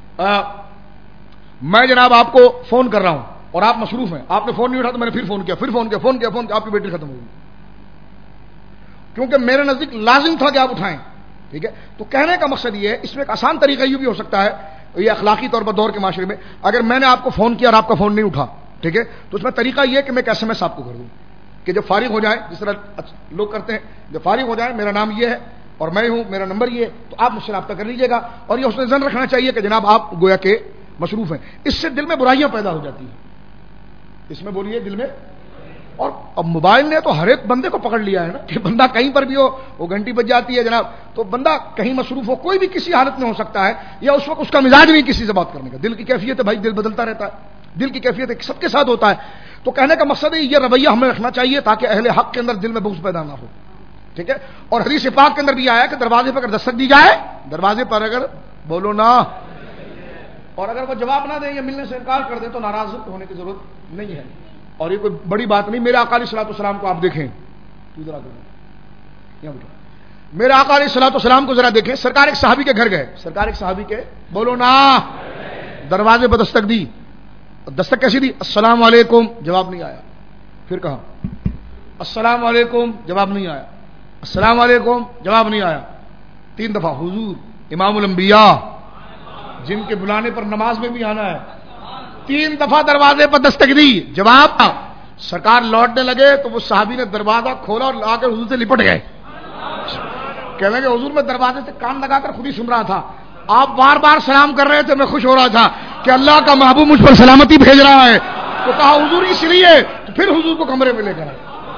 میں جناب آپ کو فون کر رہا ہوں اور آپ مصروف ہیں، آپ نے فون نہیں اٹھا تو میں نے پھر فون کیا آپ کی بیٹری ختم ہو گئی، کیونکہ میرے نزدیک لازم تھا کہ آپ اٹھائیں، ٹھیک ہے۔ تو کہنے کا مقصد یہ ہے، اس میں ایک آسان طریقہ یہ بھی ہو سکتا ہے، یہ اخلاقی طور پر دور کے معاشرے میں اگر میں نے آپ کو فون کیا اور آپ کا فون نہیں اٹھا، ٹھیک ہے، تو اس میں طریقہ یہ کہ میں ایک SMS آپ کو کر دوں کہ جب فارغ ہو جائیں، جس طرح لوگ کرتے ہیں، جب فارغ ہو جائیں میرا نام یہ ہے اور میں ہوں، میرا نمبر یہ ہے، تو آپ مجھ سے رابطہ کر لیجیے گا، اور یہ حسن ظن رکھنا چاہیے کہ جناب آپ گویا کہ مصروف ہیں۔ اس سے دل میں برائیاں پیدا ہو جاتی ہیں، اس میں بولیے دل میں، اور اب موبائل نے تو ہر ایک بندے کو پکڑ لیا ہے نا کہ بندہ کہیں پر بھی ہو وہ گھنٹی بج جاتی ہے جناب، تو بندہ کہیں مصروف ہو، کوئی بھی کسی حالت میں ہو سکتا ہے، یا اس وقت اس کا مزاج نہیں کسی سے بات کرنے کا، دل کی کیفیت ہے بھائی، دل بدلتا رہتا ہے، دل کی کیفیت سب کے ساتھ ہوتا ہے۔ تو کہنے کا مقصد ہے یہ رویہ ہمیں رکھنا چاہیے تاکہ اہل حق کے اندر دل میں بغض پیدا نہ ہو، ٹھیک ہے۔ اور حدیث پاک کے اندر بھی آیا کہ دروازے پر اگر دستک دی جائے، دروازے پر اگر بولو نا، اور اگر وہ جواب نہ دیں یا ملنے سے انکار کر دیں تو ناراض ہونے کی ضرورت نہیں ہے، اور یہ کوئی بڑی بات نہیں۔ میرے آقا علیہ الصلوۃ والسلام کو آپ دیکھیں، میرے آقا علیہ الصلوۃ والسلام کو ذرا دیکھیں، سرکار ایک صحابی کے گھر گئے، سرکار ایک صحابی کے بولو نا دروازے پر دستک دی، دستک کیسی دی؟ السلام علیکم، جواب نہیں آیا، پھر کہا السلام علیکم، جواب نہیں آیا، السلام علیکم، جواب نہیں آیا، 3 دفعہ حضور امام الانبیاء جن کے بلانے پر نماز میں بھی آنا ہے، 3 دفعہ دروازے پر دستک دی، جواب سرکار لوٹنے لگے تو وہ صحابی نے دروازہ کھولا اور آ کر حضور سے لپٹ گئے، کہنے لگے حضور میں دروازے سے کان لگا کر خود ہی سن رہا تھا، آپ بار بار سلام کر رہے تھے، میں خوش ہو رہا تھا کہ اللہ کا محبوب مجھ پر سلامتی بھیج رہا ہے، تو کہا حضور اس لیے، تو پھر حضور کو کمرے میں لے کر آئے۔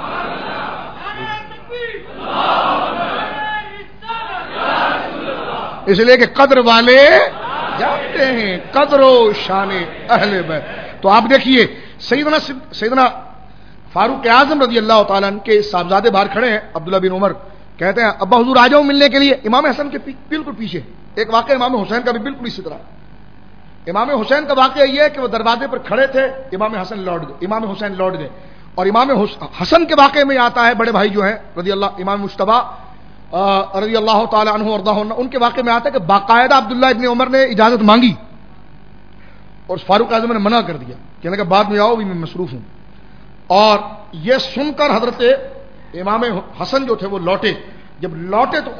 اس لیے کہ قدر والے جانتے ہیں قدر و شان اہل بیت۔ تو آپ دیکھیے سیدنا فاروق اعظم رضی اللہ تعالیٰ عنہ کے صاحبزادے باہر کھڑے ہیں، عبداللہ بن عمر، کہتے ہیں ابا حضور آ جاؤ ملنے کے لیے. امام حسن کے بالکل پیچھے ایک واقعہ امام حسین کا بھی بالکل اسی طرح. امام حسین کا واقعہ یہ ہے کہ وہ دروازے پر کھڑے تھے، امام حسن لوٹ گئے. اور امام حسن کے واقعے میں آتا ہے، بڑے بھائی جو ہیں رضی اللہ، امام مجتبیٰ رضی اللہ تعالی عنہ وارضاہ، ان کے واقعے میں آتا ہے کہ باقاعدہ عبداللہ ابن عمر نے اجازت مانگی اور فاروق اعظم نے منع کر دیا، کہنے کہ بعد میں آؤ بھی میں مصروف ہوں. اور یہ سن کر حضرت امام حسن جو تھے وہ لوٹے. جب لوٹے تو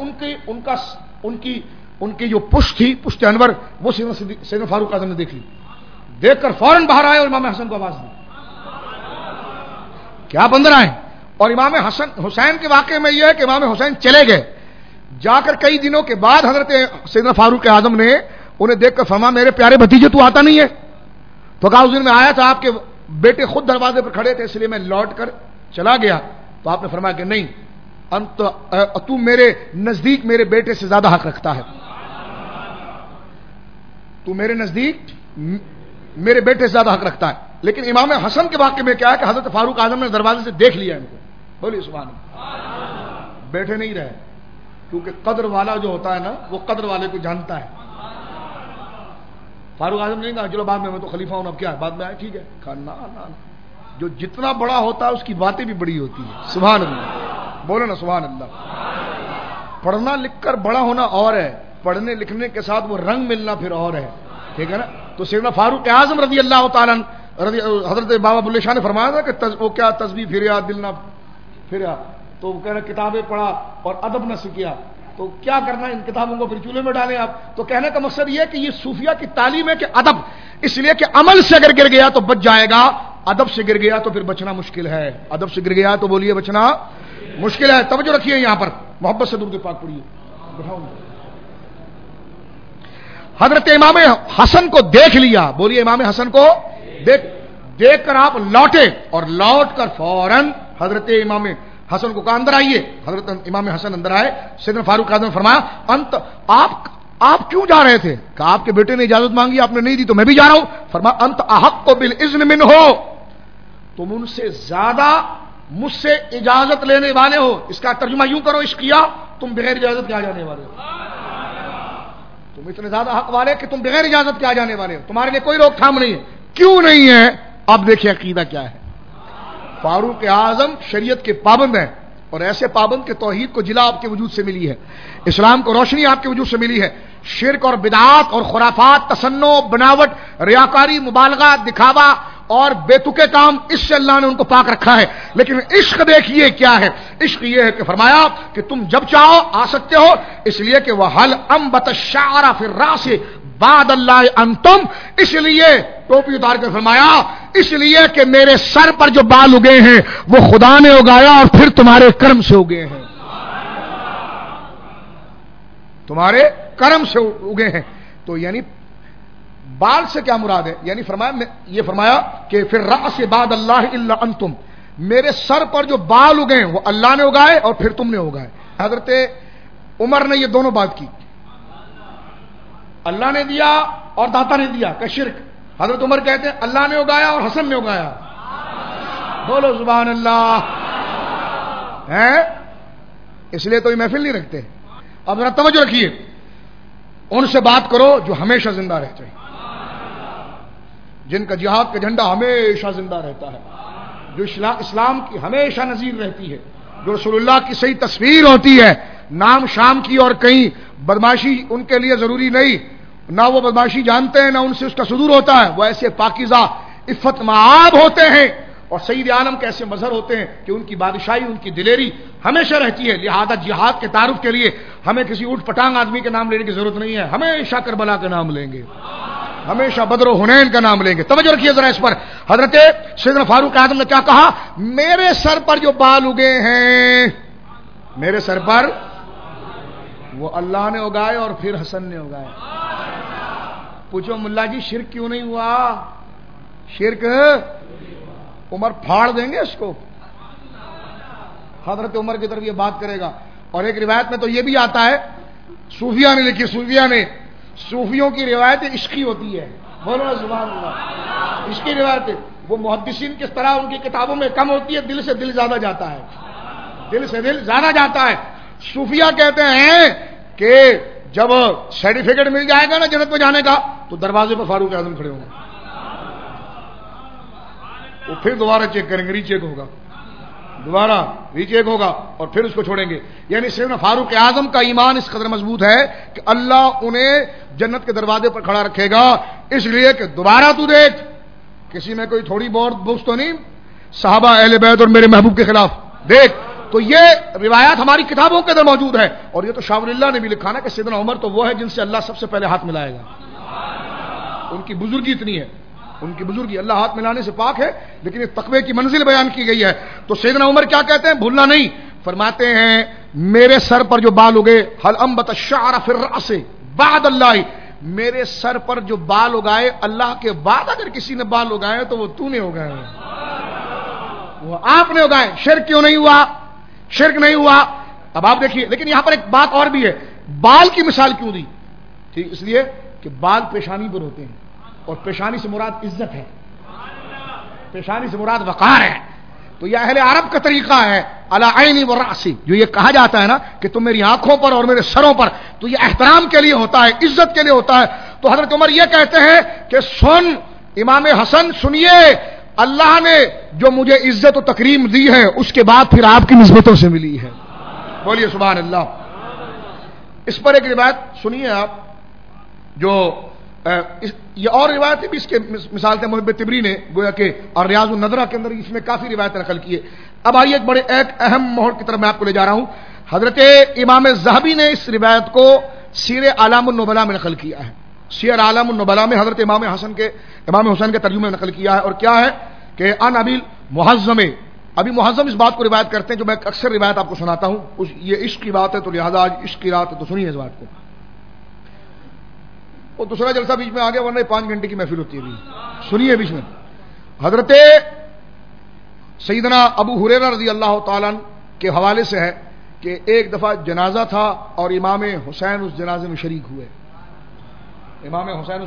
ان کی جو پشت تھی، پشت انور، وہ سیدنا فاروق اعظم نے دیکھ لی. دیکھ کر فوراً باہر آئے اور امام حسن کو آواز دی کہ آپ اندر آئیں. اور امام حسین کے واقعے میں یہ ہے کہ امام حسین چلے گئے. جا کر کئی دنوں کے بعد حضرت سیدنا فاروق اعظم نے انہیں دیکھ کر فرمایا میرے پیارے بھتیجے تو آتا نہیں ہے؟ تو کہا اس دن میں آیا تھا، آپ کے بیٹے خود دروازے پر کھڑے تھے اس لیے میں لوٹ کر چلا گیا. تو آپ نے فرمایا کہ نہیں، تو میرے نزدیک میرے بیٹے سے زیادہ حق رکھتا ہے، تو میرے نزدیک میرے بیٹے سے زیادہ حق رکھتا ہے. لیکن امام حسن کے واقعے میں کیا ہے کہ حضرت فاروق اعظم نے دروازے سے دیکھ لیا ان کو. بولیے سبحان اللہ. بیٹھے نہیں رہے، کیونکہ قدر والا جو ہوتا ہے نا وہ قدر والے کو جانتا ہے. فاروق اعظم نے کہا چلو بعد میں تو خلیفہ ہوں، اب کیا ہے بعد میں آئے، ٹھیک ہے. جو جتنا بڑا ہوتا ہے اس کی باتیں بھی بڑی ہوتی ہیں. سبحان اللہ، بولو نا سبحان اللہ. پڑھنا لکھ کر بڑا ہونا اور ہے، پڑھنے لکھنے کے ساتھ وہ رنگ ملنا پھر اور ہے، ٹھیک ہے نا. تو سیدنا فاروق اعظم رضی اللہ تعالیٰ حضرت بابا بلے شاہ نے فرمایا تھا کہ وہ کیا تسبیح پھریا دل نہ پھریا، تو وہ کہہ رہے کتابیں پڑھا اور ادب نہ سیکھا، تو کیا کرنا ان کتابوں کو پھر چولہے میں ڈالیں آپ. تو کہنے کا مقصد یہ ہے کہ یہ صوفیہ کی تعلیم ہے کہ ادب، اس لیے کہ عمل سے اگر گر گیا تو بچ جائے گا، ادب سے گر گیا تو پھر بچنا مشکل ہے. ادب سے گر گیا تو بولیے بچنا مشکل ہے. توجہ رکھیے یہاں پر، محبت سے درود پاک پڑھیے. حضرت امام حسن کو دیکھ لیا، بولیے امام حسن کو دیکھ کر آپ لوٹے اور لوٹ کر فوراً حضرت امام حسن کو کہا اندر آئیے. حضرت امام حسن اندر آئے. سیدنا فاروق اعظم نے فرمایا انت آپ کیوں جا رہے تھے؟ کہ آپ کے بیٹے نے اجازت مانگی، آپ نے نہیں دی تو میں بھی جا رہا ہوں. فرمایا انت احق بالاذن منہ، تم ان سے زیادہ مجھ سے اجازت لینے والے ہو. اس کا ترجمہ یوں کرو عشق کیا، تم بغیر اجازت کے آ جانے والے ہو. تم اتنے زیادہ حق والے کہ تم بغیر اجازت کے آ جانے والے ہو، تمہارے لیے کوئی روک تھام نہیں ہے. کیوں نہیں ہے؟ اب دیکھیں عقیدہ کیا ہے. فاروق اعظم شریعت کے پابند ہیں، اور ایسے پابند کہ توحید کو جلا آپ کے وجود سے ملی ہے، اسلام کو روشنی آپ کے وجود سے ملی ہے. شرک اور بدعات اور خرافات، تصنع، بناوٹ، ریاکاری، مبالغہ، دکھاوا اور بے تکے کام، اس سے اللہ نے ان کو پاک رکھا ہے. لیکن عشق دیکھیے کیا ہے. عشق یہ ہے کہ فرمایا کہ تم جب چاہو آ سکتے ہو، اس لیے کہ وہ حل انبت الشعر فی الراس بعد اللہ انتم، اس لیے ٹوپی اتار کے فرمایا اس لیے کہ میرے سر پر جو بال اگے ہیں وہ خدا نے اگایا اور پھر تمہارے کرم سے اگے ہیں، تمہارے کرم سے اگے ہیں. تو یعنی بال سے کیا مراد ہے؟ یعنی فرمایا کہ پھر راس بعد اللہ الا انتم، میرے سر پر جو بال اگے ہیں وہ اللہ نے اگائے اور پھر تم نے اگائے. حضرت عمر نے یہ دونوں بات کی، اللہ نے دیا اور داتا نے دیا کہ شرک. حضرت عمر کہتے ہیں اللہ نے اگایا اور حسن نے اگایا. بولو سبحان اللہ. ہیں اس لیے تو یہ محفل نہیں رکھتے. اب ذرا توجہ رکھیے، ان سے بات کرو جو ہمیشہ زندہ رہتے ہیں، جن کا جہاد کا جھنڈا ہمیشہ زندہ رہتا ہے، جو اسلام کی ہمیشہ نظیر رہتی ہے، جو رسول اللہ کی صحیح تصویر ہوتی ہے. نام شام کی اور کہیں بدماشی ان کے لیے ضروری نہیں، نہ وہ بدماشی جانتے ہیں نہ ان سے اس کا صدور ہوتا ہے. وہ ایسے پاکیزہ عفت معاب ہوتے ہیں اور سید عالم کے ایسے مظہر ہوتے ہیں کہ ان کی بادشاہی، ان کی دلیری ہمیشہ رہتی ہے. لہذا جہاد کے تعارف کے لیے ہمیں کسی اوٹ پٹانگ آدمی کے نام لینے کی ضرورت نہیں ہے، ہمیشہ کربلا کا نام لیں گے، ہمیشہ بدر و حنین کا نام لیں گے. توجہ رکھیے ذرا اس پر. حضرت سیدنا فاروق اعظم نے کیا کہا؟ میرے سر پر جو بال اگے ہیں، میرے سر پر وہ اللہ نے اگائے اور پھر حسن نے اگائے. پوچھو ملا جی شرک کیوں نہیں ہوا؟ شرک عمر پھاڑ دیں گے اس کو. حضرت عمر کی طرف یہ بات کرے گا. اور ایک روایت میں تو یہ بھی آتا ہے، صوفیہ نے لکھی، صوفیوں کی روایت عشقی ہوتی ہے. بولو سبحان اللہ. اس کی روایت ہے. وہ محدثین کس طرح ان کی کتابوں میں کم ہوتی ہے, دل سے دل زیادہ جاتا ہے, دل سے دل زیادہ جاتا ہے. صوفیہ کہتے ہیں کہ جب سرٹیفکیٹ مل جائے گا نا جنت میں جانے کا تو دروازے پر فاروق اعظم کھڑے ہوں گے, وہ پھر دوبارہ چیک کریں گے, ری چیک ہوگا, دوبارہ ری چیک ہوگا اور پھر اس کو چھوڑیں گے. یعنی سیدنا فاروق اعظم کا ایمان اس قدر مضبوط ہے کہ اللہ انہیں جنت کے دروازے پر کھڑا رکھے گا, اس لیے کہ دوبارہ تو دیکھ کسی میں کوئی تھوڑی بہت بغض تو نہیں صحابہ اہل بیت اور میرے محبوب کے خلاف, دیکھ. تو یہ روایات ہماری کتابوں کے اندر موجود ہے, اور یہ تو شاہ ولی اللہ نے بھی لکھا نا کہ سیدنا عمر تو وہ ہے جن سے اللہ سب سے پہلے ہاتھ ملائے گا. ان کی بزرگی اتنی ہے, ان کی بزرگی, اللہ ہاتھ ملانے سے پاک ہے, لیکن یہ تقوی کی منزل بیان کی گئی ہے. تو سیدنا عمر کیا کہتے ہیں, بھولنا نہیں, فرماتے ہیں میرے سر پر جو بال اگے, حل انبت الشعر فی الرأس بعد اللہ, میرے سر پر جو بال اگائے اللہ کے بعد اگر کسی نے بال اگائے تو وہ تو نے اگائے, وہ آپ نے اگائے. شرک کیوں نہیں ہوا, شرک نہیں ہوا. اب آپ دیکھیے, لیکن یہاں پر ایک بات اور بھی ہے, بال کی مثال کیوں دی, ٹھیک اس لیے کہ بال پیشانی پر ہوتے ہیں, اور پیشانی سے مراد عزت ہے, پیشانی سے مراد وقار ہے. تو یہ اہل عرب کا طریقہ ہے, علی عینی و رأسی, جو یہ کہا جاتا ہے نا کہ تم میری آنکھوں پر اور میرے سروں پر, تو یہ احترام کے لیے ہوتا ہے, عزت کے لیے ہوتا ہے. تو حضرت عمر یہ کہتے ہیں کہ سن امام حسن, سنیے, اللہ نے جو مجھے عزت و تکریم دی ہے اس کے بعد پھر آپ کی نسبتوں سے ملی ہے. بولیے سبحان اللہ. اس پر ایک روایت سنیے آپ, جو یہ اور روایتیں بھی اس کے مثال تھے محب تبری نے, گویا کہ اور ریاض النظرہ کے اندر اس میں کافی روایتیں نقل کی ہے. اب آئیے ایک اہم موڑ کی طرف میں آپ کو لے جا رہا ہوں. حضرت امام ذہبی نے اس روایت کو سیر اعلام النبلاء میں نقل کیا ہے. سیر اعلام النبلاء میں حضرت امام حسین کے ترجمے میں نقل کیا ہے, اور کیا ہے کہ ان ابی محزم, ابھی محزم اس بات کو روایت کرتے ہیں جو میں اکثر روایت آپ کو سناتا ہوں. یہ عشق کی بات ہے تو لہذا آج عشق کی رات ہے, تو سنیے اس بات کو. وہ دوسرا جلسہ بیچ میں آ گیا, ورنہ 5 گھنٹے کی محفل ہوتی ہے. سنیے بیچ میں, حضرت سیدنا ابو ہریرہ رضی اللہ تعالیٰ کے حوالے سے ہے کہ ایک دفعہ جنازہ تھا اور امام حسین اس جنازے میں شریک ہوئے. امام حسین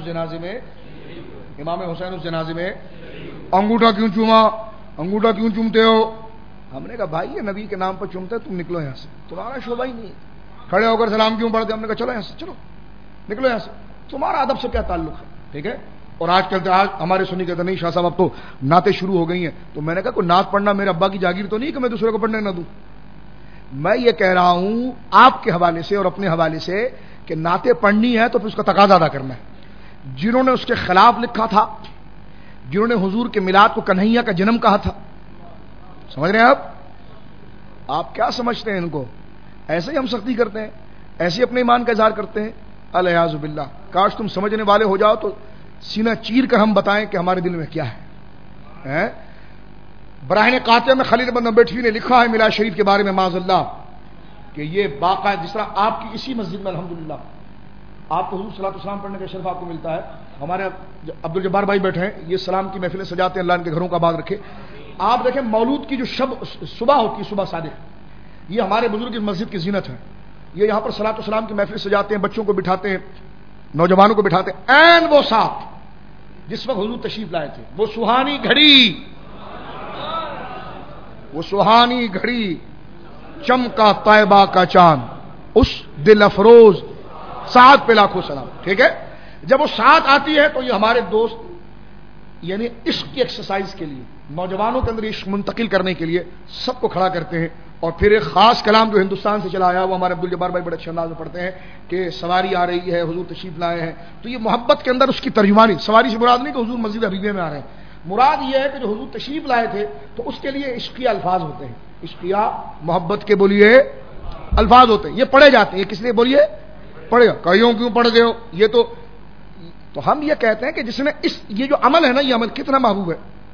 اس جنازے میں انگوٹھا کیوں چوما, انگوٹھا کیوں چومتے ہو؟ ہم نے کہا بھائی یہ نبی کے نام پر چومتے, تم نکلو یہاں سے, تمہارا شعبہ ہی نہیں. کھڑے ہو کر سلام کیوں پڑھتے؟ ہم نے کہا چلو یہاں سے, چلو نکلو یہاں سے, تمہارا ادب سے کیا تعلق ہے؟ ٹھیک ہے. اور آج کل آج ہمارے سنی کہتے نہیں شاہ صاحب اب تو نعتیں شروع ہو گئی ہیں. تو میں نے کہا کوئی نعت پڑھنا میرے ابا کی جاگیر تو نہیں کہ میں دوسرے کو پڑھنے نہ دوں. میں یہ کہہ رہا ہوں آپ کے حوالے سے اور اپنے حوالے سے کہ نعتیں پڑھنی ہے تو پھر اس کا تقاضا ادا کرنا ہے. جنہوں نے اس کے خلاف لکھا تھا, جنہوں نے حضور کے میلاد کو کنہیا کا جنم کہا تھا, سمجھ رہے ہیں آپ کیا سمجھتے ہیں ان کو؟ ایسے ہی ہم سختی کرتے ہیں, ایسے ہی اپنے ایمان کا اظہار کرتے ہیں. الیاذ باللہ. کاش تم سمجھنے والے ہو جاؤ تو سینہ چیر کر ہم بتائیں کہ ہمارے دل میں کیا ہے. براہین قاطع میں خلیل بن بیٹھوی نے لکھا ہے میلاد شریف کے بارے میں معاذ اللہ کہ یہ باقاعدہ جس طرح آپ کی اسی مسجد میں الحمدللہ آپ کو حضور صلی اللہ علیہ وسلم پڑھنے کا شرف آپ کو ملتا ہے. ہمارے عبد الجبار بھائی بیٹھے ہیں, یہ سلام کی محفلیں سجاتے ہیں, اللہ ان کے گھروں کا آباد رکھے. آپ دیکھیں مولود کی جو صبح ہوتی ہے, صبح صادق, یہ ہمارے بزرگ کی مسجد کی زینت ہے. یہ یہاں پر صلاۃ و سلام کی محفل سجاتے ہیں, بچوں کو بٹھاتے ہیں, نوجوانوں کو بٹھاتے ہیں. این وہ ساتھ جس وقت حضور تشریف لائے تھے, وہ سہانی گھڑی, چمکا طیبہ کا چاند, اس دل افروز ساتھ پہ لاکھوں سلام. ٹھیک ہے. جب وہ ساتھ آتی ہے تو یہ ہمارے دوست یعنی عشق کی ایکسرسائز کے لیے, نوجوانوں کے اندر عشق منتقل کرنے کے لیے سب کو کھڑا کرتے ہیں. اور پھر ایک خاص کلام جو ہندوستان سے چلا آیا وہ ہمارے عبد الجبار بھائی بڑے اچھے انداز میں پڑھتے ہیں کہ سواری آ رہی ہے, حضور تشریف لائے ہیں. تو یہ محبت کے اندر اس کی ترجمانی, سواری سے مراد نہیں کہ حضور مسجد حبیبیہ میں آ رہے ہیں, مراد یہ ہے کہ جو حضور تشریف لائے تھے تو اس کے لیے عشقیہ الفاظ ہوتے ہیں, عشقیہ محبت کے بولیے الفاظ ہوتے ہیں, یہ پڑھے جاتے ہیں. یہ کس لیے بولیے پڑھے گا, کئیوں کیوں پڑھ گئے ہو, یہ تو ہم یہ کہتے ہیں کہ جس نے یہ جو عمل ہے نا, یہ عمل کتنا محبوب ہے.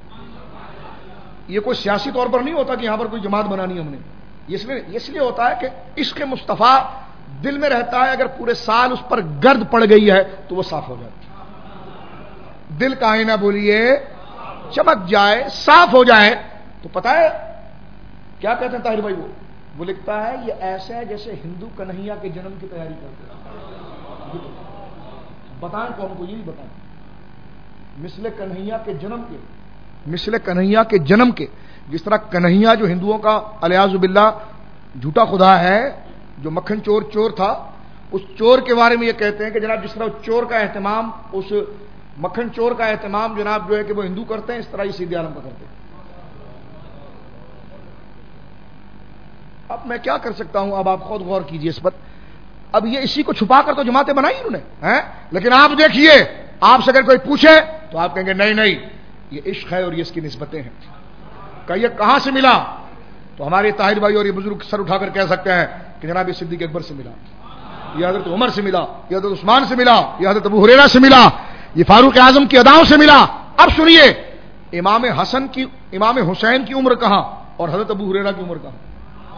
یہ کوئی سیاسی طور پر نہیں ہوتا کہ یہاں پر کوئی جماعت بنانی ہم نے, اس لیے ہوتا ہے کہ عشق مصطفیٰ دل میں رہتا ہے. اگر پورے سال اس پر گرد پڑ گئی ہے تو وہ صاف ہو جاتی ہے, دل کا آئینہ بولیے چمک جائے, صاف ہو جائے. تو پتہ ہے کیا کہتے ہیں طاہر بھائی, وہ لکھتا ہے یہ ایسا ہے جیسے ہندو کنہیا کے جنم کی تیاری کرتے ہیں. بتائیں کون کو, یہ بھی بتائیں. مثل کنہیا کے جنم کے، مثل کنہیا کے جنم کے، جس طرح کنہیا جو ہندوؤں کا الیاذ باللہ جھوٹا خدا ہے، جو مکھن چور چور تھا، اس چور کے بارے میں یہ کہتے ہیں کہ جناب جس طرح چور کا اہتمام، اس مکھن چور کا اہتمام جناب جو ہے کہ وہ ہندو کرتے ہیں، اس طرح ہی سیدھی عالم کا کرتے ہیں۔ اب میں کیا کر سکتا ہوں، اب آپ خود غور کیجئے اس پر۔ اب یہ اسی کو چھپا کر تو جماعتیں بنائی انہوں نے ہیں، لیکن آپ دیکھیے، آپ سے اگر کوئی پوچھے تو آپ کہیں گے نہیں نہیں یہ عشق ہے اور یہ اس کی نسبتیں ہیں۔ کہ یہ کہاں سے ملا؟ تو ہمارے طاہر بھائی اور یہ بزرگ سر اٹھا کر کہہ سکتے ہیں کہ جناب یہ صدیق اکبر سے ملا، یہ حضرت عمر سے ملا، یہ حضرت عثمان سے ملا، یہ حضرت ابو ہریرہ سے ملا، یہ فاروق اعظم کی اداؤں سے ملا۔ اب سنیے، امام حسین کی عمر کہاں اور حضرت ابو ہریرہ کی عمر کہاں؟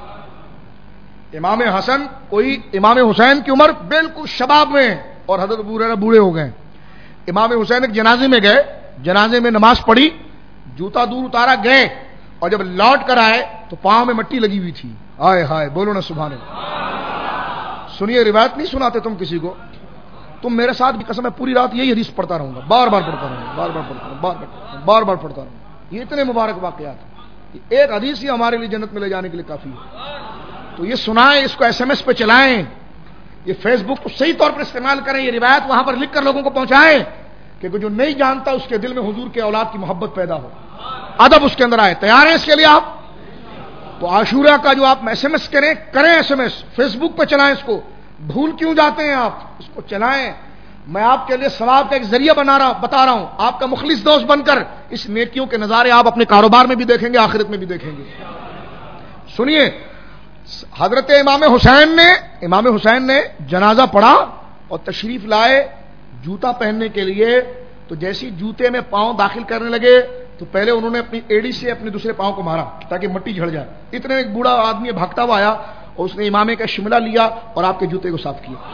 امام حسین کی عمر بالکل شباب میں اور حضرت ابو ہریرہ بوڑھے ہو گئے۔ امام حسین ایک جنازے میں گئے، جنازے میں نماز پڑھی، جوتا دور اتارا گئے، اور جب لوٹ کر آئے تو پاؤں میں مٹی لگی ہوئی تھی۔ ہائے ہائے، بولو نا سبحان اللہ۔ سنیے، روایت نہیں سناتے تم کسی کو، تم میرے ساتھ بھی قسم ہے پوری رات یہی حدیث پڑھتا رہوں گا، بار بار پڑھتا رہوں گا، بار بار پڑھتا رہوں گا، بار بار پڑھتا رہوں گا۔ یہ اتنے مبارک واقعات ہیں، ایک حدیث ہی ہمارے لیے جنت میں لے جانے کے لیے کافی ہے۔ تو یہ سنائیں، اس کو ایس ایم ایس پہ چلائیں، یہ فیس بک کو صحیح طور پر استعمال کریں، یہ روایت وہاں پر لکھ کر لوگوں کو پہنچائیں کہ جو نہیں جانتا اس کے دل میں حضور کے اولاد کی محبت پیدا ہو، ادب اس کے اندر آئے۔ تیار ہیں اس کے لیے آپ؟ تو عاشورہ کا جو آپ ایس ایم ایس کریں S M S, Face پہ چلائیں، اس کو بھول کیوں جاتے ہیں آپ؟ اس کو چلائیں۔ میں آپ کے لیے ثواب کا ایک ذریعہ بتا رہا ہوں، آپ کا مخلص دوست بن کر اس نیکیوں کے نظارے آپ اپنے کاروبار میں بھی دیکھیں گے، آخرت میں بھی دیکھیں گے۔ سنیے، حضرت امام حسین نے جنازہ پڑھا اور تشریف لائے جوتا پہننے کے لیے، تو جیسی جوتے میں پاؤں داخل کرنے لگے تو پہلے انہوں نے اپنی ایڑی سے اپنے دوسرے پاؤں کو مارا تاکہ مٹی جھڑ جائے۔ اتنے ایک بوڑھا آدمی بھاگتا ہوا آیا اور اس نے امامے کا شملہ لیا اور آپ کے جوتے کو صاف کیا۔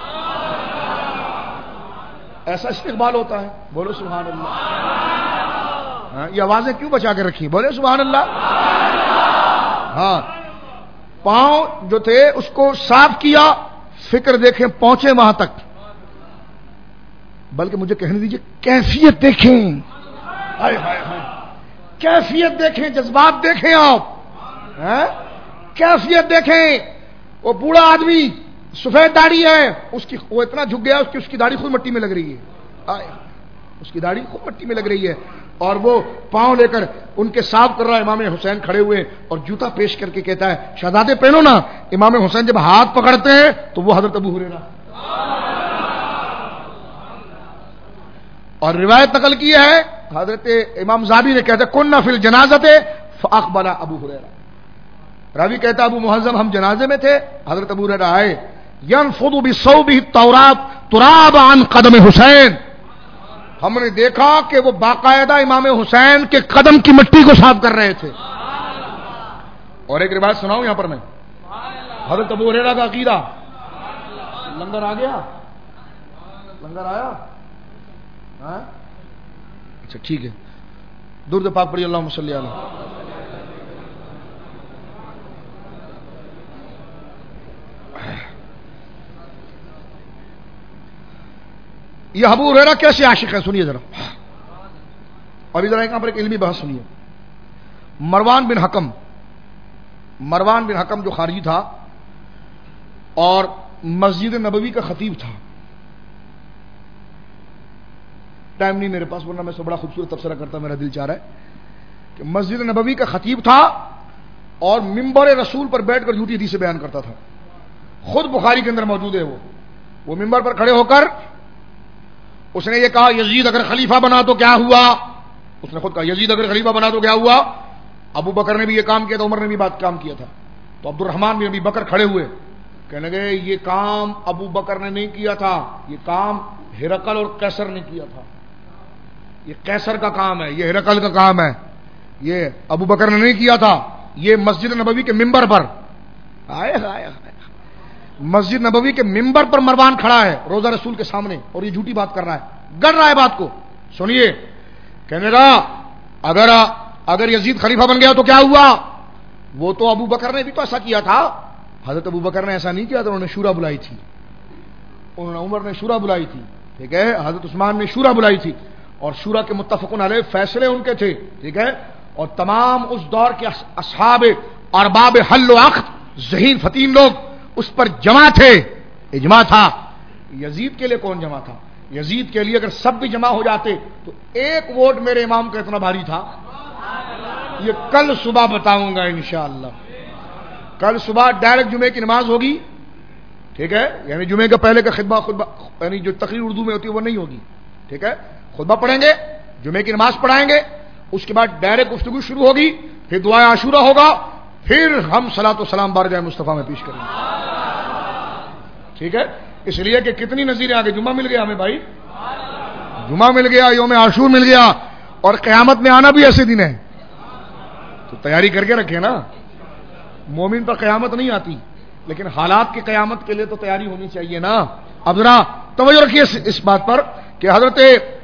ایسا استقبال ہوتا ہے؟ بولو سبحان اللہ۔ ہاں، یہ آوازیں کیوں بچا کے رکھی؟ بولے سبحان اللہ۔ ہاں، پاؤں جو تھے اس کو صاف کیا، فکر دیکھیں پہنچے وہاں تک، بلکہ مجھے کہنے دیجئے کیفیت دیکھیں، ہائے ہائے ہائے، کیفیت دیکھیں، جذبات دیکھیں آپ، کیفیت دیکھیں۔ وہ بوڑھا آدمی سفید داڑھی ہے، وہ اتنا جھک گیا اس کی داڑھی خود مٹی میں لگ رہی ہے، اس کی داڑھی خود مٹی میں لگ رہی ہے، اور وہ پاؤں لے کر ان کے صاف کر رہا ہے۔ امام حسین کھڑے ہوئے اور جوتا پیش کر کے کہتا ہے شہزادے پہنو نا۔ امام حسین جب ہاتھ پکڑتے ہیں تو وہ حضرت ابو ہریرہ، اور روایت نقل کی ہے حضرت امام زابی نے کہتے کننا فی الجنازۃ فاقبل ابو ہریرہ، راوی کہتا ابو محزم ہم جنازے میں تھے، حضرت ابو ہریرہ آئے، ينفض بثوبه تراب عن قدم حسین، ہم نے دیکھا کہ وہ باقاعدہ امام حسین کے قدم کی مٹی کو صاف کر رہے تھے۔ اور ایک روایت سناؤں یہاں پر میں، حضرت ابو ہریرہ کا عقیدہ، لنگر آ گیا، لنگر آیا، اچھا ٹھیک ہے، درود پاک پڑھی اللہم صلی علیہ۔ یہ ابو ہریرہ کیسے عاشق ہے سنیے ذرا، ابھی ذرا یہاں پر ایک علمی بحث سنیے۔ مروان بن حکم جو خارجی تھا اور مسجد نبوی کا خطیب تھا، ٹائم نہیں میرے پاس ورنہ میں سے بڑا خوبصورت تبصرہ کرتا، میرا دل چاہ رہا ہے کہ مسجد نبوی کا خطیب تھا اور ممبر رسول پر بیٹھ کر جھوٹی حدیثیں بیان کرتا تھا، خود بخاری کے اندر موجود ہے۔ وہ ممبر پر کھڑے ہو کر اس نے یہ کہا یزید اگر خلیفہ بنا تو کیا ہوا، اس نے خود کہا یزید اگر خلیفہ بنا تو کیا ہوا، ابو بکر نے بھی یہ کام کیا تھا، عمر نے بھی بات کام کیا تھا۔ تو عبد الرحمن بن ابی بکر کھڑے ہوئے، کہنے لگے یہ کام ابو بکر نے نہیں کیا تھا، یہ کام ہرقل اور قیصر نے کیا تھا، یہ قیصر کا کام ہے، یہ ہرقل کا کام ہے، یہ ابو بکر نے نہیں کیا تھا۔ یہ مسجد نبوی کے ممبر پر مسجد نبوی کے ممبر پر مروان کھڑا ہے روزہ رسول کے سامنے اور یہ جھوٹی بات کر رہا ہے، گڑ رہا ہے بات کو۔ سنیے، کہنے لگا اگر یزید خلیفہ بن گیا تو کیا ہوا، وہ تو ابو بکر نے بھی تو ایسا کیا تھا، حضرت ابو بکر نے ایسا نہیں کیا تھا، انہوں نے شورا بلائی تھی، انہوں نے عمر نے شورا بلائی تھی، ٹھیک ہے، حضرت عثمان نے شورا بلائی تھی، اور شورا کے متفقون علیہ فیصلے ان کے تھے، ٹھیک ہے، اور تمام اس دور کے اصحاب ارباب حل و عقد ذہین فتیم لوگ اس پر جمع تھے، اجماع تھا۔ یزید کے لیے کون جمع تھا؟ یزید کے لیے اگر سب بھی جمع ہو جاتے تو ایک ووٹ میرے امام کا اتنا بھاری تھا، یہ کل صبح بتاؤں گا انشاءاللہ۔ کل صبح ڈائریکٹ جمعے کی نماز ہوگی، ٹھیک ہے، یعنی جمعے کا پہلے کا خطبہ یعنی جو تقریر اردو میں ہوتی ہے وہ نہیں ہوگی، ٹھیک ہے، خطبہ پڑھیں گے، جمعے کی نماز پڑھائیں گے، اس کے بعد ڈائریکٹ گفتگو شروع ہوگی، پھر دعائے عاشورہ ہوگا، پھر ہم صلاۃ و سلام بارگاہ مصطفیٰ میں پیش کریں گے، ٹھیک ہے۔ اس لیے کہ کتنی نظیریں آگے، جمعہ مل گیا ہمیں بھائی، جمعہ مل گیا، یوم عاشور مل گیا، اور قیامت میں آنا بھی ایسے دن ہے، تو تیاری کر کے رکھے نا۔ مومن پر قیامت نہیں آتی، لیکن حالات کی قیامت کے لیے تو تیاری ہونی چاہیے نا۔ اب ذرا توجہ رکھیے اس بات پر کہ حضرت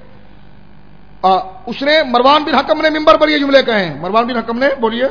اس نے مروان بن حکم نے ممبر پر یہ جملے کہے ہیں، مروان بن حکم نے، بولیے،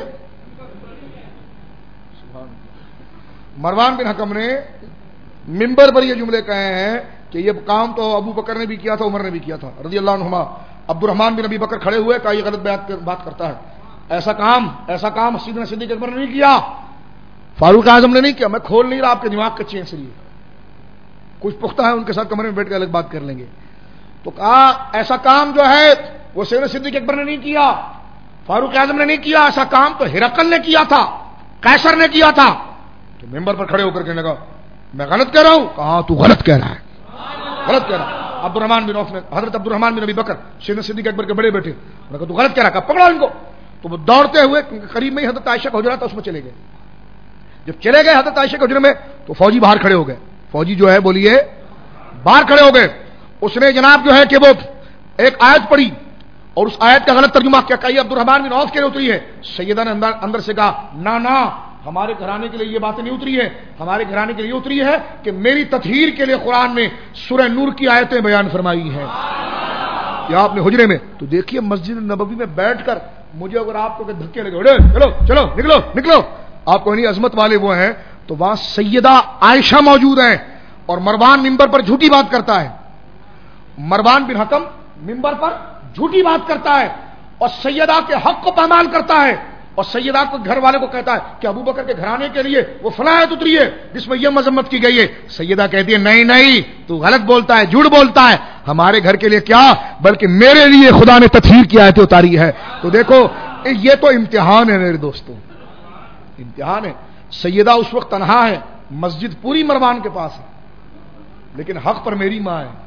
مروان بن حکم نے ممبر پر یہ جملے کہے ہیں کہ یہ کام تو ابو بکر نے بھی کیا تھا، عمر نے بھی کیا تھا رضی اللہ عنہما۔ عبد الرحمن بن ابی بکر کھڑے ہوئے، کہا یہ غلط بات کرتا ہے، ایسا کام سیدنا صدیق اکبر نے نہیں کیا، فاروق اعظم نے نہیں کیا۔ میں کھول نہیں رہا، آپ کے دماغ کچے ہیں، اس لیے کچھ پختہ ہے ان کے ساتھ کمرے میں بیٹھ کے الگ بات کر لیں گے۔ تو کہا ایسا کام جو ہے وہ سیدنا صدیق اکبر نے نہیں کیا، فاروق اعظم نے نہیں کیا، ایسا کام تو ہرقل نے کیا تھا، قیصر نے کیا تھا۔ تو ممبر پر کھڑے ہو کر کہنے لگا میں غلط کہہ رہا ہوں؟ کہا تو غلط کہہ رہا ہے، غلط کہہ رہا ہے۔ عبد الرحمن بن عوف نے، حضرت عبد الرحمن بن ابی بکر سیدنا صدیق اکبر کے بڑے بیٹے، انہوں نے کہا تو غلط کہہ رہا ہے، پکڑو ان کو۔ تو وہ دوڑتے ہوئے قریب میں ہی حضرت عائشہ کا حجرہ تھا، اس میں چلے گئے۔ جب چلے گئے حضرت عائشہ کے حجرے میں تو فوجی باہر کھڑے ہو گئے، فوجی جو ہے بولیے باہر کھڑے ہو گئے۔ اس نے جناب جو ہے کہ وہ ایک آیت پڑھی اور اس آیت کا غلط ترجمہ کیا، کہ یہ عبد الرحمن بن عوف کے لیے اتری ہے۔ سیدہ نے اندر سے کہا نہ ہمارے گھرانے کے لیے یہ باتیں نہیں اتری ہے، ہمارے گھرانے کے لیے اتری ہے کہ میری تطہیر کے لیے قرآن نے سورہ نور کی آیتیں بیان فرمائی ہیں یا آپ نے حجرے میں۔ تو دیکھیے مسجد نبوی میں بیٹھ کر مجھے اگر آپ کو دھکے لگے چلو نکلو، آپ کو نہیں عظمت والے وہ ہیں، تو وہاں سیدہ عائشہ موجود ہیں اور مروان ممبر پر جھوٹی بات کرتا ہے، مروان بن حکم ممبر پر جھوٹی بات کرتا ہے اور سیدہ کے حق کو پامال کرتا ہے، اور سیدہ کو گھر والے کو کہتا ہے کہ ابو بکر کے گھرانے کے لیے وہ فلاں آیت اتری ہے جس میں یہ مذمت کی گئی ہے۔ سیدہ کہتی ہے نہیں تو غلط بولتا ہے، جھوٹ بولتا ہے، ہمارے گھر کے لیے کیا بلکہ میرے لیے خدا نے تطہیر کی آیتیں اتاری ہے۔ تو دیکھو یہ تو امتحان ہے میرے دوستوں، امتحان ہے۔ سیدہ اس وقت تنہا ہے، مسجد پوری مروان کے پاس ہے، لیکن حق پر میری ماں ہے،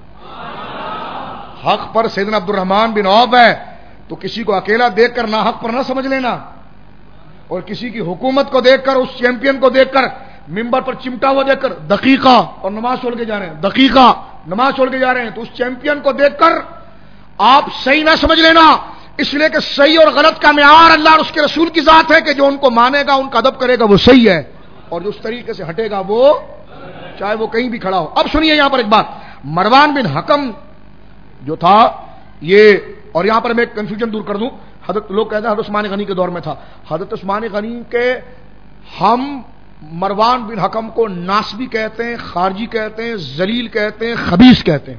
حق پر سیدنا عبد الرحمن بن عوف ہے۔ تو کسی کو اکیلا دیکھ کر نہ حق پر نہ سمجھ لینا، اور کسی کی حکومت کو دیکھ کر، اس چیمپئن کو دیکھ کر، ممبر پر چمٹا ہوا دیکھ کر دقیقہ اور نماز چھوڑ کے جا رہے ہیں، دقیقہ نماز چھوڑ کے جا رہے ہیں، تو اس چیمپئن کو دیکھ کر آپ صحیح نہ سمجھ لینا، اس لیے کہ صحیح اور غلط کا معیار اللہ اور اس کے رسول کی ذات ہے کہ جو ان کو مانے گا، ان کا ادب کرے گا وہ صحیح ہے، اور جو اس طریقے سے ہٹے گا وہ چاہے وہ کہیں بھی کھڑا ہو۔ اب سنیے یہاں پر ایک بات، مروان بن حکم جو تھا یہ، اور یہاں پر میں ایک کنفیوژن دور کر دوں، حضرت لوگ کہتے ہیں حضرت عثمان غنی کے دور میں تھا، حضرت عثمان غنی کے ہم مروان بن حکم کو ناسبی کہتے ہیں، خارجی کہتے ہیں، ذلیل کہتے ہیں، خبیث کہتے ہیں،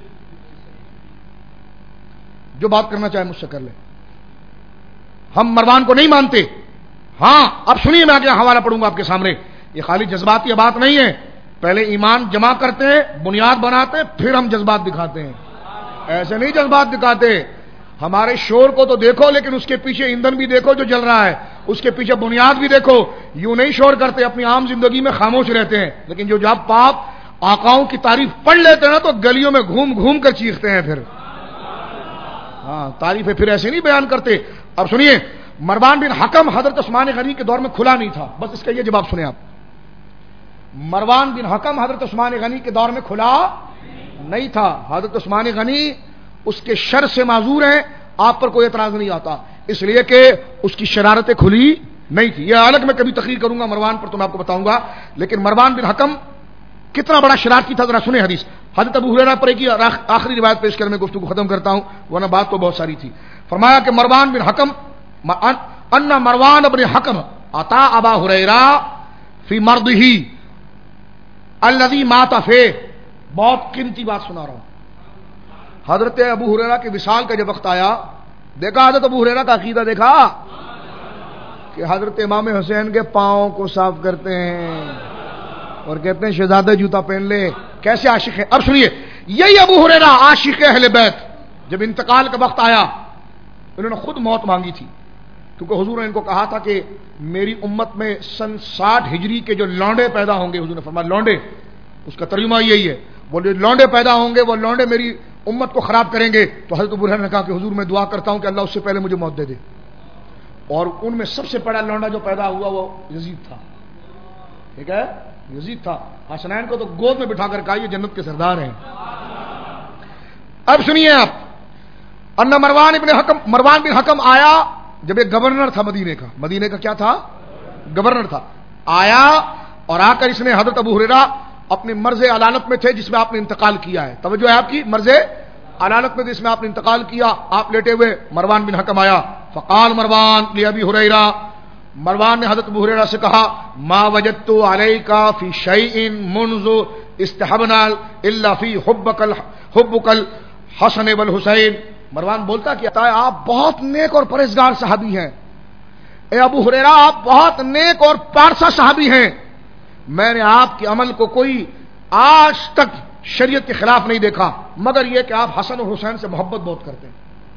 جو بات کرنا چاہے مجھ سے کر لیں، ہم مروان کو نہیں مانتے۔ ہاں اب سنیے میں آگے حوالہ پڑھوں گا آپ کے سامنے، یہ خالی جذباتی بات نہیں ہے، پہلے ایمان جمع کرتے ہیں، بنیاد بناتے ہیں، پھر ہم جذبات دکھاتے ہیں، ایسے نہیں جذبات دکھاتے۔ ہمارے شور کو تو دیکھو لیکن اس کے پیچھے ایندھن بھی دیکھو جو جل رہا ہے، اس کے پیچھے بنیاد بھی دیکھو۔ یوں نہیں شور کرتے، اپنی عام زندگی میں خاموش رہتے ہیں، لیکن جو جب پاپ آقاؤں کی تعریف پڑھ لیتے ہیں نا تو گلیوں میں گھوم گھوم کر چیختے ہیں پھر، ہاں تعریفیں پھر ایسے نہیں بیان کرتے۔ اب سنیے، مروان بن حکم حضرت عثمان غنی کے دور میں کھلا نہیں تھا، بس اس کا یہ جواب سنیں آپ، مروان بن حکم حضرت عثمان غنی کے دور میں کھلا نہیں تھا، حضرت عثمان غنی اس کے شر سے معذور ہیں، آپ پر کوئی اعتراض نہیں آتا، اس لیے کہ اس کی شرارتیں کھلی نہیں تھی۔ یہ الگ میں کبھی تقریر کروں گا مروان پر تو میں آپ کو بتاؤں گا، لیکن مروان بن حکم کتنا بڑا شرارتی تھا ذرا سنیں حدیث۔ حضرت ابو ہریرہ پر ایک آخری روایت پیش کر میں گفتگو ختم کرتا ہوں ورنہ بات تو بہت ساری تھی۔ فرمایا کہ مروان بن حکم ان مروان بن حکم عطا ابا ہریرہ فی مرضہ الذی مات فیہ، بہت قیمتی بات سنا رہا ہوں، حضرت ابو ہریرہ کے وصال کا جب وقت آیا، دیکھا حضرت ابو ہریرہ کا عقیدہ دیکھا کہ حضرت امام حسین کے پاؤں کو صاف کرتے ہیں اور کہتے ہیں شہزادہ جوتا پہن لے. کیسے عاشق ہیں. اب سنیے، یہی ابو ہریرہ عاشق اہل بیت، جب انتقال کا وقت آیا انہوں نے خود موت مانگی تھی، کیونکہ حضور نے ان کو کہا تھا کہ میری امت میں سن 60 ہجری کے جو لونڈے پیدا ہوں گے، حضور نے فرمایا لونڈے، اس کا ترجمہ یہی ہے، وہ جو لونڈے پیدا ہوں گے وہ لونڈے میری امت کو خراب کریں گے. تو حضرت ابو ہریرہ نے کہا کہ حضور میں دعا کرتا ہوں کہ اللہ اس سے پہلے مجھے موت دے دے. اور ان میں سب سے بڑا لونڈا جو پیدا ہوا وہ یزید تھا. ٹھیک ہے، یزید تھا. حسنین کو تو گود میں بٹھا کر کہا یہ جنت کے سردار ہیں. اب سنیے آپ، ان مروان بن حکم آیا جب ایک گورنر تھا مدینے کا کیا تھا؟ گورنر تھا. آیا اور آ کر اس نے حضرت ابو ہریرہ اپنے مرض علالت میں تھے جس میں آپ نے انتقال کیا ہے. توجہ ہے آپ کی، مرض علالت میں جس میں آپ نے انتقال کیا، آپ لیٹے ہوئے، مروان بن حکم آیا. فقال مروان لابی ہریرہ، مروان نے حضرت ابو ہریرہ سے کہا ما وجدت علیک فی شیء منذ استحبنا الا فی حبک الحسن والحسین. مروان بولتا کہ آپ بہت نیک اور پرہیزگار صحابی ہیں. اے ابو ہریرہ آپ بہت نیک اور پارسا صحابی ہیں. میں نے آپ کے عمل کو کوئی آج تک شریعت کے خلاف نہیں دیکھا مگر یہ کہ آپ حسن اور حسین سے محبت بہت کرتے ہیں.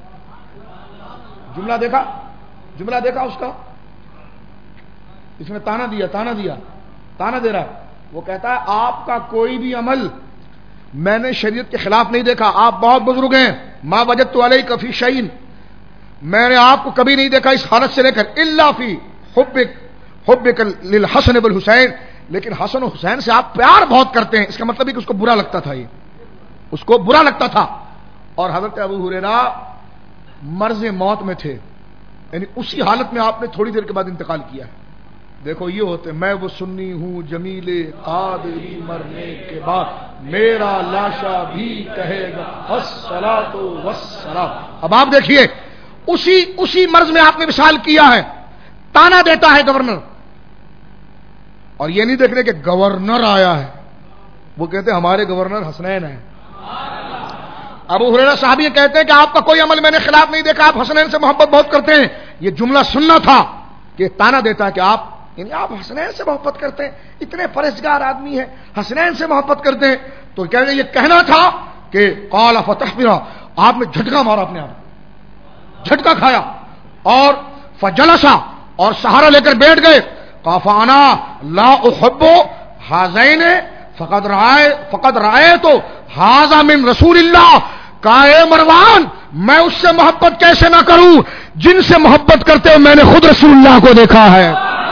جملہ دیکھا اس کا، اس نے تانا دے رہا ہے. وہ کہتا ہے آپ کا کوئی بھی عمل میں نے شریعت کے خلاف نہیں دیکھا، آپ بہت بزرگ ہیں. ما وجدت علیک فی شیء، میں نے آپ کو کبھی نہیں دیکھا اس حالت سے لے کر الا فی حبک للحسن والحسین، لیکن حسن و حسین سے آپ پیار بہت کرتے ہیں. اس کا مطلب ہے کہ اس کو برا لگتا تھا، یہ اس کو برا لگتا تھا. اور حضرت ابو ہریرہ مرض موت میں تھے، یعنی اسی حالت میں آپ نے تھوڑی دیر کے بعد انتقال کیا ہے. دیکھو یہ ہوتے، میں وہ سنی ہوں جمیل قادری مرنے کے بعد میرا لاشا بھی کہے گا الصلاۃ والسلام. اب آپ دیکھیے اسی مرض میں آپ نے وصال کیا ہے. تانا دیتا ہے گورنر، اور یہ نہیں دیکھنے کہ گورنر آیا ہے، وہ کہتے ہیں ہمارے گورنر حسنین ہیں. ابو ہریرہ صحابی کہتے ہیں کہ آپ کا کوئی عمل میں نے خلاف نہیں دیکھا، آپ حسنین سے محبت بہت کرتے ہیں. یہ جملہ سننا تھا کہ تانا دیتا ہے کہ آپ حسنین سے محبت کرتے ہیں، اتنے پرہیزگار آدمی ہیں، حسنین سے محبت کرتے ہیں. تو یہ کہنا تھا کہ قال فتحبرا، آپ نے جھٹکا مارا، اپنے آپ جھٹکا کھایا اور فجلسا، اور سہارا لے کر بیٹھ گئے. قافانا لا احب ہذین فقد رأیت ھذا من رسول اللہ. کہا اے مروان میں اس سے محبت کیسے نہ کروں جن سے محبت کرتے ہوئے میں نے خود رسول اللہ کو دیکھا ہے.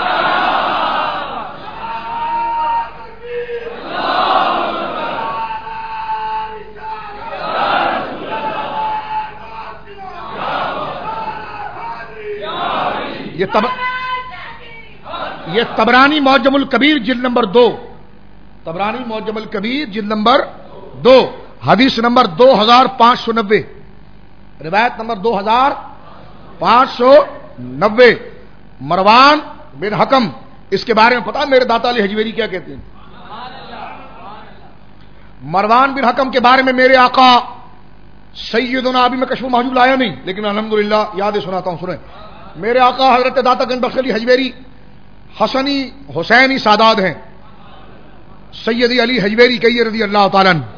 یہ طبرانی معجم الکبیر جلد نمبر 2، طبرانی معجم الکبیر جلد نمبر 2، حدیث نمبر 2590، روایت نمبر 2590. مروان بن حکم، اس کے بارے میں پتا میرے داتا علی حجویری کیا کہتے ہیں؟ مروان بن حکم کے بارے میں میرے آقا سیدنا، ابھی میں کشف محجوب لایا نہیں لیکن الحمدللہ یادیں سناتا ہوں، سنیں. میرے آقا حضرت داتا گنج بخش علی حجویری حسنی حسینی سادات ہیں. سیدی علی حجویری کہیے رضی اللہ تعالیٰ عنہ.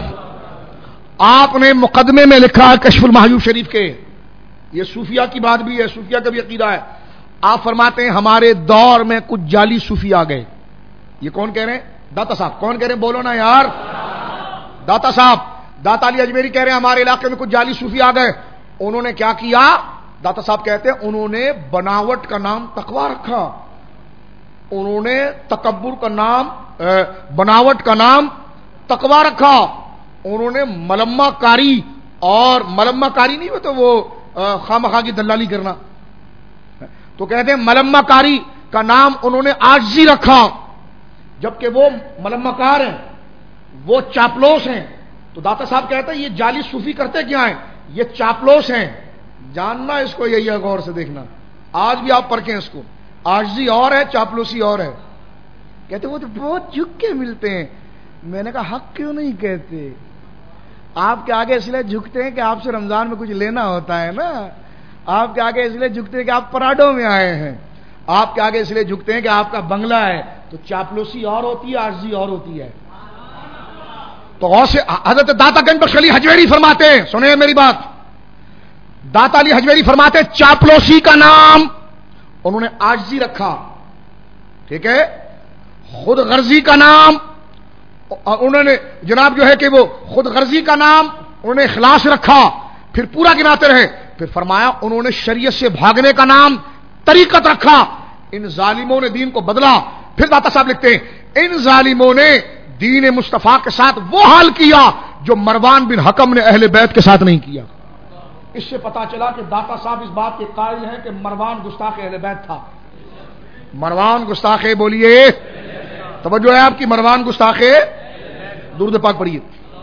آپ نے مقدمے میں لکھا ہے کشف المحجوب شریف کے، یہ صوفیہ کی بات بھی ہے، صوفیہ کا بھی عقیدہ ہے. آپ فرماتے ہیں ہمارے دور میں کچھ جعلی صوفی آ گئے. یہ کون کہہ رہے ہیں؟ داتا صاحب. کون کہہ رہے ہیں؟ بولو نا یار. داتا صاحب، داتا علی حجویری کہہ رہے ہیں ہمارے علاقے میں کچھ جعلی صوفی آ گئے. انہوں نے کیا کیا؟ داتا صاحب کہتے ہیں انہوں نے بناوٹ کا نام تقویٰ رکھا، انہوں نے تکبر کا نام، بناوٹ کا نام تقویٰ رکھا. انہوں نے ملمہ کاری، اور ملمہ کاری نہیں ہوتا وہ خامخواہ کی دلالی کرنا، تو کہتے ہیں ملمہ کاری کا نام انہوں نے عاجزی رکھا، جبکہ وہ ملمہ کار ہیں، وہ چاپلوس ہیں. تو داتا صاحب کہتے ہیں یہ جعلی صوفی کرتے کیا ہیں؟ یہ چاپلوس ہیں. جاننا اس کو یہی ہے، غور سے دیکھنا. آج بھی آپ پرکھیں اس کو، عاجزی اور ہے، چاپلوسی اور ہے. کہتے وہ تو بہت جھک کے ملتے ہیں. میں نے کہا حق کیوں نہیں کہتے؟ آپ کے آگے اس لیے جھکتے ہیں کہ آپ سے رمضان میں کچھ لینا ہوتا ہے نا. آپ کے آگے اس لیے جھکتے ہیں کہ آپ پراڈو میں آئے ہیں. آپ کے آگے اس لیے جھکتے ہیں کہ آپ کا بنگلہ ہے. تو چاپلوسی اور ہوتی ہے, عاجزی اور ہوتی ہے. تو غوث حضرت داتا گنج بخش علی حجویری فرماتے ہیں, سنیں میری بات, داتا علی حجویری فرماتے ہیں چاپلوسی کا نام انہوں نے عاجزی رکھا, ٹھیک ہے. خود غرضی کا نام انہوں نے جناب جو ہے کہ وہ خود غرضی کا نام انہوں نے اخلاص رکھا, پھر پورا گناتے رہے. پھر فرمایا انہوں نے شریعت سے بھاگنے کا نام طریقت رکھا. ان ظالموں نے دین کو بدلا. پھر داتا صاحب لکھتے ہیں ان ظالموں نے دین مصطفیٰ کے ساتھ وہ حال کیا جو مروان بن حکم نے اہل بیت کے ساتھ نہیں کیا. اس سے پتا چلا کہ داتا صاحب اس بات کے قائل ہیں کہ مروان گستاخ اہل بیت تھا. مروان گستاخ, بولیے توجہ ہے آپ کی, مروان گستاخ. درود پاک پڑھیے.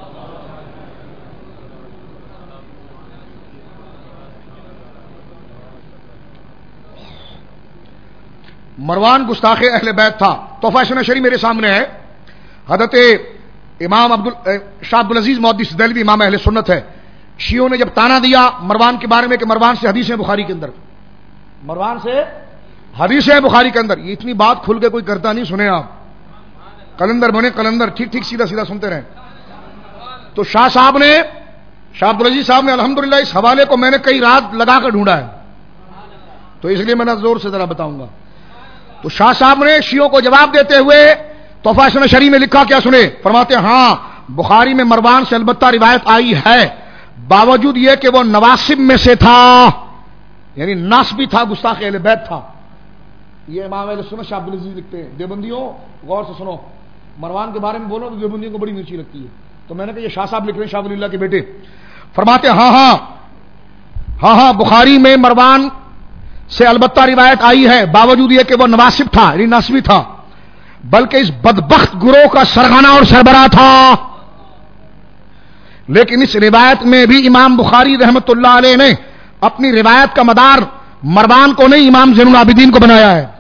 مروان گستاخ اہل بیت تھا. تحفہ سنہ شریف میرے سامنے ہے. حضرت امام شاہ عبدالعزیز محدث دہلوی امام اہل سنت ہے. شیعوں نے جب تانا دیا مروان کے بارے میں کہ مروان سے حدیث ہے بخاری کے اندر, مروان سے حدیث ہے بخاری کے اندر, یہ اتنی بات کھل کے کوئی کرتا نہیں. سنیں آپ, کلندر بنے کلندر, ٹھیک ٹھیک سیدھا سیدھا سنتے رہیں. تو شاہ صاحب نے, شاہ عبدالعزیز صاحب نے الحمدللہ اس حوالے کو میں نے کئی رات لگا کر ڈھونڈا ہے, تو اس لیے میں زور سے ذرا بتاؤں گا. تو شاہ صاحب نے شیعوں کو جواب دیتے ہوئے تحفہ سنہ شریف میں لکھا, کیا سنے, فرماتے ہاں بخاری میں مروان سے البتہ روایت آئی ہے, باوجود یہ کہ وہ نواسب میں سے تھا, یعنی ناسبی تھا, گستاخ اہل بیت تھا. یہ امام اہل سنت شاہ عبدالعزیز لکھتے ہیں. دیوبندیوں غور سے سنو, مروان کے بارے میں بولو تو دیوبندیوں کو بڑی مرچی لگتی ہے. تو میں نے کہا یہ شاہ صاحب لکھ رہے ہیں, شاہ ولی اللہ کے بیٹے. فرماتے ہاں بخاری میں مروان سے البتہ روایت آئی ہے, باوجود یہ کہ وہ نواسب تھا, یعنی ناسبی تھا, بلکہ اس بدبخت گروہ کا سرغنہ اور سربراہ تھا. لیکن اس روایت میں بھی امام بخاری رحمت اللہ علیہ نے اپنی روایت کا مدار مروان کو نہیں, امام زین العابدین کو بنایا ہے.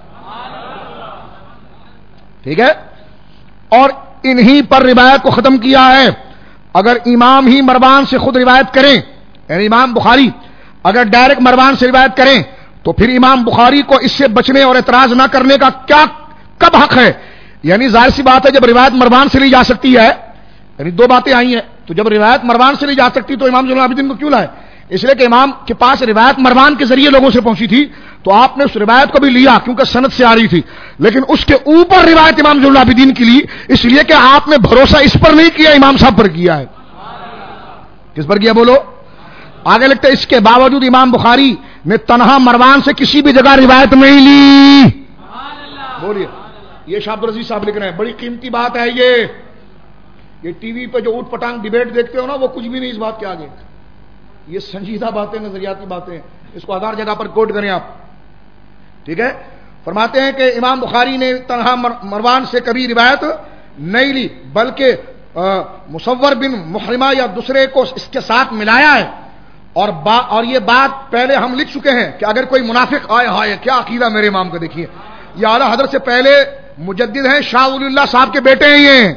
ٹھیک ہے, اور انہی پر روایت کو ختم کیا ہے. اگر امام ہی مروان سے خود روایت کریں, یعنی امام بخاری اگر ڈائریکٹ مروان سے روایت کریں, تو پھر امام بخاری کو اس سے بچنے اور اعتراض نہ کرنے کا کیا کب حق ہے؟ یعنی ظاہر سی بات ہے جب روایت مروان سے لی جا سکتی ہے, یعنی دو باتیں آئی ہیں, تو جب روایت مروان سے لی جا سکتی تو امام زین العابدین کو کیوں لائے؟ اس لیے کہ امام کے پاس روایت مروان کے ذریعے لوگوں سے پہنچی تھی, تو آپ نے اس روایت کو بھی لیا کیونکہ سند سے آ رہی تھی, لیکن اس کے اوپر روایت امام زین العابدین کی لی, اس لیے کہ آپ نے بھروسہ اس پر نہیں کیا, امام صاحب پر کیا ہے. کس پر کیا بولو؟ آگے لگتا ہے اس کے باوجود امام بخاری نے تنہا مروان سے کسی بھی جگہ روایت نہیں لی. بولیے, یہ شاہ عبدالعزیز صاحب لکھ رہے ہیں, بڑی قیمتی بات ہے یہ ٹی وی پہ جو اوٹ پٹانگ ڈیبیٹ دیکھتے ہو نا, وہ کچھ بھی نہیں اس بات کے آگے. یہ سنجیدہ باتیں, نظریاتی باتیں, اس کو ہزار جگہ پر کوٹ کریں آپ. ٹھیک ہے, فرماتے ہیں کہ امام بخاری نے تنہا مروان سے کبھی روایت نہیں لی, بلکہ مصور بن محرمہ یا دوسرے کو اس کے ساتھ ملایا ہے. اور یہ بات پہلے ہم لکھ چکے ہیں کہ اگر کوئی منافق آئے, ہائے کیا عقیدہ میرے امام کا دیکھیے, یہ اعلیٰ حضرت سے پہلے مجدد ہیں, شاہ ولی اللہ صاحب کے بیٹے ہیں یہ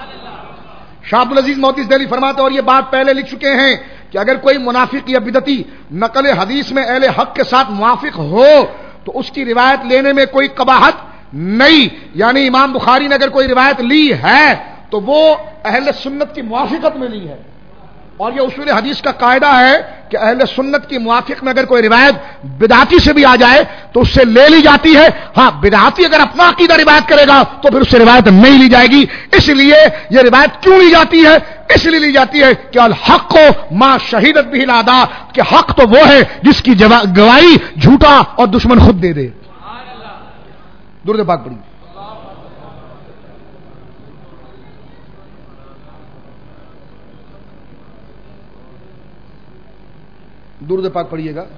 شاہ عبدالعزیز محدث دہلوی. فرماتے اور یہ بات پہلے لکھ چکے ہیں کہ اگر کوئی منافق یا بدعتی نقل حدیث میں اہل حق کے ساتھ موافق ہو تو اس کی روایت لینے میں کوئی قباحت نہیں. یعنی امام بخاری نے اگر کوئی روایت لی ہے تو وہ اہل سنت کی موافقت میں لی ہے, اور یہ اصول حدیث کا قاعدہ ہے کہ اہل سنت کی موافق میں اگر کوئی روایت بدعتی سے بھی آ جائے تو اس سے لے لی جاتی ہے. ہاں, بدعتی اگر اپنا عقیدہ روایت کرے گا تو پھر اس سے روایت نہیں لی جائے گی. اس لیے یہ روایت کیوں لی جاتی ہے؟ اس لیے لی جاتی ہے کہ الحق کو ما شہیدت بھی الاعداء, کہ حق تو وہ ہے جس کی گواہی جھوٹا اور دشمن خود دے دے. درود پاک پڑھیے. درود پاک پڑھیے گا.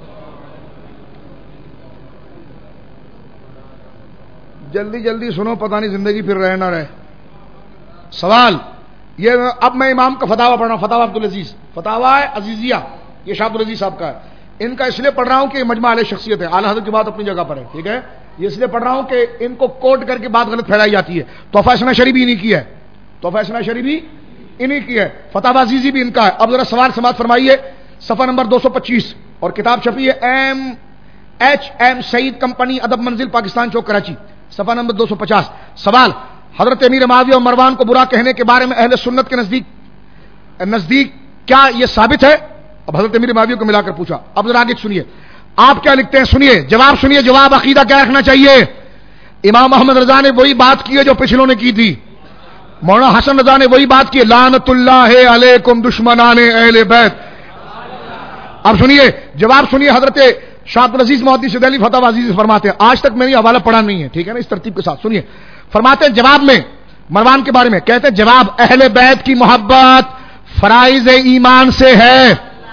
جلدی جلدی سنو, پتہ نہیں زندگی پھر رہے نہ رہے. سوال یہ, اب میں امام کا فتاوا پڑھ رہا ہوں, فتاوا عبدالعزیز, فتاوا ہے عزیزیہ, یہ شاہ عبدالعزیز صاحب کا ہے. ان کا اس لیے پڑھ رہا ہوں کہ مجمع اہل شخصیت ہے, اعلیٰ حضرت کی بات اپنی جگہ پر ہے. ٹھیک ہے, یہ اس لیے پڑھ رہا ہوں کہ ان کو کوٹ کر کے بات غلط پھیلائی جاتی ہے. تحفہ سنہ شریف ہی نہیں کی ہے, تحفہ سنہ شریف ہی انہی کی ہے, فتح عزیزی بھی ان کا ہے. اب ذرا سوال سماعت فرمائیے, صفحہ نمبر 225, اور کتاب چھپی ہے ایم سعید کمپنی, ادب منزل, پاکستان چوک, کراچی, صفحہ نمبر 250. سوال, حضرت امیر معاویہ اور مروان کو برا کہنے کے بارے میں اہل سنت کے نزدیک کیا یہ ثابت ہے؟ اب حضرت امیر معاویہ کو ملا کر پوچھا. اب ذرا آگے سنیے آپ کیا لکھتے ہیں, سنیے جواب, سنیے جواب. عقیدہ کیا رکھنا چاہیے؟ امام محمد رضا نے وہی بات کی ہے جو پچھلوں نے کی تھی. مولانا حسن رضا نے وہی بات کی, لعنت اللہ علیکم دشمنان اہل بیت. اب سنیے جواب, سنیے. حضرت شاہ عبدالعزیز محدث دہلوی فتح عزیز فرماتے ہیں, آج تک میں نے حوالہ پڑھا نہیں ہے, ٹھیک ہے نا, اس ترتیب کے ساتھ سنیے. فرماتے ہیں جواب میں مروان کے بارے میں, کہتے ہیں جواب, اہل بیت کی محبت فرائض ایمان سے ہے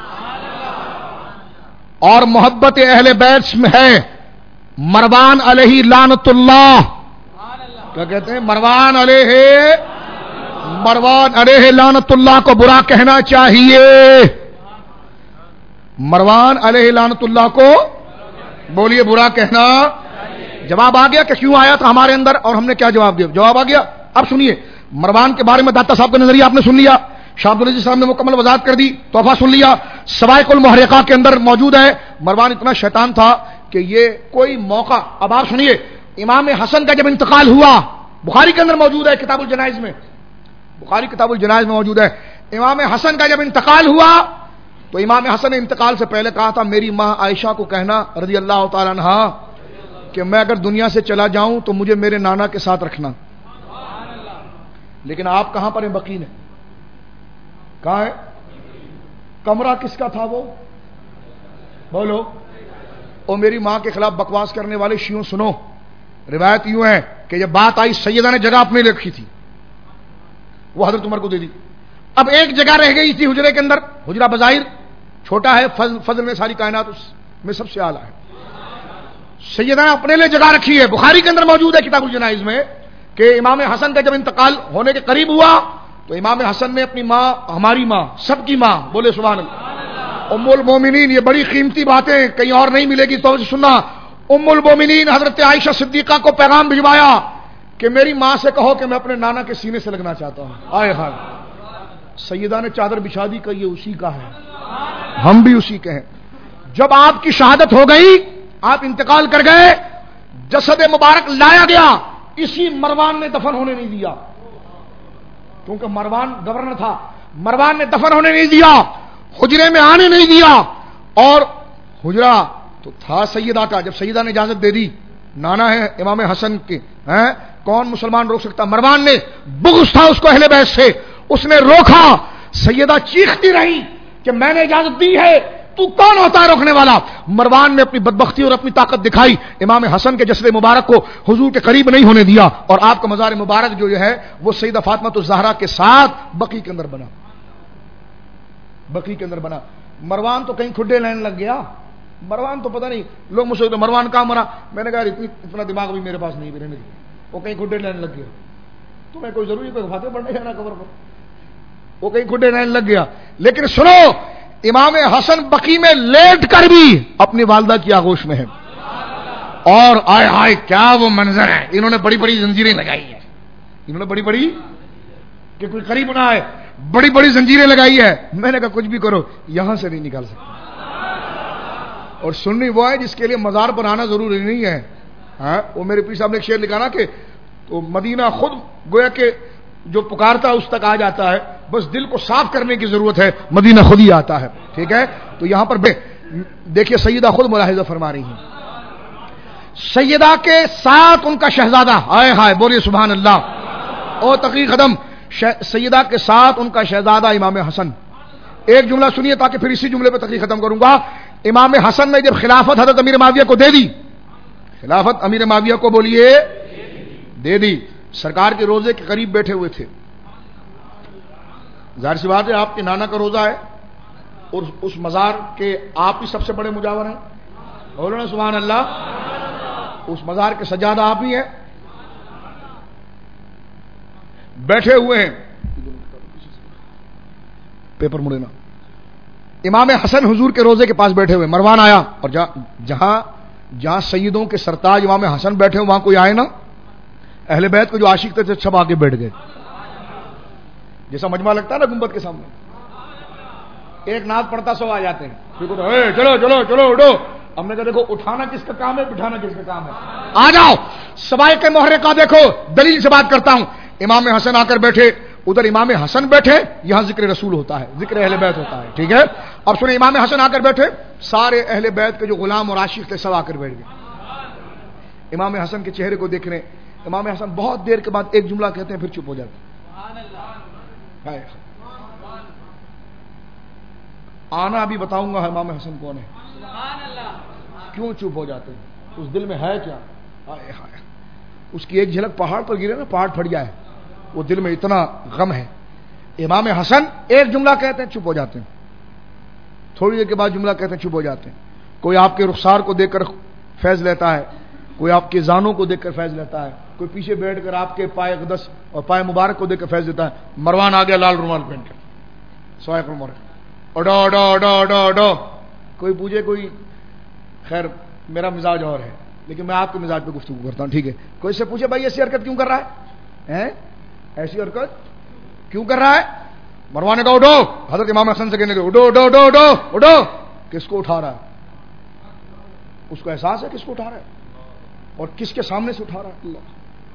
اور محبت اہل بیت میں ہے. مروان علیہ لعنت اللہ, کیا کہتے ہیں, مروان علیہ لعنت اللہ کو برا کہنا چاہیے. مروان علیہ لعنت اللہ کو بولیے برا کہنا. جواب آ گیا کہ کیوں آیا تھا ہمارے اندر اور ہم نے کیا جواب دیا؟ جواب آ گیا. اب سنیے, مروان کے بارے میں داتا صاحب کا نظریہ آپ نے سن لیا, شاہ عبدالعزیز صاحب نے مکمل وضاحت کر دی, تحفہ سن لیا, سوائق المحرقہ کے اندر موجود ہے. مروان اتنا شیطان تھا کہ یہ کوئی موقع, اب آپ سنیے, امام حسن کا جب انتقال ہوا, بخاری کے اندر موجود ہے کتاب الجنائز میں, بخاری کتاب الجنائز میں موجود ہے. امام حسن کا جب انتقال ہوا تو امام حسن نے انتقال سے پہلے کہا تھا میری ماں عائشہ کو کہنا رضی اللہ تعالیٰ عنہا کہ میں اگر دنیا سے چلا جاؤں تو مجھے میرے نانا کے ساتھ رکھنا. لیکن آپ کہاں پر ہیں؟ بقیع میں. کہاں ہے کمرہ؟ کس کا تھا وہ؟ بولو. اور میری ماں کے خلاف بکواس کرنے والے شیعوں سنو, روایت یوں ہے کہ جب بات آئی سیدہ نے جگہ اپنے لیے رکھی تھی, وہ حضرت عمر کو دے دی. اب ایک جگہ رہ گئی تھی حجرے کے اندر, حجرہ بظاہر چھوٹا ہے, فضل میں ساری کائنات اس میں سب سے اعلیٰ ہے. سیدہ نے اپنے لیے جگہ رکھی ہے, بخاری کے اندر موجود ہے کتاب الجنائز میں کہ امام حسن کا جب انتقال ہونے کے قریب ہوا تو امام حسن نے اپنی ماں, ہماری ماں, سب کی ماں, بولے سبحان اللہ, ام المومنین, یہ بڑی قیمتی باتیں کہیں اور نہیں ملے گی تو سننا, ام المومنین حضرت عائشہ صدیقہ کو پیغام بھجوایا کہ میری ماں سے کہو کہ میں اپنے نانا کے سینے سے لگنا چاہتا ہوں. آئے ہائے, سیدہ نے چادر بچھا دی کہ یہ اسی کا ہے, ہم بھی اسی کے ہیں. جب آپ کی شہادت ہو گئی, آپ انتقال کر گئے, جسد مبارک لایا گیا, اسی مروان نے دفن ہونے نہیں دیا, کیونکہ مروان گورنر تھا, مروان نے دفن ہونے نہیں دیا, حجرے میں آنے نہیں دیا. اور حجرہ تو تھا سیدہ کا, جب سیدہ نے اجازت دے دی, نانا ہے امام حسن کے, کون مسلمان روک سکتا؟ مروان نے, بغض تھا اس کو اہل بیت سے, اس نے روکا. سیدہ چیختی رہی کہ میں نے اجازت دی ہے, تو کون ہوتا ہے روکنے والا؟ مروان نے اپنی بدبختی اور اپنی طاقت دکھائی, امام حسن کے جسد مبارک کو حضور کے قریب نہیں ہونے دیا, اور آپ کا مزار مبارک جو ہے وہ سیدہ فاطمہ الزہرا کے ساتھ بقیع کے اندر بنا, بقیع کے اندر بنا. مروان تو کہیں کھڈے لینے لگ گیا, مروان تو پتہ نہیں, لوگ مجھ سے مروان کہاں مرا, میں نے کہا اتنا دماغ بھی میرے پاس نہیں, میرے نہیں, وہ کہیں کھڈے لینے لگ گیا. تمہیں کوئی ضروری کوئی فاتح پڑھنے جانا قبر پر, وہ کہیں کھڈے لینے لگ گیا. لیکن سنو, امام حسن بقیع میں لیٹ کر بھی اپنی والدہ کی آغوش میں ہے, اور آئے ہائے کیا وہ منظر ہے, انہوں نے بڑی بڑی زنجیریں لگائی ہیں, انہوں نے بڑی بڑی, کہ کوئی قریب نہ آئے, بڑی بڑی زنجیریں لگائی ہے. میں نے کہا کچھ بھی کرو, یہاں سے نہیں نکال سکتے. اور سننی وہ ہے جس کے لیے مزار پر آنا ضروری نہیں ہے. وہ میرے پیر صاحب نے ایک شعر لکھا نا کہ تو مدینہ خود گویا کہ جو پکارتا ہے اس تک آ جاتا ہے, بس دل کو صاف کرنے کی ضرورت ہے, مدینہ خود ہی آتا ہے. ٹھیک ہے, تو یہاں پر دیکھیے سیدہ خود ملاحظہ فرما رہی ہیں, سیدہ کے ساتھ ان کا شہزادہ, آئے ہائے بولیے سبحان اللہ, اور تقریر ختم, سیدہ کے ساتھ ان کا شہزادہ امام حسن. ایک جملہ سنیے تاکہ پھر اسی جملے پہ تقریر ختم کروں گا. امام حسن نے جب خلافت حضرت امیر معاویہ کو دے دی, خلافت امیر معاویہ کو بولیے دے دی, سرکار کے روزے کے قریب بیٹھے ہوئے تھے. ظاہر سی بات ہے آپ کے نانا کا روزہ ہے اور اس مزار کے آپ ہی سب سے بڑے مجاور ہیں, بولو نا سبحان اللہ. اس مزار کے سجادہ آپ ہی ہیں, بیٹھے ہوئے ہیں, پیپر مڑے نا. امام حسن حضور کے روزے کے پاس بیٹھے ہوئے, مروان آیا, اور جہاں سیدوں کے سرتاج امام حسن بیٹھے وہاں کوئی آئے نا, اہل بیت کو جو عاشق تھے سب آگے بیٹھ گئے. جیسا مجمع لگتا ہے نا گنبد کے سامنے, ایک نعت پڑھتا 100 آ جاتے ہیں, پھر چلو چلو چلو اٹھو. ہم نے کہا دیکھو اٹھانا کس کا کام ہے, بٹھانا کس کا کام ہے, آ جاؤ. سوائے محرقہ دیکھو, دلیل سے بات کرتا ہوں. امام حسن آ کر بیٹھے, ادھر امام حسن بیٹھے, یہاں ذکر رسول ہوتا ہے, ذکر اہل بیت ہوتا ہے, ٹھیک ہے. اب سنیں, امام حسن آ کر بیٹھے, سارے اہل بیت کے جو غلام اور عاشق تھے سب آ کر بیٹھ گئے امام حسن کے چہرے کو دیکھنے. امام حسن بہت دیر کے بعد ایک جملہ کہتے ہیں, پھر چپ ہو جاتے ہیں. آنا ابھی بتاؤں گا امام حسن کون ہے, کیوں چپ ہو جاتے ہیں, اس دل میں ہے کیا. اس کی ایک جھلک پہاڑ پر گرے نا, پہاڑ پھٹ جائے, وہ دل میں اتنا غم ہے. امام حسن ایک جملہ کہتے ہیں, چپ ہو جاتے ہیں. تھوڑی دیر کے بعد جملہ کہتے ہیں, چپ ہو جاتے ہیں. کوئی آپ کے رخسار کو دیکھ کر فیض لیتا ہے, کوئی آپ کے زانوں کو دیکھ کر فیض لیتا ہے, کوئی پیچھے بیٹھ کر آپ کے پائے اقدس اور پائے مبارک کو دیکھ کر فیض دیتا ہے. مروان آ گیا لال رومال پہن کر, سوائے عمر, اڈو اڈو اڈو اڈو اڈو. کوئی پوچھے, کوئی خیر میرا مزاج اور ہے, لیکن میں آپ کے مزاج پہ گفتگو کرتا ہوں, ٹھیک ہے. کوئی سے پوچھے بھائی ایسی حرکت کیوں کر رہا ہے, ایسی حرکت کیوں کر رہا ہے. مروان نے کہا اڈو. حضرت امام حسن سے کہنے کے اڈو اڈو اڈو اڈو اڈو. کس کو اٹھا رہا ہے, اس کو احساس ہے کس کو اٹھا رہا ہے اور کس کے سامنے سے اٹھا رہا ہے, اللہ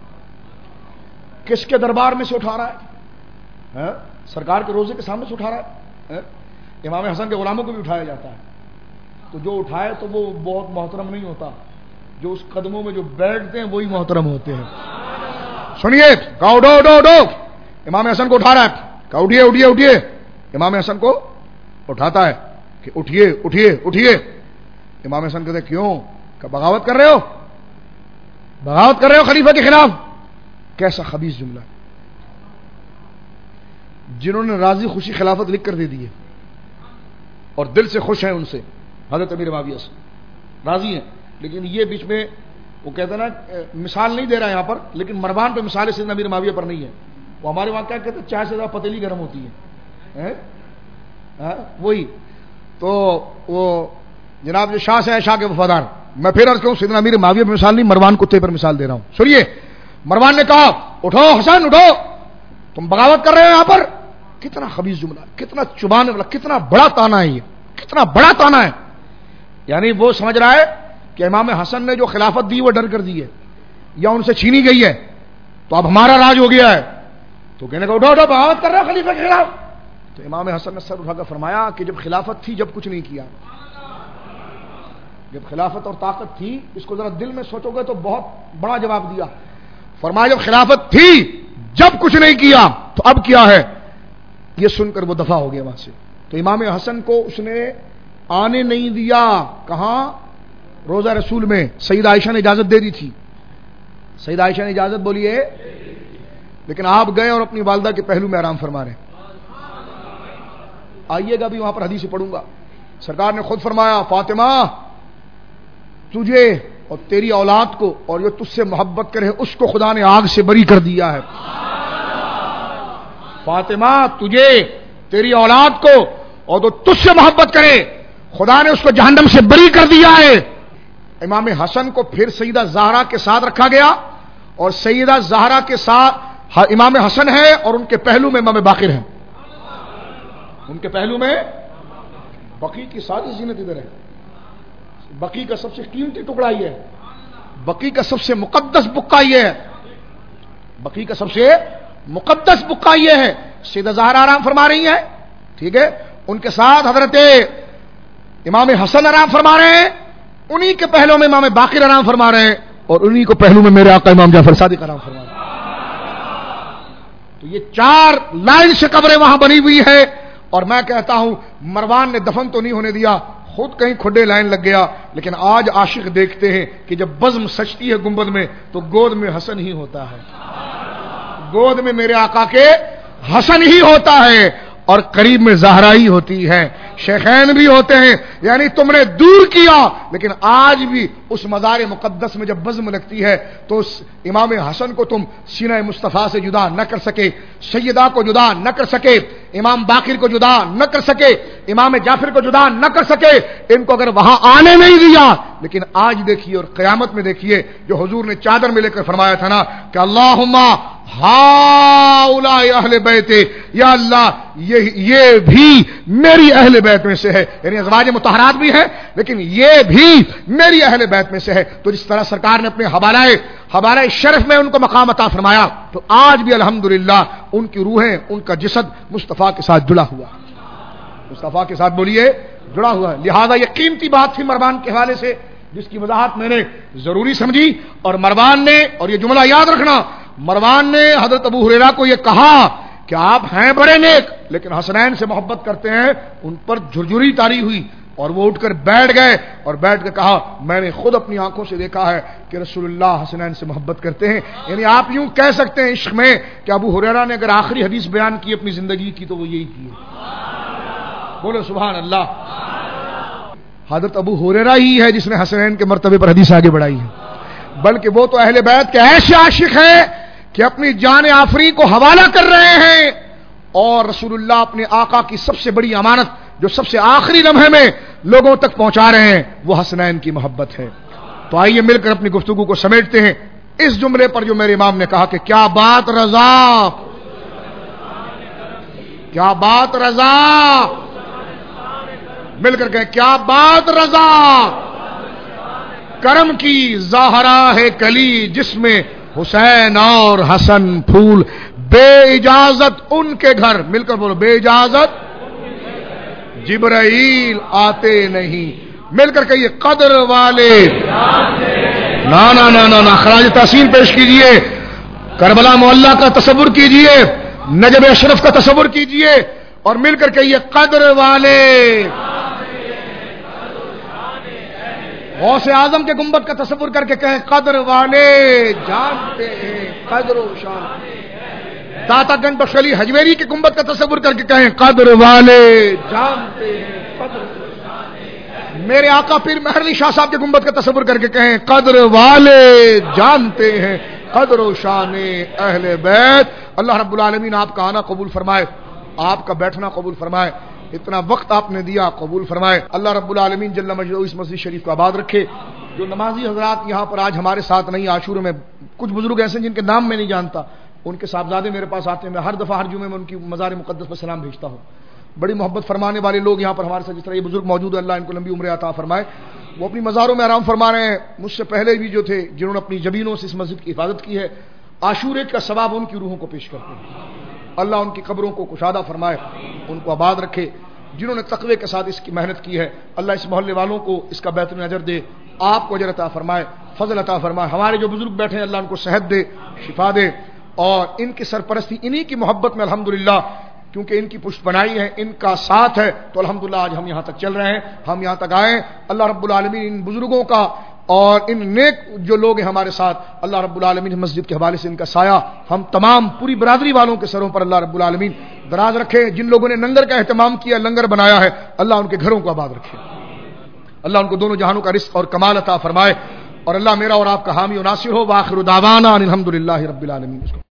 کس کے دربار میں سے اٹھا رہا ہے, سرکار کے روزے کے سامنے سے اٹھا رہا ہے. امام حسن کے غلاموں کو بھی اٹھایا جاتا ہے, تو جو اٹھائے تو وہ بہت محترم نہیں ہوتا, جو اس قدموں میں جو بیٹھتے ہیں وہی محترم ہوتے ہیں. سنیے, کہا اٹھو اٹھو اٹھو. امام حسن کو اٹھا رہا ہے, کہا اٹھیے اٹھیے اٹھیے. امام حسن کو اٹھاتا ہے کہ اٹھیے اٹھیے اٹھیے. امام حسن کہتے کیوں, کہ بغاوت کر رہے ہو, بغاوت کر رہے ہو خلیفہ کے خلاف. کیسا خبیث جملہ, جنہوں نے راضی خوشی خلافت لکھ کر دے دی ہے اور دل سے خوش ہیں ان سے, حضرت امیر معاویہ سے راضی ہیں, لیکن یہ بیچ میں وہ کہتے ہیں نا, مثال نہیں دے رہا یہاں پر, لیکن مروان پہ مثال سیدنا امیر معاویہ پر نہیں ہے. وہ ہمارے وہاں کیا کہتے ہیں, چائے سے زیادہ پتیلی گرم ہوتی ہے, وہی. تو وہ جناب جو شاہ سے شاہ کے وفادار, میں پھر عرض کروں سیدنا امیر معاویہ پہ مثال نہیں, مروان کتے پر مثال دے رہا ہوں. سنیے, مروان نے کہا اٹھو حسن اٹھو, تم بغاوت کر رہے ہو یہاں پر. کتنا خبیث جملہ, کتنا چبانے والا, کتنا بڑا تانا ہے یہ, کتنا بڑا تانا ہے. یعنی وہ سمجھ رہا ہے کہ امام حسن نے جو خلافت دی وہ ڈر کر دی ہے یا ان سے چھینی گئی ہے, تو اب ہمارا راج ہو گیا ہے. تو کہنے کا اٹھو اٹھو بغاوت کر رہا خلیفہ کے خلاف. تو امام حسن نے سر اٹھا کر فرمایا کہ جب خلافت تھی جب کچھ نہیں کیا, جب خلافت اور طاقت تھی, اس کو ذرا دل میں سوچو گے تو بہت بڑا جواب دیا. فرمایا جب خلافت تھی جب کچھ نہیں کیا تو اب کیا ہے. یہ سن کر وہ دفع ہو گیا وہاں سے. تو امام حسن کو اس نے آنے نہیں دیا, کہاں, روزہ رسول میں. سیدہ عائشہ نے اجازت دے دی تھی, سیدہ عائشہ نے اجازت بولی ہے, لیکن آپ گئے اور اپنی والدہ کے پہلو میں آرام فرما رہے ہیں. آئیے گا بھی وہاں پر حدیث پڑھوں گا. سرکار نے خود فرمایا فاطمہ تجھے اور تیری اولاد کو اور جو تجھ سے محبت کرے اس کو خدا نے آگ سے بری کر دیا ہے. فاطمہ تجھے, تیری اولاد کو اور جو تجھ سے محبت کرے خدا نے اس کو جہنم سے بری کر دیا ہے. امام حسن کو پھر سیدہ زہرا کے ساتھ رکھا گیا, اور سیدہ زہرا کے ساتھ امام حسن ہے اور ان کے پہلو میں امام باقر ہیں. ان کے پہلو میں بقی کی ساری زینت ادھر ہے. بقی کا سب سے قیمتی ٹکڑا یہ ہے, بقی کا سب سے مقدس بقا یہ ہے, بقی کا سب سے مقدس بقا یہ ہے. سیدہ زہرا آرام فرما رہی ہیں, ٹھیک ہے, ان کے ساتھ حضرت امام حسن آرام فرما رہے ہیں, انہی کے پہلو میں امام باقر آرام فرما رہے ہیں, اور انہی کو پہلو میں میرے آقا امام جعفر صادق آرام فرما رہے ہیں. تو یہ 4 لائن سے قبریں وہاں بنی ہوئی ہے. اور میں کہتا ہوں مروان نے دفن تو نہیں ہونے دیا, خود کہیں کھڈے لائن لگ گیا, لیکن آج عاشق دیکھتے ہیں کہ جب بزم سجتی ہے گنبد میں تو گود میں حسن ہی ہوتا ہے, گود میں میرے آقا کے حسن ہی ہوتا ہے, اور قریب میں زہرا ہی ہوتی ہے, شیخین بھی ہوتے ہیں. یعنی تم نے دور کیا, لیکن آج بھی اس مزار مقدس میں جب بزم لگتی ہے تو اس امام حسن کو تم سینہ مصطفیٰ سے جدا نہ کر سکے, سیدہ کو جدا نہ کر سکے, امام باقر کو جدا نہ کر سکے, امام جعفر کو جدا نہ کر سکے. ان کو اگر وہاں آنے نہیں دیا, لیکن آج دیکھیے اور قیامت میں دیکھیے جو حضور نے چادر میں لے کر فرمایا تھا نا کہ اللہم ہاؤلاء اہل بیت، یا اللہ یہ بھی میری اہل بیت میں سے ہے، یعنی ازواج مطہرات بھی ہے لیکن یہ بھی میری اہل بیت میں سے ہے۔ تو جس طرح سرکار نے اپنے حوالہ شرف میں ان کو مقام عطا فرمایا، تو آج بھی الحمدللہ ان کی روحیں، ان کا جسد مصطفیٰ کے ساتھ جڑا ہوا، مصطفیٰ کے ساتھ بولیے جڑا ہوا ہے۔ لہذا یہ قیمتی بات تھی مروان کے حوالے سے، جس کی وضاحت میں نے ضروری سمجھی۔ اور مروان نے، اور یہ جملہ یاد رکھنا، مروان نے حضرت ابو ہریرہ کو یہ کہا کہ آپ ہیں بڑے نیک لیکن حسنین سے محبت کرتے ہیں، ان پر جھرجھری طاری ہوئی اور وہ اٹھ کر بیٹھ گئے اور بیٹھ کے کہا میں نے خود اپنی آنکھوں سے دیکھا ہے کہ رسول اللہ حسنین سے محبت کرتے ہیں۔ یعنی آپ یوں کہہ سکتے ہیں عشق میں کہ ابو ہریرہ نے اگر آخری حدیث بیان کی اپنی زندگی کی تو وہ یہی کی ہے۔ بولو سبحان اللہ۔ حضرت ابو ہریرہ ہی ہے جس نے حسنین کے مرتبے پر حدیث آگے بڑھائی ہے، بلکہ وہ تو اہل بیت کے ایسے عاشق ہیں کہ اپنی جان آفری کو حوالہ کر رہے ہیں اور رسول اللہ اپنے آقا کی سب سے بڑی امانت جو سب سے آخری لمحے میں لوگوں تک پہنچا رہے ہیں وہ حسنین کی محبت ہے۔ تو آئیے مل کر اپنی گفتگو کو سمیٹتے ہیں اس جملے پر جو میرے امام نے کہا کہ کیا بات رضا، کیا بات رضا، مل کر کہیں کیا بات رضا، کرم کی زہرا ہے کلی جس میں حسین اور حسن پھول، بے اجازت ان کے گھر، مل کر بولو بے اجازت جبرائیل آتے نہیں، مل کر کہیے قدر والے نا نا نا نا نا، خراج تحسین پیش کیجئے، کربلا معلّہ کا تصور کیجئے، نجب اشرف کا تصور کیجئے اور مل کر کہیے قدر والے، غوث اعظم کے گنبد کا تصور کر کے کہیں قدر والے جانتے ہیں قدر و شان، داتا گنج بخش علی حجویری کے گنبد کا تصور کر کے کہیں قدر والے جانتے ہیں قدر و شان، میرے آقا پیر مہر علی شاہ صاحب کے گنبد کا تصور کر کے کہیں قدر والے جانتے ہیں قدر و شان اہل بیت۔ اللہ رب العالمین آپ کا آنا قبول فرمائے، آپ کا بیٹھنا قبول فرمائے، اتنا وقت آپ نے دیا قبول فرمائے۔ اللہ رب العالمین جل مجدہ اس مسجد شریف کو آباد رکھے۔ جو نمازی حضرات یہاں پر آج ہمارے ساتھ نہیں، عاشور میں کچھ بزرگ ایسے جن کے نام میں نہیں جانتا، ان کے صاحبزادے میرے پاس آتے ہیں، میں ہر دفعہ ہر جمعے میں ان کی مزار مقدس پر سلام بھیجتا ہوں۔ بڑی محبت فرمانے والے لوگ یہاں پر ہمارے ساتھ، جس طرح یہ بزرگ موجود ہے، اللہ ان کو لمبی عمر عطا فرمائے۔ وہ اپنی مزاروں میں آرام فرما رہے ہیں، مجھ سے پہلے بھی جو تھے جنہوں نے اپنی جبینوں سے اس مسجد کی حفاظت کی ہے، عاشورے کا ثواب ان کی روحوں کو پیش کرتے ہیں۔ اللہ ان کی قبروں کو کشادہ فرمائے، ان کو آباد رکھے۔ جنہوں نے تقوی کے ساتھ اس کی محنت کی ہے، اللہ اس محلے والوں کو اس کا بہترین اجر دے، آپ کو اجر عطا فرمائے، فضل عطا فرمائے۔ ہمارے جو بزرگ بیٹھے ہیں اللہ ان کو صحت دے، شفا دے، اور ان کی سرپرستی انہی کی محبت میں الحمدللہ، کیونکہ ان کی پشت بنائی ہے، ان کا ساتھ ہے، تو الحمدللہ آج ہم یہاں تک چل رہے ہیں، ہم یہاں تک آئے۔ اللہ رب العالمین ان بزرگوں کا اور ان نیک جو لوگ ہیں ہمارے ساتھ، اللہ رب العالمین مسجد کے حوالے سے ان کا سایہ ہم تمام پوری برادری والوں کے سروں پر اللہ رب العالمین دراز رکھے۔ جن لوگوں نے لنگر کا اہتمام کیا، لنگر بنایا ہے، اللہ ان کے گھروں کو آباد رکھے، اللہ ان کو دونوں جہانوں کا رزق اور کمال عطا فرمائے، اور اللہ میرا اور آپ کا حامی و ناصر ہو۔ وآخر دعوانا الحمدللہ رب العالمین۔